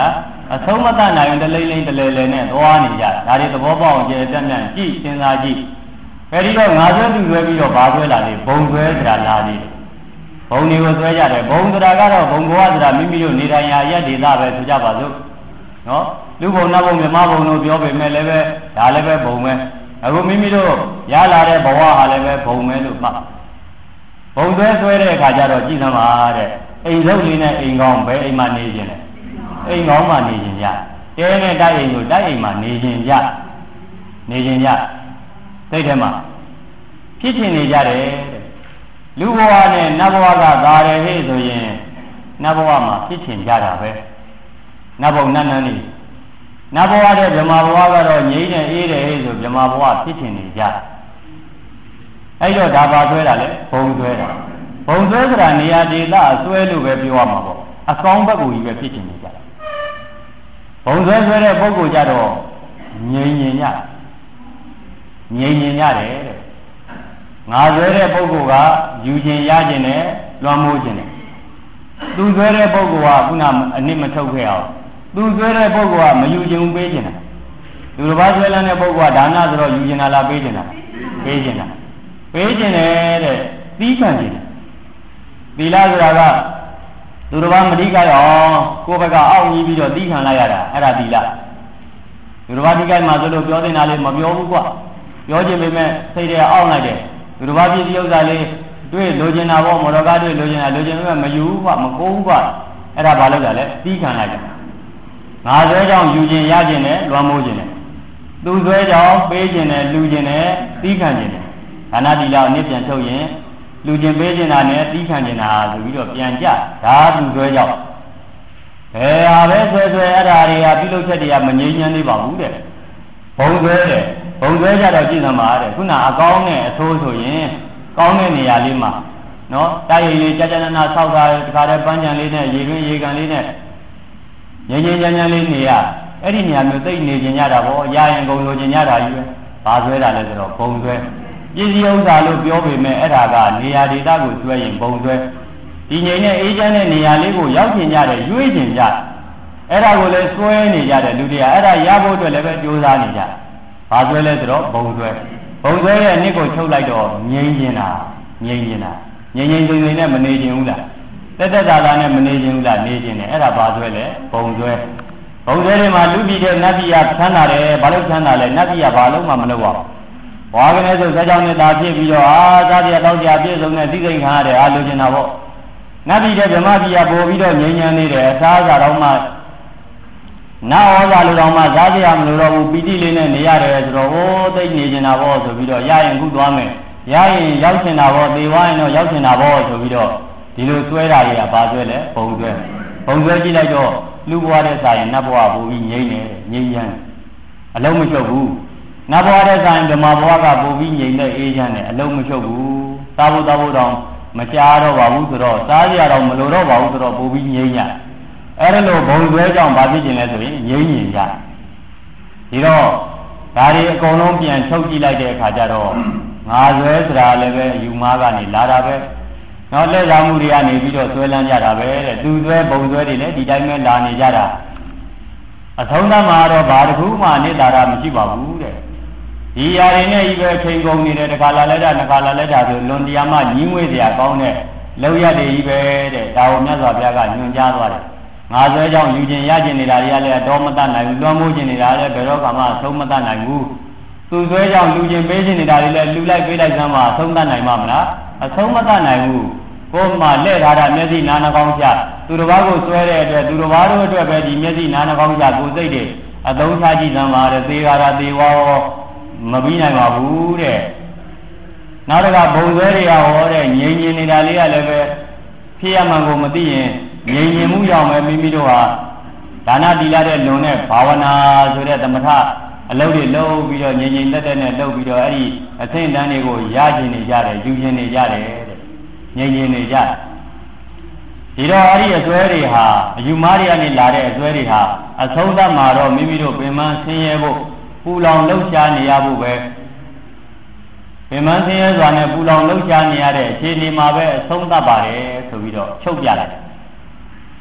အဆုံးမတတ်နိုင်တလိမ့်လိမ့်တလဲလဲနဲ့သွားနေကြဒါတွေသဘောပေါက်အောင်ကျေတက်မြန်ကြည့်စဉ်းစားကြည့်အဲဒီတော့ငါဆွဲသူဆွဲပြီးတော့ဘာဆွဲလာလဲဘုံဆွဲဆိုတာလာသေးတယ်ဘုံတွေကိုဆွဲကြတယ်ဘုံဆိုတာကတော့ဘုံဘဝဆိုတာမိမိတို့နေထိုင်ရာရက်ဒေသပဲဆိုကြပါစို့နော်လူဘုံနတ်ဘုံမြမဘုံတို့ပြောပေမဲ့လည်းပဲဒါလည်းပဲဘုံပဲအခုမိမိတို့ရလာတဲ့ဘဝဟာလည်းပဲဘုံပဲလို့မှတ်ဘုံဆွဲဆွဲတဲ့အခါကျတော့ကြည်သမားတဲ့အိမ်လုံးလေးနဲ့အိမ်ကောင်းပဲအိမ်မှာနေခြင်းလေအိမ်ကောင်းမှာနေခြင်းရတဲနဲ့တိုက်အိမ်ကိုတိုက်အိမ်မှာနေခြင်းရနေခြင်းရသိတဲ့မှာဖြစ်ချင်နေကြတယ်တဲ့လူဘဝနဲ့နတ်ဘဝကသာတယ်ဟဲ့ဆိုရင်နတ်ဘဝမှာဖြစ်ချင်ကြတာပဲနတ်ဘုံနတ်နန်းနေနတ်ဘဝတဲ့ဗြဟ္မာဘဝကတော့ငြိမ့်နေအေးတယ်ဟဲ့ဆိုဗြဟ္မာဘဝဖြစ်ချင်နေကြအဲ့တော့ဒါပါဆွဲတာလေဘုံဆွဲတာဘုံဆွဲဆိုတာနေရာဒေသအဆွဲလို့ပဲပြောရမှာပေါ့အကောင်းဘက်ကိုကြီးပဲဖြစ်ချင်နေကြတာဘုံဆွဲဆွဲတဲ့ပုဂ္ဂိုလ်ကြတော့ငြိမ်ငြိမ်ညငြိမ်ငြိမ်ရတယ်တဲ့ငါဆွဲတဲ့ပုဂ္ဂိုလ်ကယူခြင်းရခြင်းနဲ့လွှမ်းမိုးခြင်းနဲ့သူဆွဲတဲ့ပုဂ္ဂိုလ်ကခုနအနစ်မထုတ်ခဲ့အောင်သူဆွဲတဲ့ပုဂ္ဂိုလ်ကမယူခြင်းပေးခြင်းတာလူတစ်ပါးဆွဲလန်းတဲ့ပုဂ္ဂိုလ်ကဒါနဆိုတော့ယူခြင်းလားပေးခြင်းလားပေးခြင်းလားပေးခြင်းတယ်တဲ့သီးခံခြင်းသီလဆိုတာကသူတစ်ပါးမတိကြအောင်ကိုယ်ဘက်ကအောက်ကြီးပြီးတော့သီးခံလိုက်ရတာအဲ့ဒါသီလလူတစ်ပါးတိကြမှာဆိုလို့ပြောတင်တာလေးမပြောဘူးကွပြောခြင်းပေမဲ့စိတ်ထဲအောက်လိုက်တယ်လူတစ်ပါးပြည့်စုံဥစ္စာလေးတွေ့လိုချင်တာပေါ့မော်တော်ကားတွေ့လိုချင်တာလိုချင်ပေမဲ့မယူဘူးကွမကိုးဘူးကွအဲ့ဒါဘာလို့လဲလဲသီးခံလိုက်တယ်ငါဆွဲကြောင့်ယူခြင်းရခြင်းနဲ့လွှမ်းမိုးခြင်းနဲ့သူဆွဲကြောင့်ပေးခြင်းနဲ့လူခြင်းနဲ့သီးခံခြင်းနဲ့ဒါနတိလအနည်းပြန်ထုတ်ရင်လူခြင်းပေးခြင်းတာနဲ့သီးခံခြင်းတာဆိုပြီးတော့ပြန်ကြဒါသူဆွဲကြောင့်ဘယ်ဟာပဲဆွဲဆွဲအဲ့ဒါတွေကပြုလုပ်ချက်တွေကမငြိမ်းချမ်းသေးပါဘူးတဲ့ဘုံဆွဲတယ်ဘုံဆွဲကြတော့ကြည့်သမှာတဲ့ခုနအကောင်းနဲ့အဆိုးဆိုရင်ကောင်းတဲ့နေရာလေးမှာနော်တိုက်ရည်လေးကြာကြာနာနာဆောက်တာတခါတည်းပန်းချံလေးနဲ့ရေတွင်းရေကန်လေးနဲ့ငြိမ်းငြိမ်းချမ်းချမ်းလေးနေရအဲ့ဒီနေရာမျိုးသိနေကြရတာပေါ့ရရင်ကုန်လိုချင်ကြတာကြီးပဲဘာဆွဲတာလဲဆိုတော့ဘုံဆွဲပစ္စည်းဥစ္စာလို့ပြောပေမဲ့အဲ့ဒါကနေရာဒေသကိုဆွဲရင်ဘုံဆွဲဒီငြိမ်တဲ့အေးချမ်းတဲ့နေရာလေးကိုရောက်ချင်ကြတယ်ရွေးချင်ကြအဲ့ဒါကိုလည်းဆွဲနေကြတယ်လူတွေကအဲ့ဒါရဖို့အတွက်လည်းပဲကြိုးစားနေကြဘာဆွဲလဲဆိုတော့ဘုံဆွဲဘုံဆွဲရဲ့နှစ်ကိုချုပ်လိုက်တော့ငြိမ်ကျင်တာငြိမ်ကျင်တာငြိမ်ငြိမ်ငြိမ်နဲ့မနေချင်ဘူးလားတက်တက်တာတာနဲ့မနေချင်ဘူးလားနေချင်တယ်အဲ့ဒါဘာဆွဲလဲဘုံဆွဲဘုံဆွဲတွေမှာလူပြည်တဲ့နတ်ပြည်ကချမ်းသာတယ်ဘာလို့ချမ်းသာလဲနတ်ပြည်ကဘာလို့မှမလုပ်ပါဘူးဘွားကနေဆိုဆက်ကြောင်းနဲ့တာဖြစ်ပြီးတော့အာသားပြတောက်ကြပြည့်စုံတဲ့သိသိခံရတယ်အာလိုချင်တာပေါ့နတ်ပြည်တဲ့ဗြဟ္မပြည်ကပို့ပြီးတော့ငြိမ်းချမ်းနေတယ်အစားအစာတော့မှနာဩဇာလိုတော့မှစားကြရမလို့တော့ဘူးပီတိလေးနဲ့နေရတယ်ဆိုတော့ဟိုးသိနေချင်တာပေါ့ဆိုပြီးတော့ရရင်ခုသွားမယ်ရရင်ရောက်ချင်တာပေါ့သေသွားရင်တော့ရောက်ချင်တာပေါ့ဆိုပြီးတော့ဒီလိုဆွဲတာတွေကဘာဆွဲလဲဘုံဆွဲဘုံဆွဲကြည့်လိုက်တော့လူဘဝတဲ့စာရင်နတ်ဘဝပို့ပြီးငြိမ်းနေတယ်ငြိမ်းချမ်းအလုံးမချုပ်ဘူးနတ်ဘဝတဲ့စာရင်ဓမ္မဘဝကပို့ပြီးငြိမ်းတဲ့အေးချမ်းတယ်အလုံးမချုပ်ဘူးသာဖို့သာဖို့တော့မကြားတော့ပါဘူးဆိုတော့စားကြရတော့မလိုတော့ပါဘူးဆိုတော့ပို့ပြီးငြိမ်းရအဲ့ဒါလို့ဘုံဆွဲကြောင့်ဘာဖြစ်ခြင်းလဲဆိုရင်ငြိမ်းညင်ကြဒီတော့ဒါတွေအကုန်လုံးပြန်ချုပ်ကြည့်လိုက်တဲ့အခါကျတော့ငါဆွဲဆိုတာလည်းပဲယူမားကနေလာတာပဲနော်လက်ဆောင်မှုတွေကနေပြီးတော့ဆွဲလန်းကြတာပဲတဲ့သူဆွဲဘုံဆွဲတွေလည်းဒီတိုင်းပဲလာနေကြတာအဆုံးသတ်မှာတော့ဘာတစ်ခုမှအနိတ္တာရမရှိပါဘူးတဲ့ဒီຢာတွေနဲ့ဤပဲချိန်ကုန်နေတယ်တစ်ခါလာလဲတာတစ်ခါလာလဲတာဆိုလွန်တရားမှညီးငွေ့စရာကောင်းတဲ့လောက်ရတွေကြီးပဲတဲ့ဒါကိုမြတ်စွာဘုရားကညွှန်ကြားသွားတယ်ငါဆွဲကြောင့်ယူခြင်းရခြင်းနေတာတွေကလည်းတော့မတတ်နိုင်ဘူးလွှမ်းမိုးခြင်းနေတာလည်းဘယ်တော့မှဆုံးမတတ်နိုင်ဘူးသူဆွဲကြောင့်လူခြင်းပေးခြင်းနေတာတွေလည်းလူလိုက်ပေးလိုက်စမ်းမှဆုံးတတ်နိုင်မှာမလားအဆုံးမတတ်နိုင်ဘူးကိုယ်မှလက်ထားတာမျက်စိနာနှာခေါင်းချသူတစ်ပါးကိုဆွဲတဲ့အတွက်သူတစ်ပါးတို့အတွက်ပဲဒီမျက်စိနာနှာခေါင်းချကိုယ်စိတ်တွေအသုံးချကြည့်စမ်းပါတဲ့သေဃာတာသေဝါရောမပြီးနိုင်ပါဘူးတဲ့နောက်တစ်ခါဘုံဆွဲတွေကဟောတဲ့ငြိမ်ငြင်နေတာလေးကလည်းပဲဖြစ်ရမှန်ကိုမသိရင်ငြိမ်ငြင်မှုကြောင့်ပဲမိမိတို့ဟာဒါနတိလတဲ့လွန်တဲ့ဘာဝနာဆိုတဲ့သမထအလုပ်တွေလုပ်ပြီးတော့ငြိမ်ငြိမ်သက်သက်နဲ့လုပ်ပြီးတော့အဲ့ဒီအသင်တန်းတွေကိုရကျင်နေကြတယ်ယူကျင်နေကြတယ်တဲ့ငြိမ်ငြိမ်နေကြဒီတော့အဲ့ဒီအစွဲတွေဟာအယူမားတွေကနေလာတဲ့အစွဲတွေဟာအဆုံးသတ်မှာတော့မိမိတို့ပင်မဆင်းရဲဖို့ပူလောင်လှုပ်ရှားနေရဖို့ပဲပင်မဆင်းရဲစွာနဲ့ပူလောင်လှုပ်ရှားနေရတဲ့အခြေအနေမှာပဲအဆုံးသတ်ပါတယ်ဆိုပြီးတော့ချုပ်ပြလိုက်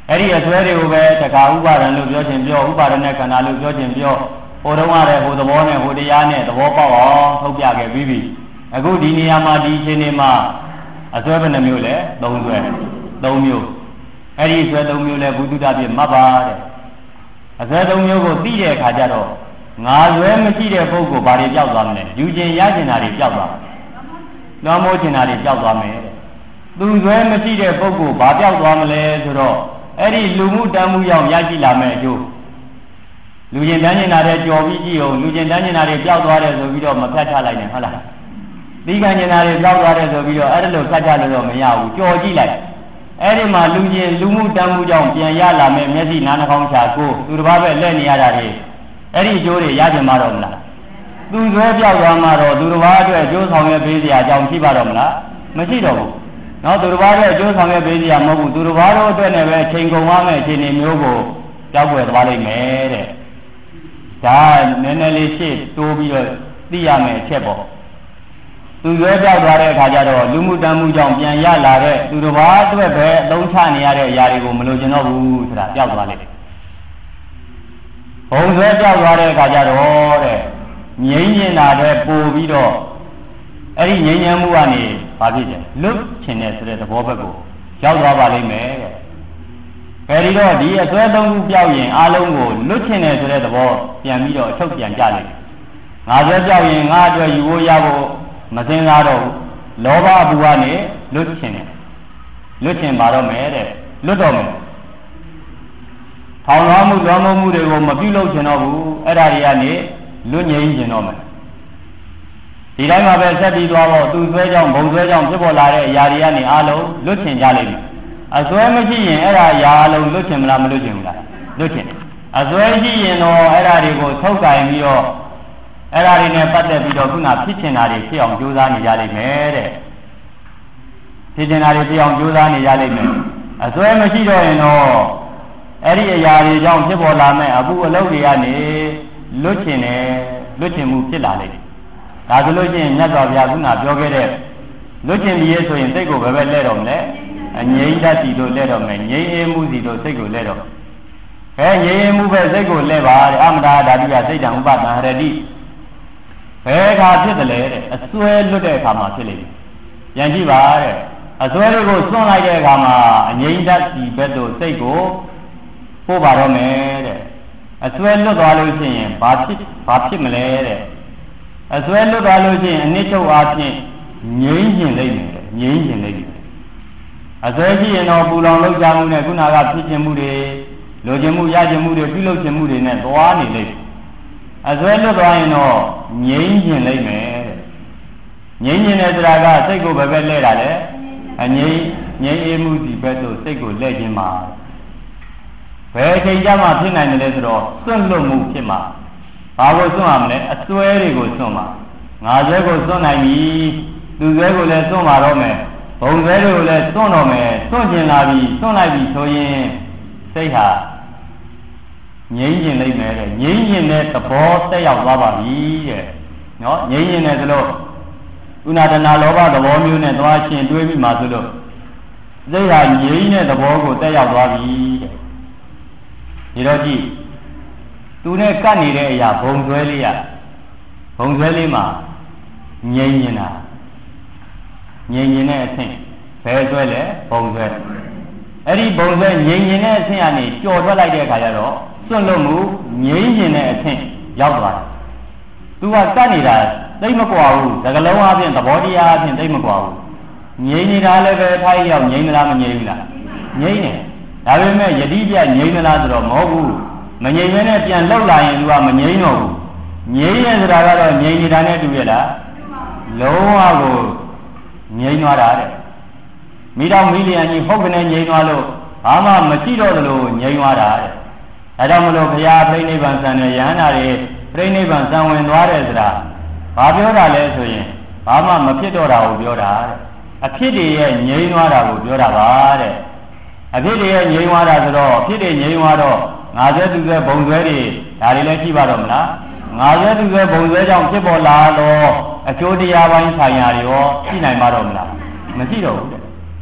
အဲ့ဒီအစွဲတွေကိုပဲတခါဥပါဒံလို့ပြောခြင်းပြောဥပါဒနဲ့ခန္ဓာလို့ပြောခြင်းပြောဟိုတုန်းကလည်းဟိုသဘောနဲ့ဟိုတရားနဲ့သဘောပေါက်အောင်ထုတ်ပြခဲ့ပြီးပြီအခုဒီနေရာမှာဒီအချိန်လေးမှာအစွဲဘယ်နှမျိုးလဲသုံးစွဲသုံးမျိုးအဲ့ဒီအစွဲသုံးမျိုးလဲဘုဒ္ဓတာပြမှတ်ပါတဲ့အစွဲသုံးမျိုးကိုသိတဲ့အခါကျတော့ငါစွဲမရှိတဲ့ပုဂ္ဂိုလ်ဘာတွေပျောက်သွားမလဲယူခြင်းရခြင်းတာတွေပျောက်သွားမယ်လွှမ်းမိုးခြင်းတာတွေပျောက်သွားမယ်သူစွဲမရှိတဲ့ပုဂ္ဂိုလ်ဘာပျောက်သွားမလဲဆိုတော့အဲ့ဒီလူမှုတမ်းမှုရောက်ရရှိလာမယ်အကျိုးလူကျင်တန်းကျင်တာတွေကြော်ပြီးကြည့်အောင်လူကျင်တန်းကျင်တာတွေပျောက်သွားတယ်ဆိုပြီးတော့မဖြတ်ချလိုက်နဲ့ဟုတ်လားသီးကံကျင်တာတွေပျောက်သွားတယ်ဆိုပြီးတော့အဲ့ဒါလိုဖြတ်ချလို့တော့မရဘူးကြော်ကြည့်လိုက်အဲ့ဒီမှာလူကျင်လူမှုတမ်းမှုကြောင့်ပြန်ရလာမယ်မျက်စိနားနှာခေါင်းချာကိုသူတစ်ပါးပဲလက်နေရတာတွေအဲ့ဒီအကျိုးတွေရကြမှာတော့မလားသူစွဲပြောက်သွားမှာတော့သူတစ်ပါးအတွက်အကျိုးဆောင်ရွက်ပေးစရာအကြောင်းရှိပါတော့မလားမရှိတော့ဘူးနော်သူတစ်ပါးအတွက်အကျိုးဆောင်ရွက်ပေးစရာမဟုတ်ဘူးသူတစ်ပါးတို့အတွက်လည်းပဲချိန်ကုန်သွားမယ့်အခြေအနေမျိုးကိုကြောက်ွယ်သွားလိမ့်မယ်တဲ့ဒါနည်းနည်းလေးရှေ့တိုးပြီးတော့သိရမယ်အချက်ပေါ့သူရွယ်ပြောက်သွားတဲ့အခါကျတော့လူမှုတမ်းမှုကြောင့်ပြန်ရလာတဲ့သူတစ်ပါးအတွက်ပဲအသုံးချနေရတဲ့အရာတွေကိုမလိုချင်တော့ဘူးဆိုတာပြောက်သွားလိမ့်မယ်ဘုံဆွဲပြောက်သွားတဲ့အခါကျတော့တဲ့ငြိမ်းကျင်တာတဲ့ပို့ပြီးတော့အဲ့ဒီငြိမ်းချမ်းမှုကနေဘာဖြစ်လဲလွတ်ချင်တဲ့ဆိုတဲ့သဘောဘက်ကိုရောက်သွားပါလိမ့်မယ်တဲ့အဲဒီတော့ဒီအစွဲသုံးခုပြောက်ရင်အလုံးကိုလွတ်ချင်တယ်ဆိုတဲ့သဘောပြန်ပြီးတော့အချုပ်ပြန်ကြလိမ့်ငါစွဲပြောက်ရင်ငါအတွက်ယူဖို့ရဖို့မစင်စားတော့ဘူးလောဘအပူကနေလွတ်ချင်တယ်လွတ်ချင်ပါတော့မယ်တဲ့လွတ်တော့မယ်ထောင်လွှမ်းမှုလွှမ်းမိုးမှုတွေကိုမပြုလုပ်ချင်တော့ဘူးအဲ့ဒါတွေကနေလွတ်ငြိမ်းချင်တော့မယ်ဒီတိုင်းမှာပဲဆက်ပြီးသွားတော့သူဆွဲကြောင်းဘုံဆွဲကြောင်းဖြစ်ပေါ်လာတဲ့အရာတွေကနေအလုံးလွတ်ချင်ကြလိမ့်မယ်အစွဲမရှိရင်အဲ့ဒါအရာအလုံးလွတ်ချင်မလားမလွတ်ချင်ဘူးလားလွတ်ချင်တယ်အစွဲရှိရင်တော့အဲ့ဒါတွေကိုထုတ်ကင်ပြီးတော့အဲ့ဒါတွေနဲ့ပတ်သက်ပြီးတော့ခုနဖြစ်ချင်တာတွေဖြစ်အောင်ကြိုးစားနေကြလိမ့်မယ်တဲ့ဖြစ်ချင်တာတွေဖြစ်အောင်ကြိုးစားနေကြလိမ့်မယ်အစွဲမရှိတော့ရင်တော့အဲ့ဒီအရာတွေကြောင့်ဖြစ်ပေါ်လာမဲ့အပူအလုပ်တွေကနေလွတ်ချင်တယ်လွတ်ချင်မှုဖြစ်လာလိမ့်မယ်ဒါဆိုလို့ရှိရင်မြတ်စွာဘုရားခုနပြောခဲ့တဲ့လွတ်ချင်ပြီးဆိုရင်စိတ်ကိုဘယ်ဘက်လဲတော့မလဲအငြိမ့်တတ်စီတို့လဲတော့မယ်ငြိမ့်အေးမှုစီတို့စိတ်ကိုလဲတော့ခဲငြိမ့်အေးမှုပဲစိတ်ကိုလဲပါတဲ့အမတာဓာတုကစိတ်တံဥပဒံဟရတိဘယ်အခါဖြစ်တယ်လဲတဲ့အစွဲလွတ်တဲ့အခါမှာဖြစ်လိမ့်မယ်ပြန်ကြည့်ပါတဲ့အစွဲတွေကိုစွန့်လိုက်တဲ့အခါမှာအငြိမ့်တတ်စီဘက်တို့စိတ်ကိုပို့ပါတော့မယ်တဲ့အစွဲလွတ်သွားလို့ရှိရင်ဘာဖြစ်ဘာဖြစ်မလဲတဲ့အစွဲလွတ်သွားလို့ရှိရင်အနည်းချုပ်အားဖြင့်ငြိမ့်ကျင်လိမ့်မယ်ငြိမ့်ကျင်လိမ့်မယ်အစွဲရှိရင်တော့ပူလောင်လောက်ကြမှုနဲ့ခုနကဖြစ်ခြင်းမှုတွေလိုချင်မှုရခြင်းမှုတွေပြုလုပ်ခြင်းမှုတွေနဲ့သွားနေလိမ့်အစွဲလွတ်သွားရင်တော့ငြိမ့်ကျင်လိမ့်မယ်တဲ့ငြိမ့်ကျင်တဲ့တရားကစိတ်ကိုဘယ်ဘက်လဲတာလဲအငြိမ့်ငြိမ့်အေးမှုဒီဘက်သို့စိတ်ကိုလဲခြင်းမှာဘယ်အချိန်ကြမှာဖြစ်နိုင်တယ်လဲဆိုတော့စွန့်လွတ်မှုဖြစ်မှာဘာကိုစွန့်ရမလဲအစွဲတွေကိုစွန့်မှာငါစွဲကိုစွန့်နိုင်ပြီသူစွဲကိုလည်းစွန့်ပါတော့မယ်ဘုံစွဲတွေကိုလည်းစွန့်တော့မယ်စွန့်ကျင်လာပြီစွန့်လိုက်ပြီဆိုရင်စိတ်ဟာငြိမ့်ကျင်လိမ့်မယ်တဲ့ငြိမ့်ကျင်တဲ့သဘောတက်ရောက်သွားပါပြီတဲ့နော်ငြိမ့်ကျင်တယ်ဆိုလို့ဥနာတနာလောဘသဘောမျိုးနဲ့သွားရှင်တွေးပြီးမှဆိုလို့စိတ်ဟာငြိမ့်တဲ့သဘောကိုတက်ရောက်သွားပြီတဲ့ဒီတော့ကြည့်သူနဲ့ကပ်နေတဲ့အရာဘုံဆွဲလေးရဘုံဆွဲလေးမှာငြိမ့်နေတာငြိမ့်နေတဲ့အဆင့်ဘယ်ဆွဲလဲဘုံဆွဲအဲ့ဒီဘုံဆွဲငြိမ့်နေတဲ့အဆင့်ကနေကြော်ထွက်လိုက်တဲ့အခါကျတော့စွန့်လွတ်မှုငြိမ့်နေတဲ့အဆင့်ရောက်သွားတယ်သူကကပ်နေတာသိမကွာဘူးသကလုံးအပြင်သဘောတရားအပြင်သိမကွာဘူးငြိမ့်နေတာလည်းပဲထိုက်ရောက်ငြိမ့်မလားမငြိမ့်ဘူးလားငြိမ့်နေဒါပေမဲ့ယတိပြငြိမ့်မလားဆိုတော့မဟုတ်ဘူးမငြိမ့်မဲနဲ့ပြန်လှုပ်လာရင်သူကမငြိမ့်တော့ဘူးငြိမ့်ရဆိုတာကတော့ငြိမ့်နေတာနဲ့တူရလားလုံးဝကိုငြိမ့်သွားတာတဲ့မိတော်မီလီယံကြီးဟုတ်ကနေငြိမ့်သွားလို့ဘာမှမရှိတော့သလိုငြိမ့်သွားတာတဲ့အဲကြောင့်မလို့ဘုရားပြိဋိဘံဆံတဲ့ယဟန္တာတွေပြိဋိဘံဆံဝင်သွားတယ်ဆိုတာဘာပြောတာလဲဆိုရင်ဘာမှမဖြစ်တော့တာကိုပြောတာတဲ့အဖြစ်တွေရဲ့ငြိမ့်သွားတာကိုပြောတာပါတဲ့အဖြစ်တွေရဲ့ငြိမ့်သွားတာဆိုတော့အဖြစ်တွေငြိမ့်သွားတော့ငါဆွဲသူဆွဲဘုံဆွဲတွေဒါတွေလည်းရှိပါတော့မလားငါဆွဲသူဆွဲဘုံဆွဲကြောင့်ဖြစ်ပေါ်လာတော့အကျိုးတရားပိုင်းဆိုင်ရာတွေရောရှိနိုင်ပါတော့မလားမရှိတော့ဘူးတဲ့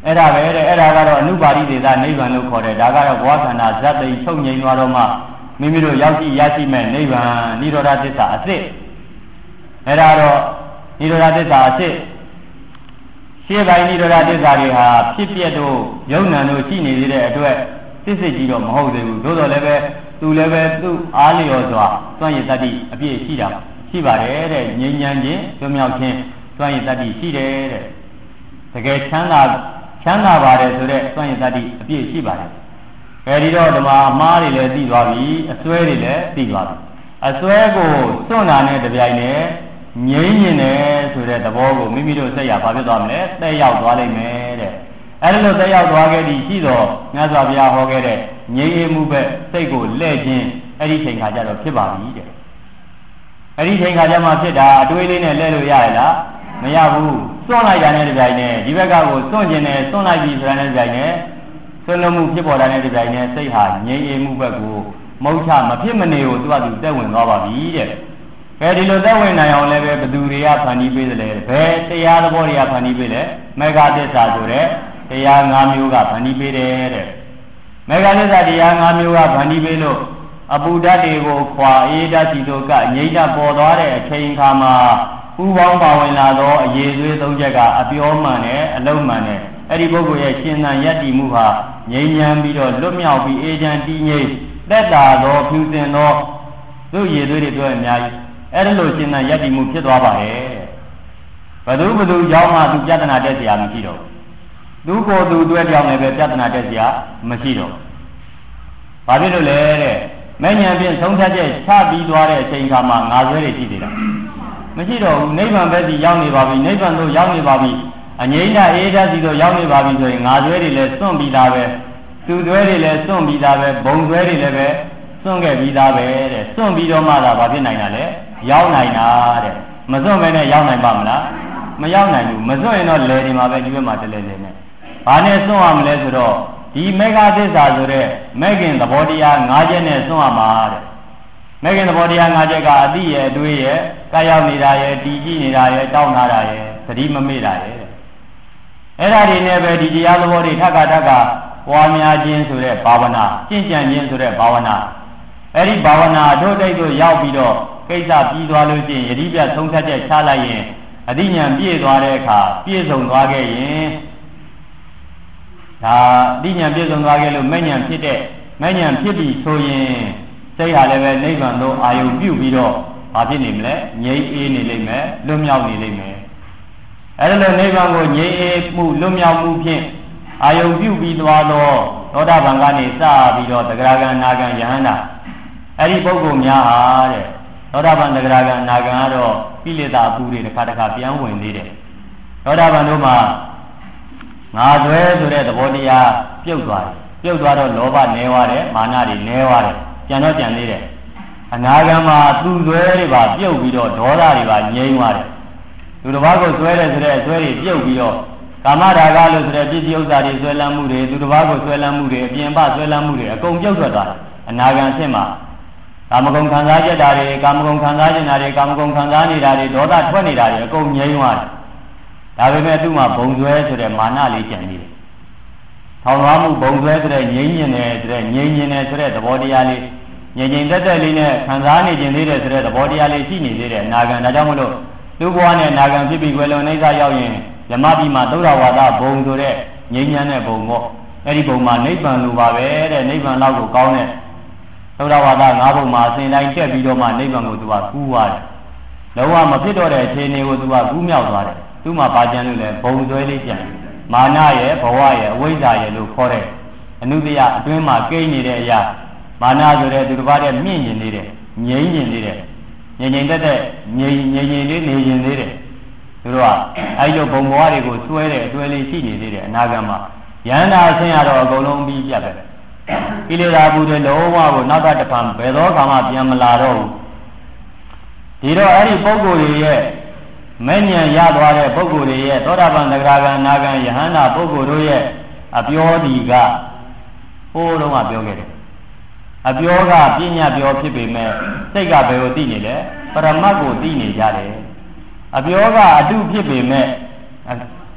အဲ့ဒါပဲတဲ့အဲ့ဒါကတော့အနုပါရိသေသနိဗ္ဗာန်လို့ခေါ်တယ်ဒါကတော့ဘဝခန္ဓာဇတ်သိချုပ်ငြိမ်သွားတော့မှမိမိတို့ရောက်ရှိရရှိမဲ့နိဗ္ဗာန်နိရောဓသစ္စာအစစ်အဲ့ဒါတော့နိရောဓသစ္စာအစစ်ရှင်းပိုင်းနိရောဓသစ္စာတွေဟာဖြစ်ပျက်တို့ယုံနာတို့ရှိနေသေးတဲ့အတွက်စစ်စစ်ကြီးတော့မဟုတ်သေးဘူးသို့တော်လည်းပဲသူလည်းပဲသူ့အားလျော်စွာသွမ်းရည်တတ္တိအပြည့်ရှိတာရှိပါတယ်တဲ့ငြိမ်းချမ်းခြင်းကျွမြောက်ခြင်းသွမ်းရည်တတ္တိရှိတယ်တဲ့တကယ်ချမ်းသာချမ်းသာပါတယ်ဆိုတဲ့သွမ်းရည်တတ္တိအပြည့်ရှိပါတယ်အဲဒီတော့ဓမ္မအမှားတွေလည်းသိသွားပြီအစွဲတွေလည်းသိသွားပြီအစွဲကိုစွန့်တာနဲ့တပြိုင်နက်ငြိမ်းညင်တယ်ဆိုတဲ့သဘောကိုမိမိတို့စိတ်ရဘာဖြစ်သွားမလဲတက်ရောက်သွားလိမ့်မယ်တဲ့အဲဒီလိုတက်ရောက်သွားခဲ့ပြီးရှိတော့မြတ်စွာဘုရားဟောခဲ့တဲ့ငြိမ်းအေးမှုပဲစိတ်ကိုလဲ့ခြင်းအဲ့ဒီချိန်ခါကျတော့ဖြစ်ပါပြီတဲ့အဲ့ဒီချိန်ခါကျမှဖြစ်တာအတွေးလေးနဲ့လဲလို့ရရလားမရဘူးစွန့်လိုက်တာနဲ့တပြိုင်နက်ဒီဘက်ကကိုစွန့်ခြင်းနဲ့စွန့်လိုက်ပြီဆိုတာနဲ့တပြိုင်နက်စွန့်လို့မှုဖြစ်ပေါ်တာနဲ့တပြိုင်နက်စိတ်ဟာငြိမ်းအေးမှုဘက်ကိုမုတ်ချမဖြစ်မနေကိုသူကသူတက်ဝင်သွားပါပြီတဲ့အဲဒီလိုသက်ဝင်နိုင်အောင်လည်းပဲဘသူတွေကဖန်တီးပေးတယ်လေဘယ်တရားသဘောတွေကဖန်တီးပေးလဲမေဃသစ္စာဆိုတဲ့တရား၅မျိုးကဖန်တီးပေးတယ်တဲ့မေဃသစ္စာတရား၅မျိုးကဖန်တီးပေးလို့အပူဓာတ်တွေကိုခွာအေးဓာတ်စီတို့ကငြိမ့်ဓာတ်ပေါ်သွားတဲ့အချိန်ခါမှာဥပေါင်းပါဝင်လာသောအရေးသွေးသုံးချက်ကအပြောမှန်နဲ့အလုံးမှန်နဲ့အဲ့ဒီပုဂ္ဂိုလ်ရဲ့ရှင်သန်ယက်တည်မှုဟာငြိမ်းချမ်းပြီးတော့လွတ်မြောက်ပြီးအေးချမ်းတည်ငြိမ်သက်သာသောဖြူစင်သောသူ့ရည်သွေးတွေပြောအများကြီးအဲ့ဒါလို့ရှင်သန်ယက်တည်မှုဖြစ်သွားပါရဲ့ဘသူဘသူကြောင့်မှသူပြဿနာတက်เสียမရှိတော့သူကိုယ်သူတွဲကြောင့်လည်းပဲပြဿနာတက်เสียမရှိတော့ဘာဖြစ်လို့လဲတဲ့မဲ့ညာဖြင့်ဆုံးဖြတ်ချက်ချပြီးသွားတဲ့အချိန်ခါမှာငါဆွဲတွေရှိသေးတာမရှိတော့ဘူးနိဗ္ဗာန်ပဲစီရောက်နေပါပြီနိဗ္ဗာန်သို့ရောက်နေပါပြီအငြိမ့်ဓာအေးဓာစီသို့ရောက်နေပါပြီဆိုရင်ငါဆွဲတွေလည်းစွန့်ပြီးသားပဲသူဆွဲတွေလည်းစွန့်ပြီးသားပဲဘုံဆွဲတွေလည်းပဲစွန့်ခဲ့ပြီးသားပဲတဲ့စွန့်ပြီးတော့မှသာဘာဖြစ်နိုင်တာလဲရောက်နိုင်တာတဲ့မစွန့်ပဲနဲ့ရောက်နိုင်ပါမလားမရောက်နိုင်ဘူးမစွန့်ရင်တော့လေဒီမှာပဲဒီဘက်မှာတလဲလဲနဲ့ဘာနဲ့စွန့်ရမလဲဆိုတော့ဒီမေဃသစ္စာဆိုတဲ့မေခင်သဘောတရား၅ချက်နဲ့စွန့်ရမှာတဲ့မေခင်သဘောတရား၅ချက်ကအတိရဲ့အတွေးရဲ့ကာရောက်နေတာရဲ့တည်ကြည့်နေတာရဲ့တောင်းထားတာရဲ့သတိမမေ့တာရဲ့အဲ့ဒါတွေနဲ့ပဲဒီတရားသဘောတွေထပ်ခါထပ်ခါပွားများခြင်းဆိုတဲ့ဘာဝနာကျင့်ကြံခြင်းဆိုတဲ့ဘာဝနာအဲ့ဒီဘာဝနာတို့တိတ်တို့ရောက်ပြီးတော့ကိစ္စပြီးသွားလို့ရှိရင်ယတိပြဆုံးဖြတ်ချက်ချလိုက်ရင်အတိညာပြည့်သွားတဲ့အခါပြည့်စုံသွားခဲ့ရင်ဒါအတိညာပြည့်စုံသွားခဲ့လို့မဲ့ညာဖြစ်တဲ့မဲ့ညာဖြစ်ပြီးဆိုရင်စိတ်ဟာလည်းပဲနိဗ္ဗာန်သို့အာယုံပြုပြီးတော့ဘာဖြစ်နေမလဲငြိမ်းအေးနေလိမ့်မယ်လွတ်မြောက်နေလိမ့်မယ်အဲ့ဒါလိုနိဗ္ဗာန်ကိုငြိမ်းအေးမှုလွတ်မြောက်မှုဖြင့်အာယုံပြုပြီးသွားသောသောတာပန်ကနေစပြီးတော့သဂရဂံနာဂံယဟန္တာအဲ့ဒီပုဂ္ဂိုလ်များဟာတဲ့သောတာပန်သဂရဂံနာဂံကတော့ကိလေသာအပူတွေတစ်ခါတစ်ခါပြန်ဝင်သေးတယ်သောတာပန်တို့မှာငါဆွဲဆိုတဲ့သဘောတရားပြုတ်သွားတယ်ပြုတ်သွားတော့လောဘနည်းသွားတယ်မာနတွေနည်းသွားတယ်ကြံတော့ကြံသေးတယ်အနာဂံမှာသူ့ဆွဲတွေပါပြုတ်ပြီးတော့ဒေါသတွေပါငြိမ်းသွားတယ်သူတစ်ပါးကိုဆွဲတယ်ဆိုတဲ့အဆွဲတွေပြုတ်ပြီးတော့ကာမရာဂလို့ဆိုတဲ့ပစ္စည်းဥစ္စာတွေဆွဲလန်းမှုတွေသူတစ်ပါးကိုဆွဲလန်းမှုတွေအပြင်ပဆွဲလန်းမှုတွေအကုန်ပြုတ်ထွက်သွားတယ်အနာဂံဖြစ်မှာကာမဂုဏ်ခံစားချက်တာတွေကာမဂုဏ်ခံစားနေတာတွေကာမဂုဏ်ခံစားနေတာတွေဒေါသထွက်နေတာတွေအကုန်ငြိမ်းသွားတယ်ဒါပေမဲ့သူ့မှာဘုံဆွဲဆိုတဲ့မာနလေးကျန်နေတယ်ထောင်လွှားမှုဘုံဆွဲဆိုတဲ့ငြိမ်းညင်တယ်ဆိုတဲ့ငြိမ်းညင်တယ်ဆိုတဲ့သဘောတရားလေးငြိမ်ငြိမ်သက်သက်လေးနဲ့ခံစားနေခြင်းသေးတယ်ဆိုတဲ့သဘောတရားလေးရှိနေသေးတယ်အနာဂံဒါကြောင့်မလို့လူဘဝနဲ့နာဂံဖြစ်ပြီးွယ်လွန်နေသာရောက်ရင်ဓမ္မတိမှာသုဒ္ဓဝါဒဘုံဆိုတဲ့ငြိမ်းချမ်းတဲ့ဘုံပေါ့အဲ့ဒီဘုံမှာနိဗ္ဗာန်လိုပါပဲတဲ့နိဗ္ဗာန်လောက်ကိုကောင်းတဲ့သုဒ္ဓဝါဒ၅ဘုံမှာအစဉ်တိုင်းတက်ပြီးတော့မှနိဗ္ဗာန်ကိုသူကကူးသွားတယ်လုံးဝမဖြစ်တော့တဲ့အခြေအနေကိုသူကကူးမြောက်သွားတယ်သူ့မှာပါကြံလို့လဲဘုံဆွဲလေးကြံမာနရဲ့ဘဝရဲ့အဝိဇ္ဇာရဲ့လို့ခေါ်တဲ့အနုတ္တယအတွင်းမှာကိန်းနေတဲ့အရာမာနဆိုတဲ့သူတစ်ပါးတည်းမြင့်ကျင်နေတယ်ငြိမ်းကျင်နေတယ်ငြိမ်ငြိမ်သက်သက်ငြိမ်ငြိမ်ငြိမ်လေးနေကျင်သေးတယ်သူတို့ကအဲဒီလိုဘုံဘဝတွေကိုဆွဲတဲ့အတွေ့လေးရှိနေသေးတယ်အနာဂတ်မှာယန္တာဆင်းရတော့အကုန်လုံးပြီးပြတ်ပဲကိလေသာဘူးတွေလုံးဝကိုနောက်ကတစ်ခါဘယ်သောခါမှပြန်မလာတော့ဘူးဒီတော့အဲ့ဒီပုဂ္ဂိုလ်ရဲ့မဲ့ဉဏ်ရသွားတဲ့ပုဂ္ဂိုလ်တွေရဲ့သောတာပန်သဂရဂံနာဂံယဟန္တာပုဂ္ဂိုလ်တို့ရဲ့အပြောဒီကဟိုးလုံးကပြောခဲ့တယ်အပြောကပညာပြောဖြစ်ပေမဲ့စိတ်ကဘယ်ကိုသိနေလဲပရမတ်ကိုသိနေကြတယ်အပြောကအတုဖြစ်ပေမဲ့သ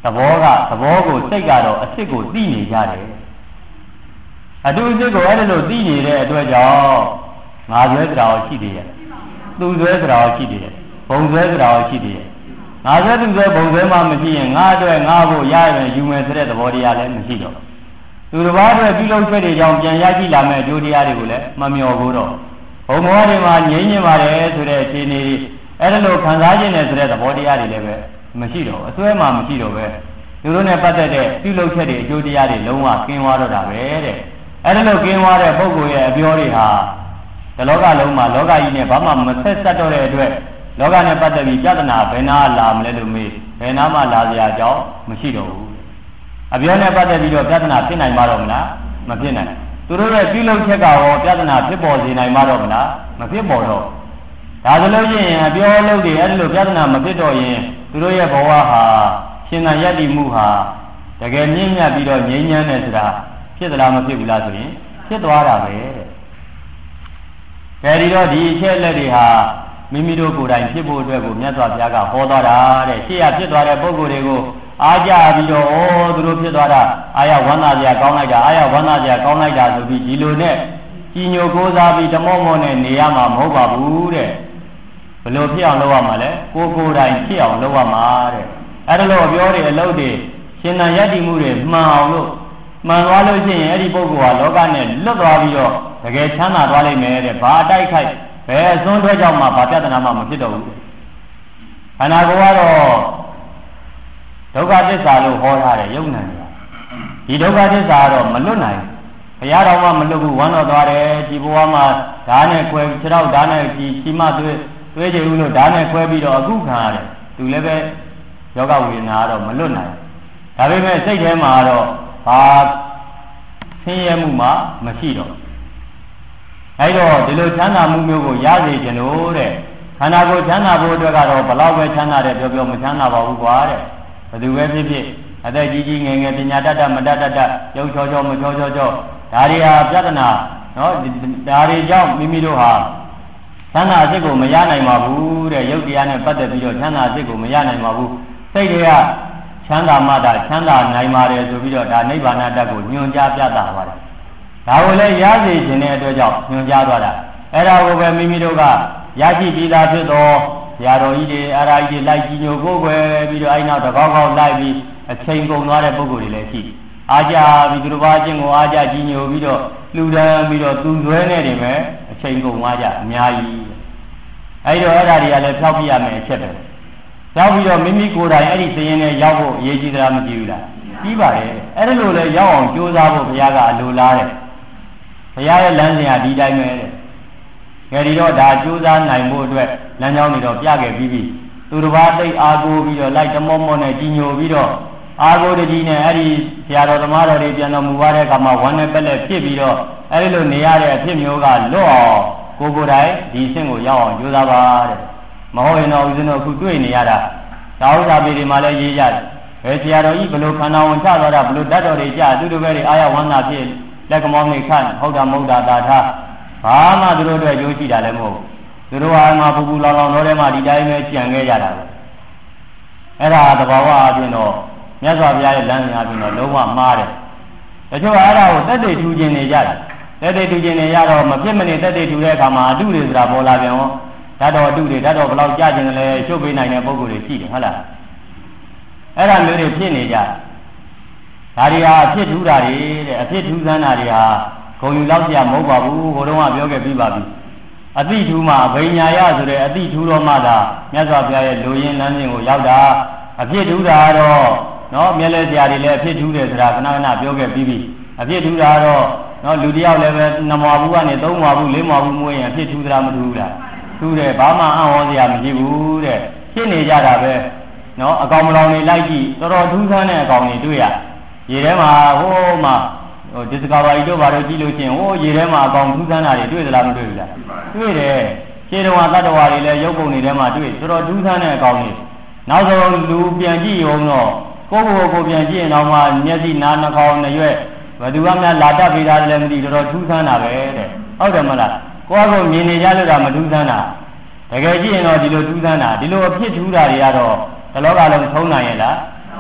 ဘောကသဘောကိုစိတ်ကတော့အစ်စ်ကိုသိနေကြတယ်အတူအစ်စ်ကိုအဲ့ဒါလို့သိနေတဲ့အတွက်ကြောင့်ငါဆွဲတရားရှိသေးရဲ့သူဆွဲတရားရှိသေးရဲ့ဘုံဆွဲတရားရှိသေးရဲ့ငါဆွဲသူဆွဲဘုံဆွဲမှမရှိရင်ငါအတွက်ငါဖို့ရရမယ်ယူမယ်ဆိုတဲ့သဘောတရားလည်းမရှိတော့သူတစ်ပါးအတွက်ပြုလုပ်ချက်တွေကြောင့်ပြန်ရရှိလာမဲ့အကျိုးတရားတွေကိုလည်းမမျှော်ဘူးတော့ဘုံဘောတွေမှာငြိမ်းညင်ပါတယ်ဆိုတဲ့အခြေအနေအဲ့ဒါလို့ခံစားခြင်းနဲ့ဆိုတဲ့သဘောတရားတွေလည်းပဲမရှိတော့အစွဲမှမရှိတော့ပဲသူတို့နဲ့ပတ်သက်တဲ့ပြုလုပ်ချက်တွေအကျိုးတရားတွေလုံးဝကင်းသွားတော့တာပဲတဲ့အဲ့ဒါလို့ကင်းသွားတဲ့ပုဂ္ဂိုလ်ရဲ့အပြောတွေဟာဒီလောကလုံးမှာလောကကြီးနဲ့ဘာမှမဆက်ဆက်တော့တဲ့အတွက်လောကနဲ့ပတ်သက်ပြီးပြဿနာဘယ်နာလာမလဲလို့မေးဘယ်နာမှလာစရာအကြောင်းမရှိတော့ဘူးအပြောနဲ့ပတ်သက်ပြီးတော့ပြဿနာဖြစ်နိုင်မှာတော့မလားမဖြစ်နိုင်သူတို့ရဲ့ပြုလုပ်ချက်ကရောပြဿနာဖြစ်ပေါ်စေနိုင်မှာတော့မလားမဖြစ်ပေါ်တော့ဒါဆိုလို့ရှိရင်အပြောလုပ်တွေအဲ့လိုပြဿနာမဖြစ်တော့ရင်သူတို့ရဲ့ဘဝဟာရှင်သန်ရည်တည်မှုဟာတကယ်မြင့်မြတ်ပြီးတော့ငြိမ်းချမ်းတယ်ဆိုတာဖြစ်သလားမဖြစ်ဘူးလားဆိုရင်ဖြစ်သွားတာပဲတဲ့။အဲဒီတော့ဒီအချက်လက်တွေဟာမိမိတို့ကိုယ်တိုင်ဖြစ်ဖို့အတွက်ကိုမြတ်စွာဘုရားကဟောသွားတာတဲ့ရှေ့ရဖြစ်သွားတဲ့ပုဂ္ဂိုလ်တွေကိုအားကြပြီးတော့ဩသူတို့ဖြစ်သွားတာအာရဝန္တာစရာကောင်းလိုက်တာအာရဝန္တာစရာကောင်းလိုက်တာဆိုပြီးဒီလိုနဲ့ကြီးညိုကိုးစားပြီးဓမောမောနဲ့နေရမှာမဟုတ်ပါဘူးတဲ့ဘယ်လိုဖြစ်အောင်လုပ်ရမှာလဲကိုယ်ကိုယ်တိုင်ဖြစ်အောင်လုပ်ရမှာတဲ့အဲ့ဒါလို့ပြောတယ်အလုပ်တွေရှင်သန်ရည်တည်မှုတွေမှန်အောင်လို့မှန်သွားလို့ရှိရင်အဲ့ဒီပုဂ္ဂိုလ်ဟာလောကနဲ့လွတ်သွားပြီးတော့တကယ်ချမ်းသာသွားလိမ့်မယ်တဲ့ဘာအတိုက်ခိုက်ဘယ်အစွန်းထွက်ကြောင့်မှဘာပြဿနာမှမဖြစ်တော့ဘူးခန္ဓာကိုယ်ကတော့ဒုက္ခသစ္စာလို့ဟောထားတယ်ယုံနာတယ်ဒီဒုက္ခသစ္စာကတော့မလွတ်နိုင်ဘုရားတော်မှမလွတ်ဘူးဝမ်းတော်သွားတယ်ဒီဘဝမှာဓာတ်နဲ့ခွဲခြေထောက်ဓာတ်နဲ့ဒီချီမသွေးသွေးကြည်ဦးလို့ဓာတ်နဲ့ခွဲပြီးတော့အခုခံရတယ်သူလည်းပဲယောဂဝေဒနာကတော့မလွတ်နိုင်ဒါပေမဲ့စိတ်ထဲမှာတော့ဘာဆင်းရဲမှုမှမရှိတော့အဲဒါဒီလိုချမ်းသာမှုမျိုးကိုရစေချင်လို့တဲ့ခန္ဓာကိုယ်ချမ်းသာဖို့အတွက်ကတော့ဘလောက်ပဲချမ်းသာတယ်ပြောပြောမချမ်းသာပါဘူးကွာတဲ့ဘယ်သူပဲဖြစ်ဖြစ်အသက်ကြီးကြီးငယ်ငယ်ပညာတတ်တတ်မတတ်တတ်ရုပ်ချောချောမချောချောချောဒါတွေဟာပြဿနာနော်ဒါတွေကြောင့်မိမိတို့ဟာချမ်းသာအစစ်ကိုမရနိုင်ပါဘူးတဲ့ရုပ်တရားနဲ့ပတ်သက်ပြီးတော့ချမ်းသာအစစ်ကိုမရနိုင်ပါဘူးစိတ်တွေကချမ်းသာမှသာချမ်းသာနိုင်ပါတယ်ဆိုပြီးတော့ဒါနိဗ္ဗာန်တတ်ကိုညွှန်ကြားပြသပါတယ်ဒါကိုလည်းရစေခြင်းတဲ့အတွက်ကြောင့်ညွှန်ကြားသွားတာအဲ့ဒါကိုပဲမိမိတို့ကရရှိပြီးသားဖြစ်သောဆရာတော်ကြီးတွေအရာကြီးတွေလိုက်ကြည့်ညိုကိုယ်ွယ်ပြီးတော့အဲ့နောက်တကောက်ကောက်လိုက်ပြီးအချိန်ကုန်သွားတဲ့ပုဂ္ဂိုလ်တွေလည်းရှိအားကြပြီးသူတစ်ပါးချင်းကိုအားကြကြည်ညိုပြီးတော့လှူဒန်းပြီးတော့သူဆွဲနေတယ်မယ်အချိန်ကုန်သွားကြအများကြီးအဲ့တော့အဲ့ဒါတွေကလည်းဖြောက်ပြရမယ်အချက်ပဲရောက်ပြီးတော့မိမိကိုယ်တိုင်အဲ့ဒီသရင်နဲ့ရောက်ဖို့အရေးကြီးသလားမကြည့်ဘူးလားကြီးပါတယ်အဲ့ဒါလိုလဲရောက်အောင်ကြိုးစားဖို့ဘုရားကအလိုလားတဲ့ဘုရားရဲ့လမ်းစဉ်ဟာဒီတိုင်းပဲတဲ့ငယ်ဒီတော့ဒါကြိုးစားနိုင်ဖို့အတွက်လမ်းကြောင်းတွေတော့ပြခဲ့ပြီးပြီသူတစ်ပါးသိအားကိုးပြီးတော့လိုက်တမောမောနဲ့ကြီးညိုပြီးတော့အားကိုးတကြီးနဲ့အဲ့ဒီဆရာတော်သမားတော်တွေပြန်တော်မူသွားတဲ့အခါမှာဝမ်းနဲ့ပက်လက်ဖြစ်ပြီးတော့အဲ့ဒီလိုနေရတဲ့အဖြစ်မျိုးကလွတ်အောင်ကိုယ်ကိုယ်တိုင်ဒီအဆင့်ကိုရောက်အောင်ကြိုးစားပါတဲ့မဟုတ်ရင်တော့ဦးဇင်းတို့အခုတွေ့နေရတာသာဝတ္တပေတွေမှာလည်းရေးကြတယ်ဘယ်ဆရာတော်ကြီးဘလို့ခန္ဓာဝင်ချသွားတာဘလို့တတ်တော်တွေကြသူတို့ပဲတွေအာရဝန္တာဖြစ်လက်ကမောင်းနေခန့်ဟုတ်တာမဟုတ်တာသာထားဘာမှသူတို့အတွက်ရိုးရှိတာလည်းမဟုတ်သူတို့ဟာမှပူပူလောင်လောင်တော့ထဲမှာဒီတိုင်းပဲကြံခဲ့ကြတာပဲအဲ့ဒါသဘာဝအပြင်တော့မြတ်စွာဘုရားရဲ့လမ်းစဉ်အပြင်တော့လုံးဝမှားတယ်တချို့အဲ့ဒါကိုတက်တေထူခြင်းနေကြတယ်တက်တေထူခြင်းနေရတော့မဖြစ်မနေတက်တေထူတဲ့အခါမှာအတုတွေဆိုတာပေါ်လာပြန်ရောဓာတ်တော်အတုတွေဓာတ်တော်ဘယ်လောက်ကြာခြင်းလဲရှုပ်ပေးနိုင်တဲ့ပုံကိုယ်တွေရှိတယ်ဟုတ်လားအဲ့ဒါမျိုးတွေဖြစ်နေကြဒါတွေဟာအဖြစ်ထူတာတွေတဲ့အဖြစ်ထူစမ်းတာတွေဟာဂုံယူလောက်ကြမဟုတ်ပါဘူးဟိုတုန်းကပြောခဲ့ပြီးပါပြီအတိထူမှာဗိညာယဆိုတဲ့အတိထူတော်မှသာမြတ်စွာဘုရားရဲ့လူရင်းလမ်းစဉ်ကိုရောက်တာအဖြစ်ထူတာတော့နော်မျက်လက်ဆရာတွေလည်းအဖြစ်ထူတယ်ဆိုတာခဏခဏပြောခဲ့ပြီးပြီအဖြစ်ထူတာတော့နော်လူတယောက်လည်းပဲနှစ်မွာဘူးကနေသုံးမွာဘူးလေးမွာဘူးမွေးရင်အဖြစ်ထူသလားမထူဘူးလားထူတယ်ဘာမှအံ့ဩစရာမရှိဘူးတဲ့ဖြစ်နေကြတာပဲနော်အကောင်မလောင်တွေလိုက်ကြည့်တော်တော်ထူးဆန်းတဲ့အကောင်တွေတွေ့ရရေထဲမှာဟိုးမှာဟိုဒီစကားပါရီတို့ဘာလို့ကြည့်လို့ချင်းဟိုးရေထဲမှာအကောင်ထူးဆန်းတာတွေတွေ့သလားမတွေ့ဘူးလားတွေ့တယ်ခြေတော်ကတတ္တဝါတွေလည်းရုပ်ပုံတွေထဲမှာတွေ့တော်တော်ထူးဆန်းတဲ့အကောင်တွေနောက်ဆုံးလူပြန်ကြည့်ရုံတော့ကိုယ့်ကိုယ်ကိုပြန်ကြည့်ရင်တော့မှမျက်စိနားနှာခေါင်းနှရွက်ဘယ်သူမှများလာတတ်ပေးတာလည်းမသိတော်တော်ထူးဆန်းတာပဲတဲ့ဟုတ်တယ်မလားကိုယ့်ကိုမြင်နေကြလို့တာမထူးဆန်းတာတကယ်ကြည့်ရင်တော့ဒီလိုထူးဆန်းတာဒီလိုအဖြစ်ထူးတာတွေကတော့ဒီလောကလုံးထုံးနိုင်ရဲ့လား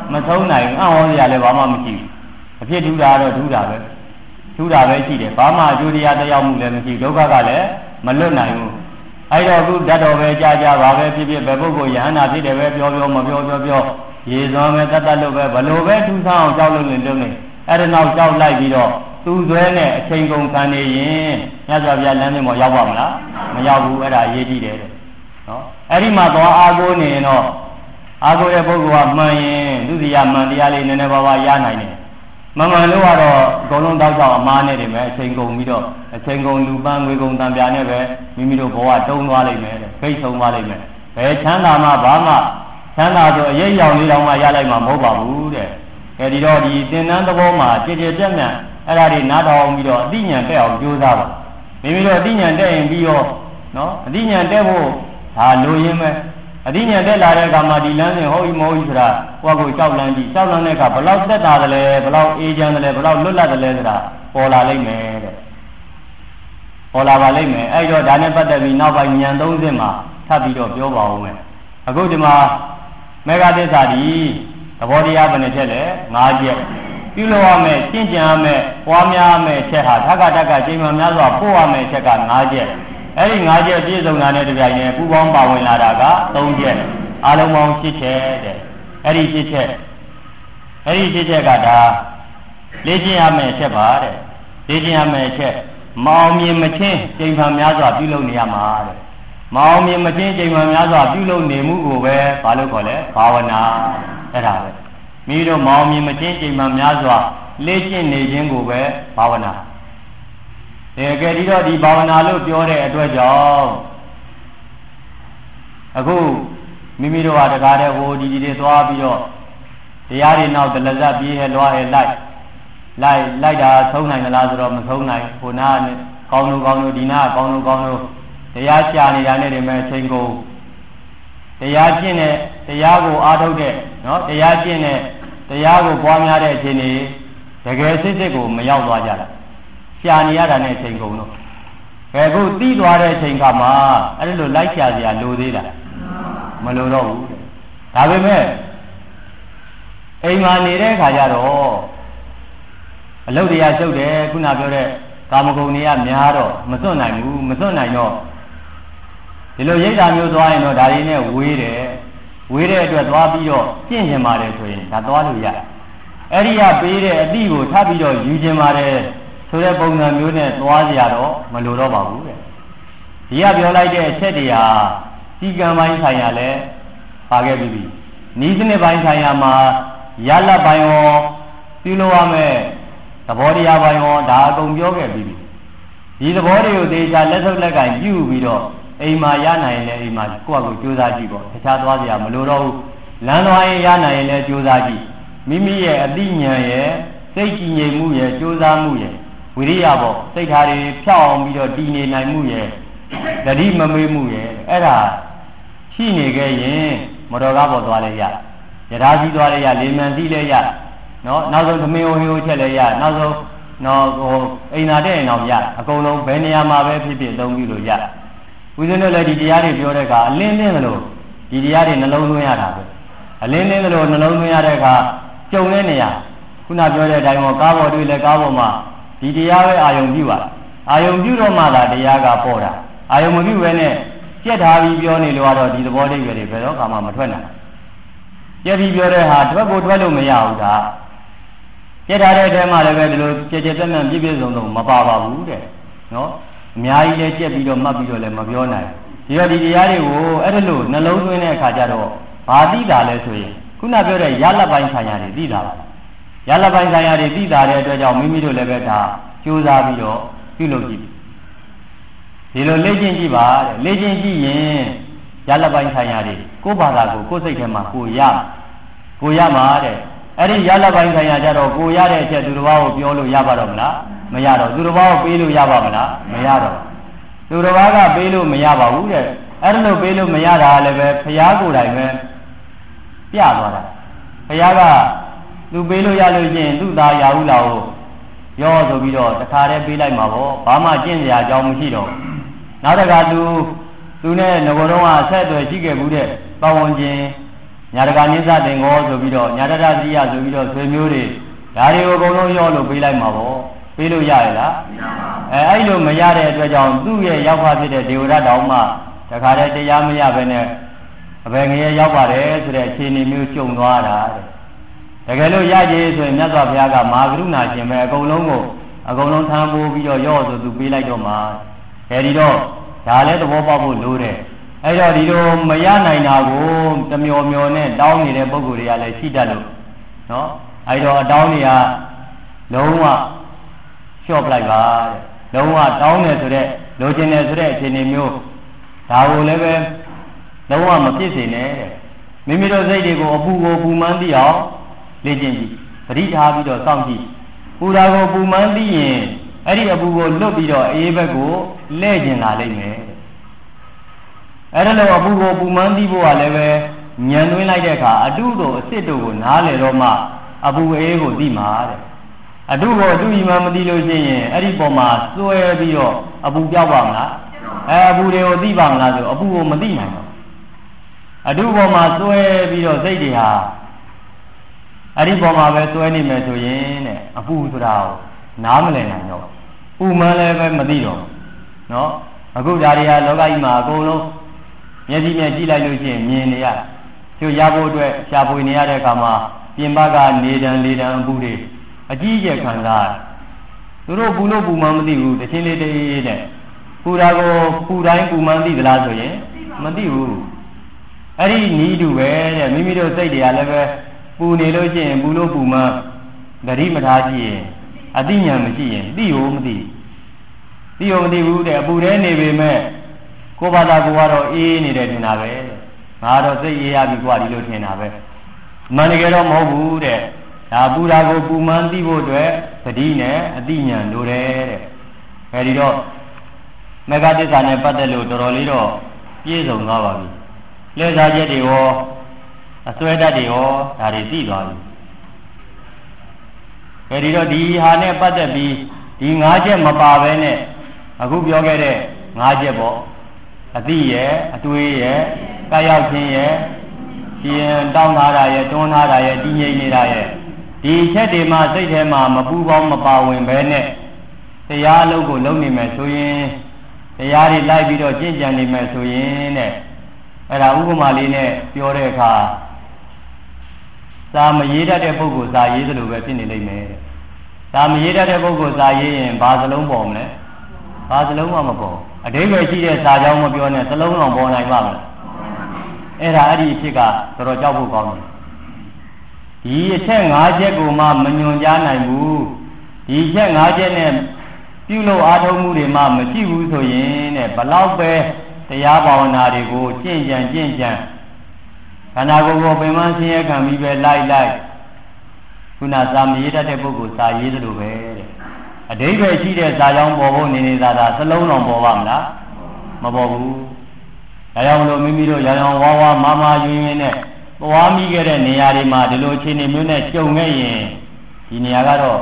မဆုံးနိုင်အံ့ဩစရာလည်းဘာမှမရှိဘူးအဖြစ်ထူတာတော့ထူတာပဲထူတာပဲရှိတယ်ဘာမှအကျိုးတရားတရားမှုလည်းမရှိဒုက္ခကလည်းမလွတ်နိုင်ဘူးအဲ့တော့အခုဓာတ်တော်ပဲကြာကြာပါပဲဖြစ်ဖြစ်ဘယ်ပုဂ္ဂိုလ်ယဟန္တာဖြစ်တယ်ပဲပြောပြောမပြောပြောပြောရေစွမ်းပဲတတ်တတ်လို့ပဲဘလို့ပဲထူဆန်းအောင်ကြောက်လို့နေလို့နေအဲ့ဒါနောက်ကြောက်လိုက်ပြီးတော့သူ့သွဲနဲ့အချိန်ကုန်ခံနေရင်မြတ်စွာဘုရားလမ်းမြင်ပေါ်ရောက်ပါမလားမရောက်ဘူးအဲ့ဒါအရေးကြီးတယ်တဲ့နော်အဲ့ဒီမှာသွားအာကိုနေရင်တော့အာကိုတဲ့ပုဂ္ဂိုလ်ကမှန်ရင်သူစီရမှန်တရားလေးနည်းနည်းပါးပါးရနိုင်တယ်မမှန်လို့ကတော့အကုန်လုံးတောက်တော့အမားနဲ့နေမယ်အချိန်ကုန်ပြီးတော့အချိန်ကုန်လူပန်းငွေကုန်တံပြာနဲ့ပဲမိမိတို့ဘဝတုံးသွားလိမ့်မယ်တဲ့ဖိတ်ဆုံးသွားလိမ့်မယ်ဘယ်ချမ်းသာမှဘာမှချမ်းသာဆိုအရေးရောင်လေးတောင်မှရလိုက်မှာမဟုတ်ပါဘူးတဲ့အဲဒီတော့ဒီသင်္นานသဘောမှာကြည်ကြည်ပြတ်ပြတ်အဲ့ဒါတွေနားထောင်ပြီးတော့အသိဉာဏ်တက်အောင်ကြိုးစားပါမိမိတို့အသိဉာဏ်တက်ရင်ပြီးတော့နော်အသိဉာဏ်တက်ဖို့ဒါလိုရင်းပဲအသိဉာဏ်တက်လာတဲ့အခါမှာဒီလမ်းစဉ်ဟုတ်ပြီမဟုတ်ဘူးဆိုတာကိုယ့်ကိုကြောက်လန့်ကြည့်ကြောက်လန့်တဲ့အခါဘလောက်တက်တာလဲဘလောက်အေးချမ်းတယ်လဲဘလောက်လွတ်လပ်တယ်လဲဆိုတာပေါ်လာလိမ့်မယ်တဲ့ပေါ်လာပါလိမ့်မယ်အဲ့တော့ဒါနဲ့ပတ်သက်ပြီးနောက်ပိုင်းဉာဏ်သုံးစစ်မှာထပ်ပြီးတော့ပြောပါဦးမယ်အခုဒီမှာမေဃသစ္စာဒီသဘောတရားဘယ်နှချက်လဲ၅ချက်ပြုလို့ရမယ်ကျင့်ကြံရမယ်ပွားများရမယ်ချက်ဟာဓကဓကချိန်မှများစွာပို့ရမယ်ချက်က၅ချက်အဲ့ဒီ၅ချက်ပြည့်စုံတာနဲ့တပြိုင်တည်းပူပေါင်းပါဝင်လာတာက၃ချက်အလုံးပေါင်း၈ချက်တဲ့အဲ့ဒီ၈ချက်အဲ့ဒီ၈ချက်ကဒါလေ့ကျင့်ရမယ်ချက်ပါတဲ့လေ့ကျင့်ရမယ်ချက်မအောင်မြင်မချင်းချိန်မှများစွာပြုလုပ်နေရမှာတဲ့မအောင်မြင်မချင်းချိန်မှများစွာပြုလုပ်နေမှုကိုပဲဘာလို့ခေါ်လဲဘာဝနာအဲ့ဒါပဲမိတို့မောင်မြင်မချင်းချိန်မှများစွာလေ့ကျင့်နေခြင်းကိုပဲဘာဝနာတကယ်ဒီတော့ဒီဘာဝနာလို့ပြောတဲ့အတွက်ကြောင့်အခုမိမိတို့ဟာတကားတဲ့ဟိုဒီဒီတွေသွားပြီးတော့တရားတွေနောက်တလဇတ်ပြေးဟဲလွားဟဲလိုက်လိုက်လိုက်တာဆုံးနိုင်မလားဆိုတော့မဆုံးနိုင်ဟိုနာကကောင်းလို့ကောင်းလို့ဒီနာကကောင်းလို့ကောင်းလို့တရားကြာနေတာနဲ့ဒီမဲ့ချိန်ကုန်တရားကျင့်တဲ့တရားကိုအားထုတ်တဲ့နော်တရားကျင့်တဲ့တရားကိုပွားများတဲ့အချိန်တွေတကယ်စစ်စစ်ကိုမရောက်သွားကြတာရှာနေရတာနဲ့အချိန်ကုန်တော့ခဲအခုတီးသွားတဲ့အချိန်ကမှအဲ့လိုလိုက်ရှာစရာလိုသေးတာမလိုတော့ဘူးဒါပေမဲ့အိမ်မှာနေတဲ့အခါကျတော့အလုပ်တရားကျုပ်တယ်ခုနပြောတဲ့ကာမဂုဏ်တွေကများတော့မစွန့်နိုင်ဘူးမစွန့်နိုင်တော့ဒီလိုရိတ်တာမျိုးသွားရင်တော့ဒါတွေနဲ့ဝေးတယ်ဝေးတဲ့အတွက်သွားပြီးတော့ကျင့်ကျင်ပါတယ်ဆိုရင်ဒါသွားလို့ရတယ်အဲ့ဒီကပေးတဲ့အသည့်ကိုထပ်ပြီးတော့ယူကျင်ပါတယ်ဆိုတဲ့ပုံစံမျိုးနဲ့သွားကြရတော့မလိုတော့ပါဘူးတဲ့ဒီကပြောလိုက်တဲ့အချက်တွေဟာစီကံပိုင်းဆိုင်ရာလဲပါခဲ့ပြီနီးစနစ်ပိုင်းဆိုင်ရာမှာရလတ်ပိုင်းရောပြုလို့ရမယ်သဘောတရားပိုင်းရောဒါအကုန်ပြောခဲ့ပြီဒီသဘောတွေကိုသေချာလက်ဆုပ်လက်ကင်ပြုပြီးတော့အိမ်မှာရနိုင်ရင်လည်းအိမ်မှာကိုယ့်အကူကြိုးစားကြည့်ပေါ့တခြားသွားစရာမလိုတော့ဘူးလမ်းသွားရင်ရနိုင်ရင်လည်းကြိုးစားကြည့်မိမိရဲ့အသိဉာဏ်ရဲ့စိတ်ကြည်ငြိမ်မှုရဲ့ကြိုးစားမှုရဲ့ဝိရိယပေါ့စိတ်ဓာတ်တွေဖြောက်အောင်ပြီးတော့တည်နေနိုင်မှုရဲ့တတိမမေးမှုရဲ့အဲ့ဒါရှိနေခဲ့ရင်မတော်ကားပေါ်သွားလဲရရထားကြီးသွားလဲရလေမန်စီးလဲရနော်နောက်ဆုံးသမင်းဟိုဟိုချက်လဲရနောက်ဆုံးနော်ဟိုအိမ်သာတဲ့အိမ်အောင်ရအကုန်လုံးဘယ်နေရာမှာပဲဖြစ်ဖြစ်သုံးပြီးလို့ရဦးဇင်းတို့လည်းဒီတရားတွေပြောတဲ့အခါအလင်းလင်းသလိုဒီတရားတွေနှလုံးသွင်းရတာပဲအလင်းလင်းသလိုနှလုံးသွင်းရတဲ့အခါကြုံတဲ့နေရာခုနပြောတဲ့အတိုင်းပေါ်ကားပေါ်တွေ့လဲကားပေါ်မှာဒီတရားပဲအာယုံပြုပါအာယုံပြုတော့မှသာတရားကပေါ်တာအာယုံမပြုဘဲနဲ့ကြက်ထားပြီးပြောနေလို့ကတော့ဒီသဘောလေးတွေဘယ်တော့မှမထွက်နိုင်ကြက်ပြီးပြောတဲ့ဟာထွက်ကိုထွက်လို့မရဘူးဒါကြက်ထားတဲ့အထဲမှာလည်းပဲဒီလိုကြက်ကြက်ပြန့်ပြန့်ပြည့်ပြည့်စုံစုံမပါပါဘူးတဲ့နော်အများကြီးလည်းကြက်ပြီးတော့မှတ်ပြီးတော့လည်းမပြောနိုင်ဒီတော့ဒီတရားတွေကိုအဲ့ဒါလို့နှလုံးသွင်းတဲ့အခါကျတော့ဘာသိတာလဲဆိုရင်ခုနပြောတဲ့ရလတ်ပိုင်းဆိုင်ရာတွေသိတာပါရလတ်ပိုင်းဆိုင်ရာတွေသိတာတဲ့အတွက်ကြောင့်မိမိတို့လည်းပဲဒါကြိုးစားပြီးတော့ပြုလုပ်ကြည့်ဒီလိုလေ့ကျင့်ကြည့်ပါတဲ့လေ့ကျင့်ကြည့်ရင်ရလတ်ပိုင်းဆိုင်ရာတွေကိုယ်ဘာသာကိုကိုယ်စိတ်ထဲမှာကိုရကိုရမှာတဲ့အဲ့ဒီရလတ်ပိုင်းဆိုင်ရာကြတော့ကိုရတဲ့အချက်သူတစ်ပါးကိုပြောလို့ရပါတော့မလားမရတော့သူတစ်ပါးကိုပေးလို့ရပါမလားမရတော့သူတစ်ပါးကပေးလို့မရပါဘူးတဲ့အဲ့ဒါလို့ပေးလို့မရတာလည်းပဲဘုရားကိုယ်တိုင်ပဲပြသွားတာဘုရားကသူပေးလို့ရလို့ချင်းသူ့သားရာဟုလာကိုရောဆိုပြီးတော့တခါတည်းပေးလိုက်မှာပေါ့ဘာမှကျင့်စရာအကြောင်းမရှိတော့နောက်တစ်ခါသူသူနဲ့ငကိုယ်တော့အဆက်အသွယ်ရှိခဲ့ဘူးတဲ့ပတ်ဝန်းကျင်ညာတကာနိစ္စတင်ကောဆိုပြီးတော့ညာတရသရိယဆိုပြီးတော့ဆွေမျိုးတွေဒါတွေကိုအကုန်လုံးရောလို့ပေးလိုက်မှာပေါ့ပေးလို့ရရလားအဲအဲ့လိုမရတဲ့အတွက်ကြောင့်သူ့ရဲ့ရောက်ပါဖြစ်တဲ့ဒေဝရတောင်မှတခါတည်းတရားမရဘဲနဲ့အဘယ်ငရဲရောက်ပါတယ်ဆိုတဲ့အခြေအနေမျိုးကြုံသွားတာတဲ့တကယ်လို့ရကြည်ဆိုရင်မြတ်စွာဘုရားကမဟာကရုဏာရှင်ပဲအကုန်လုံးကိုအကုန်လုံးထမ်းပိုးပြီးတော့ရော့ဆိုသူပေးလိုက်တော့မှာအဲဒီတော့ဒါလည်းသဘောပေါက်ဖို့လိုတယ်အဲ့တော့ဒီလိုမရနိုင်တာကိုတမျောမျောနဲ့တောင်းနေတဲ့ပုဂ္ဂိုလ်တွေကလည်းရှိတတ်လို့နော်အဲ့တော့အတောင်းတွေကလုံးဝလျှော့ပလိုက်ပါတဲ့လုံးဝတောင်းတယ်ဆိုတဲ့လိုချင်တယ်ဆိုတဲ့အခြေအနေမျိုးဒါကိုလည်းပဲလုံးဝမဖြစ်စေနဲ့တဲ့မိမိတို့စိတ်တွေကိုအပူကိုပူမှန်းသိအောင်လေ့ကျင့်ကြည့်ပရိထားပြီးတော့စောင့်ကြည့်ပူတာကိုပူမှန်းသိရင်အဲ့ဒီအပူကိုလွတ်ပြီးတော့အေးဘက်ကိုလဲ့ကျင်လာလိမ့်မယ်အဲ့ဒါလို့အပူကိုပူမှန်းသိဖို့ကလည်းပဲညံသွင်းလိုက်တဲ့အခါအတုတို့အစ်စ်တို့ကိုနားလေတော့မှအပူအေးကိုသိမှာတဲ့အတုကိုအတုကြီးမှမသိလို့ရှိရင်အဲ့ဒီပုံမှာစွဲပြီးတော့အပူပြောက်ပါမလားအဲအပူတွေကိုသိပါမလားဆိုအပူကိုမသိနိုင်ဘူးအတုပေါ်မှာစွဲပြီးတော့စိတ်တွေဟာအဲ့ဒီပေါ်မှာပဲစွဲနေမယ်ဆိုရင်တဲ့အပူဆိုတာကိုနားမလည်နိုင်တော့ပူမှန်းလည်းပဲမသိတော့နော်အခုဒါတွေကလောကကြီးမှာအကုန်လုံးမျက်စိနဲ့ကြည့်လိုက်လို့ရှိရင်မြင်နေရကျိုးရဖို့အတွက်ရှားပွေနေရတဲ့အခါမှာပြင်ပကနေတံလေတံအပူတွေအကြီးအကျယ်ခံစားသူတို့ပူလို့ပူမှန်းမသိဘူးတချင်းလေးတည်းနဲ့ပူတာကိုပူတိုင်းပူမှန်းသိသလားဆိုရင်မသိဘူးအဲ့ဒီနီးတူပဲတဲ့မိမိတို့စိတ်တွေကလည်းပဲပူနေလို့ရှိရင်ပူလို့ပူမှန်းဂရိမထားကြည့်ရင်အသိဉာဏ်မရှိရင်သိရောမသိသိရောမသိဘူးတဲ့အပူထဲနေပေမဲ့ကိုယ်ဘာသာကိုကတော့အေးနေတယ်ထင်တာပဲငါတော့စိတ်အေးရပြီကွာဒီလိုထင်တာပဲမှန်တကယ်တော့မဟုတ်ဘူးတဲ့ဒါပူတာကိုပူမှန်းသိဖို့အတွက်သတိနဲ့အသိဉာဏ်လိုတယ်တဲ့အဲဒီတော့မဂ္ဂတစ္ဆာနဲ့ပတ်သက်လို့တော်တော်လေးတော့ပြည့်စုံသွားပါပြီလဲစားချက်တွေရောအစွဲတတ်တွေရောဒါတွေသိသွားပြီအဲဒီတော့ဒီဟာနဲ့ပတ်သက်ပြီးဒီ၅ချက်မပါဘဲနဲ့အခုပြောခဲ့တဲ့၅ချက်ပေါ့အသိရဲ့အတွေးရဲ့ကာရောက်ခြင်းရဲ့ရှင်တောင်းထားတာရဲ့တွန်းထားတာရဲ့တည်ငြိမ်နေတာရဲ့ဒီချက်တွေမှာစိတ်ထဲမှာမပူပေါင်းမပါဝင်ဘဲနဲ့တရားအလုပ်ကိုလုပ်နေမယ်ဆိုရင်တရားတွေလိုက်ပြီးတော့ကျင့်ကြံနေမယ်ဆိုရင်တဲ့အဲ့ဒါဥပမာလေးနဲ့ပြောတဲ့အခါစာမရေးတတ်တဲ့ပုဂ္ဂိုလ်စာရေးသလိုပဲဖြစ်နေလိမ့်မယ်တဲ့စာမရေးတတ်တဲ့ပုဂ္ဂိုလ်စာရေးရင်ဘာစလုံးပေါ်မလဲဘာစလုံးမှမပေါ်အဓိပ္ပာယ်ရှိတဲ့စာကြောင်းမပြောနဲ့စလုံးအောင်ပေါ်နိုင်ပါမလားအဲ့ဒါအဲ့ဒီအဖြစ်ကတော်တော်ကြောက်ဖို့ကောင်းတယ်ဒီအချက်၅ချက်ကိုမှမညွန်ကြားနိုင်ဘူးဒီချက်၅ချက်နဲ့ပြုလို့အားထုတ်မှုတွေမှမရှိဘူးဆိုရင်တဲ့ဘလောက်ပဲတရားဘာဝနာတွေကိုကျင့်ကြံကျင့်ကြံခန္ဓာကိုယ်ကိုပင်မဆင်းရဲခံပြီးပဲလိုက်လိုက်ခုနစာမရေးတတ်တဲ့ပုဂ္ဂိုလ်စာရေးသလိုပဲတဲ့အဓိပ္ပာယ်ရှိတဲ့စာကြောင်းပေါ်ဖို့နေနေသာသာစလုံးတော်ပေါ်ပါမလားမပေါ်ဘူးဒါကြောင့်လို့မိမိတို့ရောင်ရောင်ဝါးဝါးမာမာယွင်းယွင်းနဲ့သွားမိခဲ့တဲ့နေရာတွေမှာဒီလိုအခြေအနေမျိုးနဲ့ကြုံခဲ့ရင်ဒီနေရာကတော့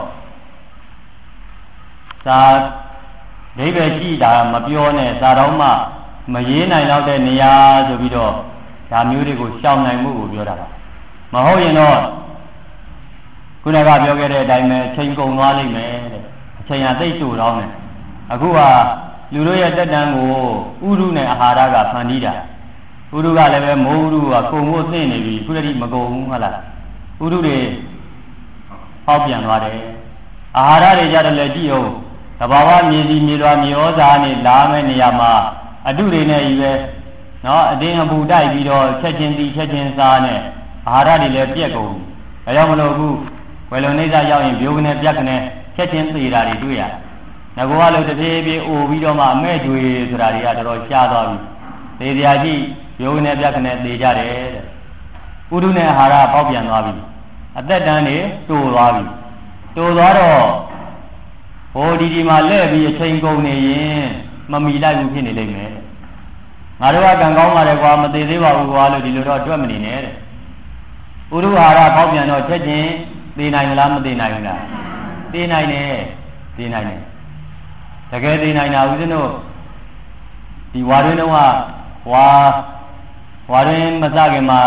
စာအဓိပ္ပာယ်ရှိတာမပြောနဲ့စာတော်မှမရေးနိုင်တော့တဲ့နေရာဆိုပြီးတော့ဒါမျိုးတွေကိုရှောင်နိုင်မှုကိုပြောတာပါမဟုတ်ရင်တော့ခုနကပြောခဲ့တဲ့အတိုင်းပဲအချိန်ကုန်သွားလိမ့်မယ်တဲ့အချိန်ဟာသိတူတော့မယ်အခုကလူတို့ရဲ့တက်တန်းကိုဥရုနဲ့အာဟာရကဖန်တီးတာဥရုကလည်းပဲမိုးဥရုကကုံဖို့သိနေပြီခုတည်းမကုံဘူးဟုတ်လားဥရုတွေဟောက်ပြန်သွားတယ်အာဟာရတွေကြတယ်လေကြည့်အောင်သဘာဝမြေစီမြေတော်မြေဩဇာနဲ့လာမဲ့နေရာမှာအတုတွေနဲ့ကြီးပဲနော်အတင်းအပူတိုက်ပြီးတော့ချက်ချင်းတီချက်ချင်းစားနဲ့အာဟာရတွေလည်းပြက်ကုန်ဒါကြောင့်မလို့အခုဝယ်လုံနေစားရောက်ရင်ဘိုးကနေပြက်ကနေချက်ချင်းသေးတာတွေတွေ့ရငကောကလို့တစ်ပြေးပြေးအိုပြီးတော့မှအမဲ့တွေဆိုတာတွေကတော်တော်ရှားသွားပြီသေစရာကြီးဘိုးကနေပြက်ကနေသေကြတယ်တဲ့ဥဒုနဲ့အာဟာရပေါက်ပြန်သွားပြီအသက်တန်းတွေတိုးသွားပြီတိုးသွားတော့ဟိုဒီဒီမှာလဲ့ပြီးအချိန်ကုန်နေရင်မမီလိုက်ဘူးဖြစ်နေလိမ့်မယ်ငါတို့ကကံကောင်းပါတယ်ကွာမသေးသေးပါဘူးကွာလို့ဒီလိုတော့တွက်မနေနဲ့တဲ့ဥဒုဟာရပေါက်ပြန်တော့ချက်ချင်းသေနိုင်လားမသေနိုင်ဘူးလားသေနိုင်တယ်သေနိုင်တယ်တကယ်သေနိုင်တာဦးဇင်းတို့ဒီဝါရင်းတော့ဝါဝါရင်းမစခင်မှာ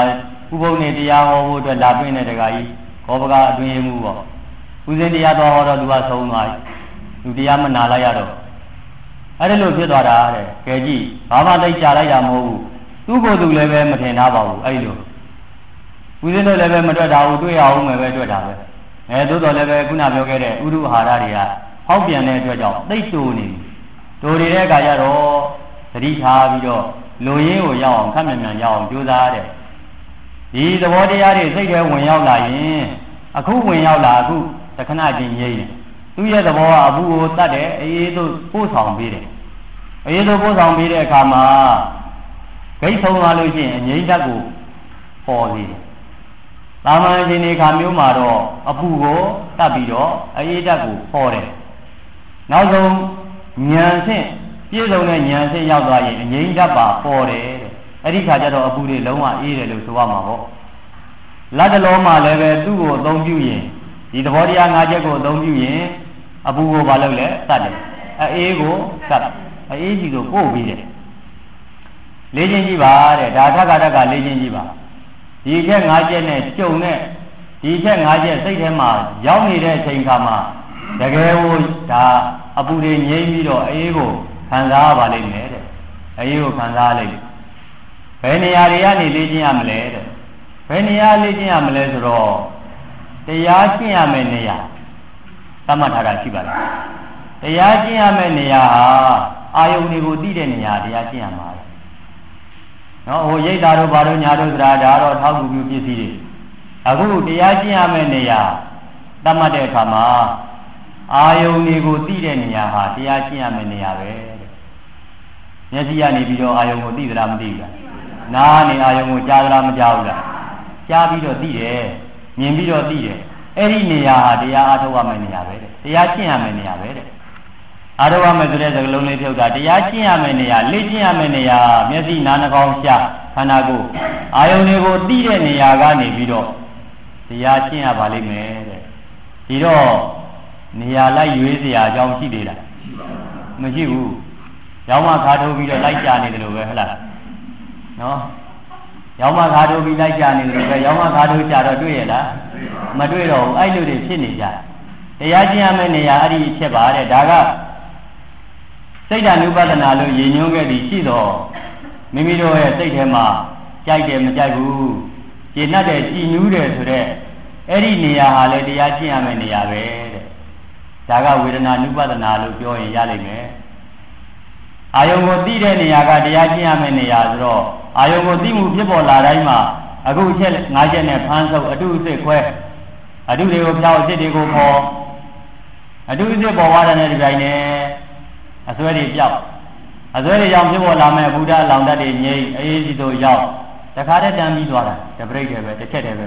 ဥပုံနေတရားဟောဖို့အတွက်လာပြင်တဲ့တခါကြီးဘောပကအတွင်းမှုပေါ့ဥစဉ်တရားတော်ဟောတော့သူကဆုံးသွားပြီသူတရားမနာလိုက်ရတော့အဲ့ဒါလို့ဖြစ်သွားတာတဲ့ကဲကြည့်ဘာမှသိကြလိုက်တာမဟုတ်ဘူးသူ့ကိုယ်သူလည်းပဲမထင်သားပါဘူးအဲ့လိုဥစဉ်တို့လည်းပဲမတွေ့တာဘူးတွေ့ရအောင်မယ်ပဲတွေ့တာပဲအဲသို့တော်လည်းပဲခုနပြောခဲ့တဲ့ဥရုအာဟာရတွေကဟောက်ပြန်တဲ့အတွက်ကြောင့်သိတူနေတူနေတဲ့အခါကျတော့သတိထားပြီးတော့လူရင်းကိုရောက်အောင်ခက်မြန်မြန်ရောက်အောင်ကြိုးစားတဲ့ဒီသဘောတရားတွေစိတ်ထဲဝင်ရောက်လာရင်အခုဝင်ရောက်လာအခုတခဏချင်းငြိမ့်တယ်သူရဲ့သဘောကအဘူးကိုတတ်တယ်အေးတို့ပို့ဆောင်ပေးတယ်အေးတို့ပို့ဆောင်ပေးတဲ့အခါမှာဂိတ်ဆုံးသွားလို့ရှိရင်အငြိမ့်ဓာတ်ကိုပေါ်စေတယ်တာမန်ရှင်ဒီခါမျိုးမှာတော့အပူကိုတတ်ပြီးတော့အေးဓာတ်ကိုပေါ်တယ်နောက်ဆုံးဉာဏ်ဆင့်ပြည့်စုံတဲ့ဉာဏ်ဆင့်ရောက်သွားရင်အငြိမ့်ဓာတ်ပါပေါ်တယ်အဲ့ဒီခါကျတော့အပူတွေလုံးဝအေးတယ်လို့ဆိုရမှာပေါ့လက်တလုံးမှာလည်းပဲသူ့ကိုအသုံးပြုရင်ဒီသဘောတရား၅ချက်ကိုအသုံးပြုရင်အပူကိုမလုပ်လဲတတ်တယ်အေးကိုတတ်အေးကြီးကိုပို့ပြီးတယ်လေးချင်းကြီးပါတဲ့ဒါထက်ကထက်ကလေးချင်းကြီးပါဒီချက်၅ချက်နဲ့ကြုံတဲ့ဒီချက်၅ချက်စိတ်ထဲမှာရောက်နေတဲ့အချိန်ခါမှာတကယ်ကိုဒါအပူတွေငြိမ့်ပြီးတော့အေးကိုခံစားရပါလိမ့်မယ်တဲ့အေးကိုခံစားလိုက်ဘယ်နေရာတွေကနေလေးချင်းရမလဲတဲ့ဘယ်နေရာလေးချင်းရမလဲဆိုတော့တရားကျင့်ရမယ့်နေရာသတ်မှတ်ထားတာရှိပါလားတရားကျင့်ရမယ့်နေရာဟာအာယုန်တွေကိုသိတဲ့နေရာတရားကျင့်ရမှာလေနော်ဟိုရိတ်တာတို့ဘာတို့ညာတို့ဆိုတာဒါတော့ထောက်ကူပြုပစ္စည်းတွေအခုတရားကျင့်ရမယ့်နေရာသတ်မှတ်တဲ့အခါမှာအာယုန်တွေကိုသိတဲ့နေရာဟာတရားကျင့်ရမယ့်နေရာပဲတဲ့မျက်စိကနေပြီးတော့အာယုန်ကိုသိသလားမသိဘူးလားနားနေအာယုန်ကိုကြားသလားမကြားဘူးလားကြားပြီးတော့သိတယ်မြင်ပြီးတော့သိတယ်အဲ့ဒီနေရာဟာတရားအားထုတ်ရမယ့်နေရာပဲတဲ့တရားကျင့်ရမယ့်နေရာပဲတဲ့အားထုတ်ရမယ့်ဆိုတဲ့စကားလုံးလေးဖြုတ်တာတရားကျင့်ရမယ့်နေရာလေ့ကျင့်ရမယ့်နေရာမျက်စိနားနှာခေါင်းရှားခန္ဓာကိုယ်အာယုန်တွေကိုသိတဲ့နေရာကနေပြီးတော့တရားကျင့်ရပါလိမ့်မယ်တဲ့ဒီတော့နေရာလိုက်ရွေးစရာအကြောင်းရှိသေးလားမရှိဘူးရောင်းမခါထိုးပြီးတော့လိုက်ကြနေတယ်လို့ပဲဟုတ်လားနော်ရောင်းမခါထိုးပြီးလိုက်ကြနေတယ်လို့ပဲရောင်းမခါထိုးကြတော့တွေ့ရလားမတွေ့တော့ဘူးအဲ့လိုတွေဖြစ်နေကြတရားကျင့်ရမယ့်နေရာအဲ့ဒီဖြစ်ပါတဲ့ဒါကစိတ်ဓာနုပဒနာလို့ရည်ညွှန်းခဲ့ပြီးရှိတော့မိမိတို့ရဲ့စိတ်ထဲမှာကြိုက်တယ်မကြိုက်ဘူးကျေနပ်တယ်ကြည်နူးတယ်ဆိုတဲ့အဲ့ဒီနေရာဟာလေတရားကျင့်ရမယ့်နေရာပဲတဲ့ဒါကဝေဒနာနုပဒနာလို့ပြောရင်ရလိမ့်မယ်အာယုံကိုသိတဲ့နေရာကတရားကျင့်ရမယ့်နေရာဆိုတော့အာယုံကိုသိမှုဖြစ်ပေါ်လာတိုင်းမှာအခုချက်၅ချက်နဲ့ဖမ်းဆုပ်အတုအစ်ခွဲအတုတွေကိုဖြောက်အစ်တွေကိုခေါ်အတုအစ်ပေါ်သွားတဲ့ဒီပိုင်းနဲ့အစွဲတွေပြောက်အစွဲတွေကြောင့်ဖြစ်ပေါ်လာမဲ့ဘုရားလောင်တတ်တွေငြိမ့်အေးစီတို့ရောက်တခါတည်းတန်းပြီးသွားတာတပရိတ်တယ်ပဲတစ်ချက်တည်းပဲ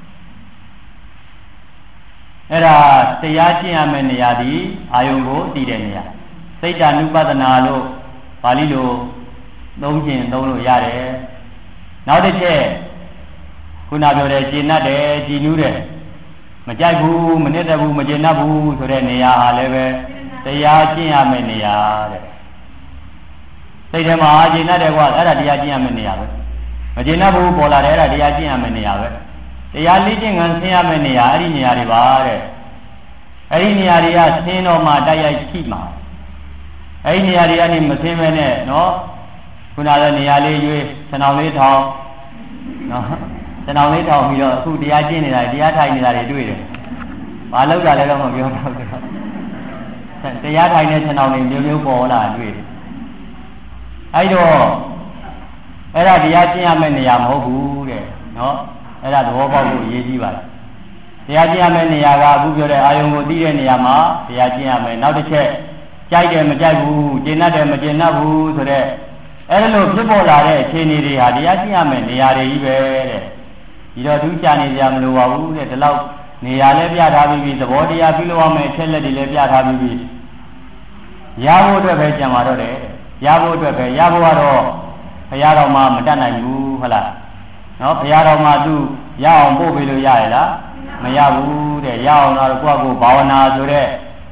အဲ့ဒါတရားကျင့်ရမယ့်နေရာဒီအာယုံကိုတည်တဲ့နေရာစိတ်ဓာနုပဒနာလို့ပါဠိလိုသုံးခြင်းသုံးလို့ရတယ်နောက်တစ်ချက်ခုနပြောတဲ့ကျေနပ်တယ်ကြည်နူးတယ်မကြိုက်ဘူးမနစ်သက်ဘူးမကျေနပ်ဘူးဆိုတဲ့နေရာဟာလည်းပဲတရားကျင့်ရမယ့်နေရာတဲ့စိတ်ထဲမှာကျေနပ်တယ်ကွာအဲ့ဒါတရားကျင့်ရမယ့်နေရာပဲမကျေနပ်ဘူးပေါ်လာတယ်အဲ့ဒါတရားကျင့်ရမယ့်နေရာပဲတရားလေ့ကျင့်ခံဆင်းရမယ့်နေရာအဲ့ဒီနေရာတွေပါတဲ့အဲ့ဒီနေရာတွေကဆင်းတော့မှတိုက်ရိုက်ရှိမှာအဲ့ဒီနေရာတွေကနေမဆင်းမဲနဲ့နော်ခုနကနေရာလေးရွေးခြံအောင်လေးထောင်နော်ခြံအောင်လေးထောင်ပြီးတော့အခုတရားကျင့်နေတာတရားထိုင်နေတာတွေတွေ့တယ်ဘာလောက်တာလဲတော့မပြောတော့ဘူးတရားထိုင်တဲ့ခြံအောင်လေးမျိုးမျိုးပေါ်လာတွေ့တယ်အဲ့တော့အဲ့ဒါတရားကျင့်ရမယ့်နေရာမဟုတ်ဘူးတဲ့နော်အဲ့ဒါသဘောပေါက်ဖို့အရေးကြီးပါတယ်တရားကျင့်ရမယ့်နေရာကအခုပြောတဲ့အာယုံကိုသိတဲ့နေရာမှာတရားကျင့်ရမယ်နောက်တစ်ချက်ကြိုက်တယ်မကြိုက်ဘူးကျေနပ်တယ်မကျေနပ်ဘူးဆိုတဲ့အဲ့လိုဖြစ်ပေါ်လာတဲ့အခြေအနေတွေဟာတရားကျင့်ရမယ့်နေရာတွေကြီးပဲတဲ့ဒီတော့သူကြာနေကြမလို့ပါဘူးတဲ့ဒီလောက်နေရာလည်းပြထားပြီးပြီသဘောတရားပြုလို့ရမယ့်အချက်လက်တွေလည်းပြထားပြီးပြီရဖို့အတွက်ပဲကြံပါတော့တယ်ရဖို့အတွက်ပဲရဖို့ကတော့ဘုရားတော်မှမတတ်နိုင်ဘူးဟုတ်လားနော်ဘုရားတော်မှသူရအောင်ပို့ပေးလို့ရရလားမရဘူးတဲ့ရအောင်တော့ကိုယ့်ကိုယ်ဘာဝနာဆိုတဲ့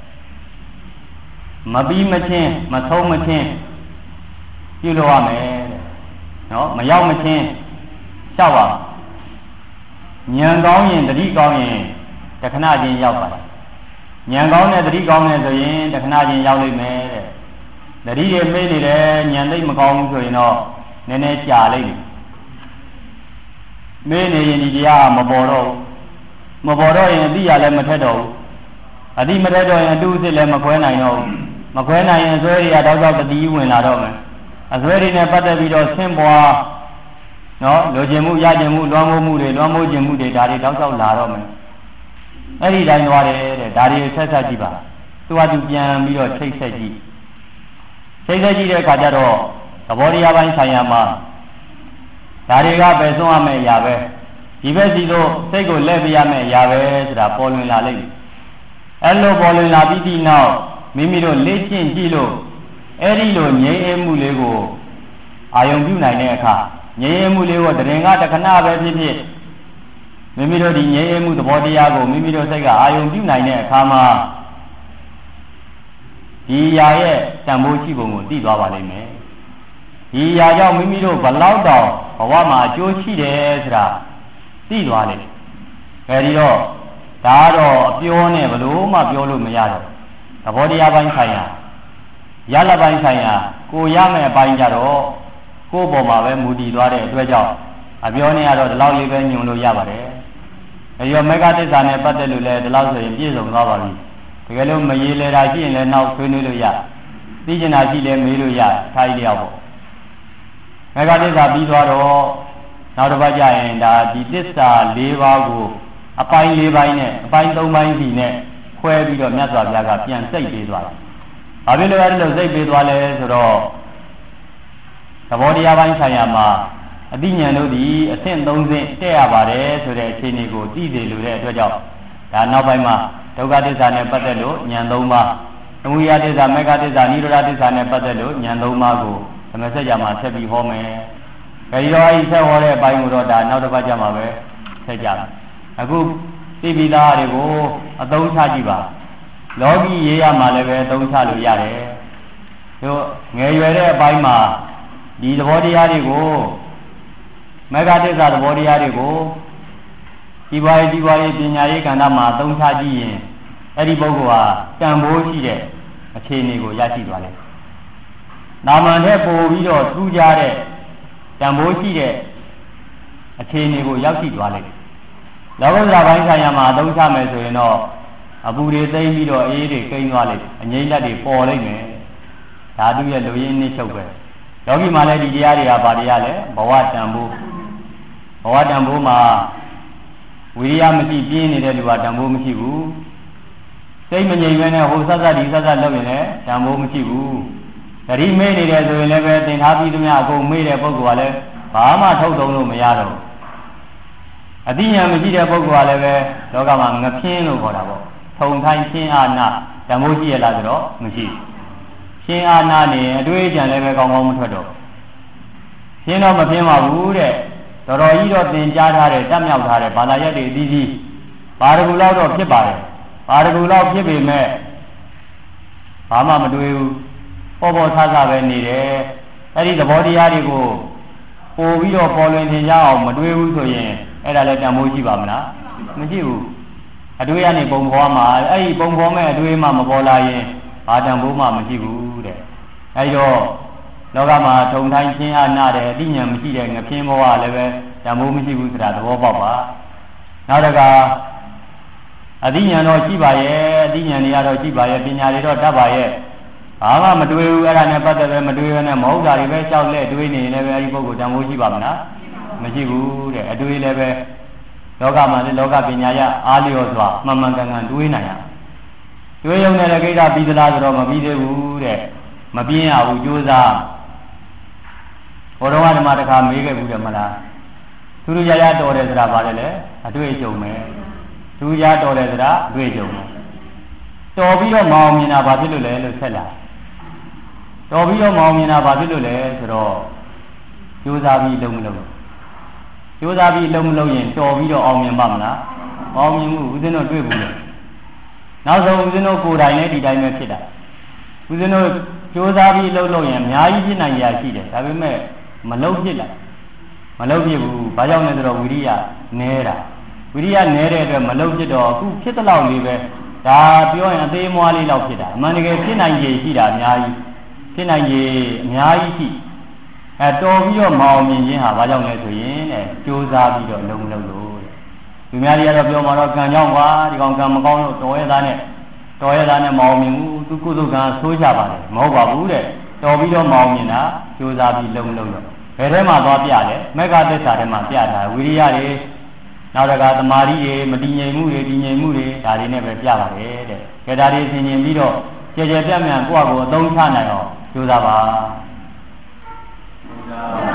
မပြီးမချင်းမထုံးမချင်းပြုလို့ရမယ်တဲ့နော်မရောက်မချင်းလျှောက်ပါဉာဏ်ကောင်းရင်တတိကောင်းရင်တခဏချင်းရောက်ပါတယ်ဉာဏ်ကောင်းတဲ့တတိကောင်းတဲ့ဆိုရင်တခဏချင်းရောက်လိမ့်မယ်တဲ့တတိတွေမေးနေတယ်ဉာဏ်သိမကောင်းဘူးဆိုရင်တော့နည်းနည်းကြာလိမ့်မယ်မေးနေရင်ဒီတရားမပေါ်တော့မပေါ်တော့ရင်အတိရလည်းမထက်တော့ဘူးအတိမထက်တော့ရင်အတုစစ်လည်းမခွဲနိုင်တော့ဘူးမခွဲနိုင်ရင်အစွဲတွေကတောက်တောက်တတိဝင်လာတော့မယ်အစွဲတွေနဲ့ပတ်သက်ပြီးတော့ဆင်းပွားနော်လိုချင်မှုရချင်မှုလွှမ်းမိုးမှုတွေလွှမ်းမိုးခြင်းမှုတွေဒါတွေတောက်တောက်လာတော့မယ်အဲ့ဒီတိုင်းသွားတယ်တဲ့ဒါတွေဆက်ဆက်ကြည့်ပါသူကသူပြန်ပြီးတော့ချိတ်ဆက်ကြည့်ချိတ်ဆက်ကြည့်တဲ့အခါကျတော့သဘောတရားပိုင်းဆိုင်ရာမှာဒါတွေကပဲဆုံးရမယ့်အရာပဲဒီဘက်စီလို့စိတ်ကိုလဲပြရမယ့်အရာပဲဆိုတာပေါ်လွင်လာလိမ့်မယ်အဲ့လိုပေါ်လွင်လာပြီးဒီနောက်မိမိတို့လေ့ကျင့်ကြည့်လို့အဲ့ဒီလိုငြိမ်းအေးမှုလေးကိုအာယုံပြုနိုင်တဲ့အခါငြိမ်းအေးမှုလေးကိုတရင်ကတခဏပဲဖြစ်ဖြစ်မိမိတို့ဒီငြိမ်းအေးမှုသဘောတရားကိုမိမိတို့စိတ်ကအာယုံပြုနိုင်တဲ့အခါမှာဒီຢာရဲ့တန်ဖိုးရှိပုံကိုသိသွားပါလိမ့်မယ်ဒီຢာကြောင့်မိမိတို့ဘလောက်တောင်ဘဝမှာအကျိုးရှိတယ်ဆိုတာသိသွားလိမ့်မယ်အဲဒီတော့ဒါတော့အပြောနဲ့ဘလို့မှပြောလို့မရတော့သဘောတရားပိုင်းဆိုင်ရာရလပိုင်းဆိုင်ရာကိုရမယ့်အပိုင်းကြတော့ကိုယ့်ပေါ်မှာပဲမူတည်သွားတဲ့အတွက်ကြောင့်အပြောနဲ့ကတော့ဒီလောက်လေးပဲညွန်လို့ရပါတယ်။အဲဒီတော့မေဃသစ္စာနဲ့ပတ်သက်လို့လည်းဒီလောက်ဆိုရင်ပြည့်စုံသွားပါပြီ။တကယ်လို့မရေလေတာရှိရင်လည်းနောက်ဆွေးနွေးလို့ရ။သိကျင်တာရှိလည်းမေးလို့ရထားရအောင်ပေါ့။မေဃသစ္စာပြီးသွားတော့နောက်တစ်ပတ်ကျရင်ဒါဒီသစ္စာ၄ပါးကိုအပိုင်း၄ပိုင်းနဲ့အပိုင်း၃ပိုင်းစီနဲ့ခွဲပြီးတော့မြတ်စွာဘုရားကပြန်စိတ်ပေးသွားတယ်။ဘာဖြစ်လို့အဲဒီလိုစိတ်ပေးသွားလဲဆိုတော့သဘောတရားပိုင်းဆိုင်ရာမှာအသိဉာဏ်တို့သည်အဆင့်၃ဆင့်တက်ရပါတယ်ဆိုတဲ့အခြေအနေကိုသိစေလိုတဲ့အတွက်ကြောင့်ဒါနောက်ပိုင်းမှာဒုက္ခသစ္စာနဲ့ပတ်သက်လို့ဉာဏ်၃ပါးသမုဒယသစ္စာမေဃသစ္စာနိရောဓသစ္စာနဲ့ပတ်သက်လို့ဉာဏ်၃ပါးကိုသမစကြာမှာဆက်ပြီးဟောမယ်။အဲဒီတော့အဲဒီဆက်ဟောတဲ့အပိုင်းကိုတော့ဒါနောက်တစ်ပတ်ကျမှပဲဆက်ကြမယ်။အခုသိပြီးသားတွေကိုအသုံးချကြည့်ပါ။လောကီရေးရမှာလည်းပဲအသုံးချလို့ရတယ်။တို့ငယ်ရွယ်တဲ့အပိုင်းမှာဒီသဘောတရားတွေကိုမေဃသစ္စာသဘောတရားတွေကိုဒီပွားရေးဒီပွားရေးပညာရေးကဏ္ဍမှာအသုံးချကြည့်ရင်အဲ့ဒီပုဂ္ဂိုလ်ဟာတန်ဖိုးရှိတဲ့အခြေအနေကိုရရှိသွားတယ်။နာမန်တဲ့ပို့ပြီးတော့ထူးခြားတဲ့တန်ဖိုးရှိတဲ့အခြေအနေကိုရောက်ရှိသွားလိမ့်မယ်။လောကုတ္တရာပိုင်းဆိုင်ရာမှာအသုံးချမယ်ဆိုရင်တော့အပူတွေသိမ့်ပြီးတော့အေးတွေကိန်းသွားလိမ့်မယ်။အငြိမ့်လက်တွေပေါ်လိမ့်မယ်။ဓာတုရဲ့လူရင်းနှိမ့်ချုပ်ပဲ။ယောဂီမှာလည်းဒီတရားတွေကဘာတရားလဲဘဝတန်ဖိုးဘဝတန်ဖိုးမှာဝိရိယမရှိပြင်းနေတဲ့လူကတန်ဖိုးမရှိဘူးစိတ်မငြိမ်ပဲနဲ့ဟိုဆက်ဆက်ဒီဆက်ဆက်လုပ်ရင်လည်းတန်ဖိုးမရှိဘူးသတိမေ့နေတယ်ဆိုရင်လည်းပဲသင်ထားပြီးသမျှအကုန်မေ့တဲ့ပုဂ္ဂိုလ်ကလည်းဘာမှထုတ်သုံးလို့မရတော့ဘူးအတိညာမရှိတဲ့ပုဂ္ဂိုလ်ကလည်းပဲလောကမှာငဖြင်းလို့ခေါ်တာပေါ့ထုံထိုင်းရှင်းအာနာတန်ဖိုးရှိရလားဆိုတော့မရှိဘူးရှင်းအာနာနေအတွေ့အကြံလည်းပဲကောင်းကောင်းမထွက်တော့ရှင်းတော့မပြင်းပါဘူးတဲ့တော်တော်ကြီးတော့သင်ကြားထားတယ်တတ်မြောက်ထားတယ်ဘာသာရပ်တွေအသီးသီးဘာတကူလောက်တော့ဖြစ်ပါတယ်ဘာတကူလောက်ဖြစ်ပေမဲ့ဘာမှမတွေ့ဘူးပေါ်ပေါ်ဆဆပဲနေတယ်အဲ့ဒီသဘောတရားတွေကိုပို့ပြီးတော့ပေါ်လွင်သင်ကြအောင်မတွေ့ဘူးဆိုရင်အဲ့ဒါလည်းတန်ဖိုးရှိပါမလားမရှိဘူးအတွေ့ရနေပုံပေါ်မှာအဲ့ဒီပုံပေါ်မဲ့အတွေ့မှမပေါ်လာရင်ဘာတန်ဖိုးမှမရှိဘူးတဲ့အဲ့တော့လောကမှာထုံထိုင်းချင်းအားနာတယ်အသိဉာဏ်မရှိတဲ့ငပြင်းဘဝလည်းပဲတန်ဖိုးမရှိဘူးဆိုတာသဘောပေါက်ပါနောက်တကအသိဉာဏ်တော့ရှိပါရဲ့အသိဉာဏ်တွေကတော့ရှိပါရဲ့ပညာတွေတော့တတ်ပါရဲ့ဘာမှမတွေးဘူးအဲ့ဒါနဲ့ပတ်သက်ပဲမတွေးရနဲ့မဟုတ်တာတွေပဲကြောက်လက်တွေးနေရင်လည်းပဲအဲ့ဒီပုဂ္ဂိုလ်တန်ဖိုးရှိပါမလားမရှိဘူးတဲ့အတွေးလည်းပဲလောကမှာလည်းလောကပညာရအားလျော်စွာမှန်မှန်ကန်ကန်တွေးနိုင်ရတွေးရုံနဲ့လည်းကိစ္စပြီးသလားဆိုတော့မပြီးသေးဘူးတဲ့မပြင်းရဘူးကြိုးစားဘုရားဓမ္မတခါမေးခဲ့ဘူးတယ်မလားသူတို့ရရတော်တယ်ဆိုတာဘာလဲလဲအတွေ့အကြုံပဲသူရတော်တယ်ဆိုတာအတွေ့အကြုံပဲတော်ပြီးတော့မအောင်မြင်တာဘာဖြစ်လို့လဲလို့ဆက်လာတော်ပြီးတော့မအောင်မြင်တာဘာဖြစ်လို့လဲဆိုတော့ကြိုးစားပြီးလုံးမလုံးကြိုးစားပြီးလုံးမလုံးရင်တော်ပြီးတော့အောင်မြင်ပါမလားမအောင်မြင်ဘူးဦးဇင်းတို့တွေ့ဘူးလေနောက်ဆုံးဦးဇင်းတို့ကိုယ်တိုင်လည်းဒီတိုင်းပဲဖြစ်တာဦးဇင်းတို့ကြိုးစားပြီးလုံးလုံးရင်အများကြီးဖြစ်နိုင်ရရှိတယ်ဒါပေမဲ့မလုံးဖြစ်လိုက်မလုံးဖြစ်ဘူးဘာကြောင့်လဲဆိုတော့ဝိရိယနည်းတာဝိရိယနည်းတဲ့အတွက်မလုပ်ဖြစ်တော့အခုဖြစ်တဲ့လောက်လေးပဲဒါပြောရင်အသေးမွားလေးလောက်ဖြစ်တာအမှန်တကယ်ဖြစ်နိုင်ခြေရှိတာအများကြီးဖြစ်နိုင်ခြေအများကြီးရှိအဲတော်ပြီးတော့မအောင်မြင်ခြင်းဟာဘာကြောင့်လဲဆိုရင်တဲ့ကြိုးစားပြီးတော့လုံလုံလို့တဲ့သူများတွေကတော့ပြောမှာတော့ကံကြောင့်ကွာဒီကောင်ကံမကောင်းလို့တော်ရသားနဲ့တော်ရသားနဲ့မအောင်မြင်ဘူးသူကုသကံဆိုးကြပါတယ်မဟုတ်ပါဘူးတဲ့တော်ပြီးတော့မအောင်မြင်တာကြိုးစားပြီးလုံလုံတော့ဘယ်ထဲမှာသွားပြလဲမေဃသစ္စာထဲမှာပြတာဝိရိယတွေနောက်တကသမာဓိတွေမတည်ငြိမ်မှုတွေတည်ငြိမ်မှုတွေဒါတွေနဲ့ပဲပြပါတယ်တဲ့ကြဒါတွေဆင်ခြင်ပြီးတော့ကြဲကြဲပြန့်ပြန့်ကိုယ့်အကိုအသုံးချနိုင်အောင်ကြိုးစားပါ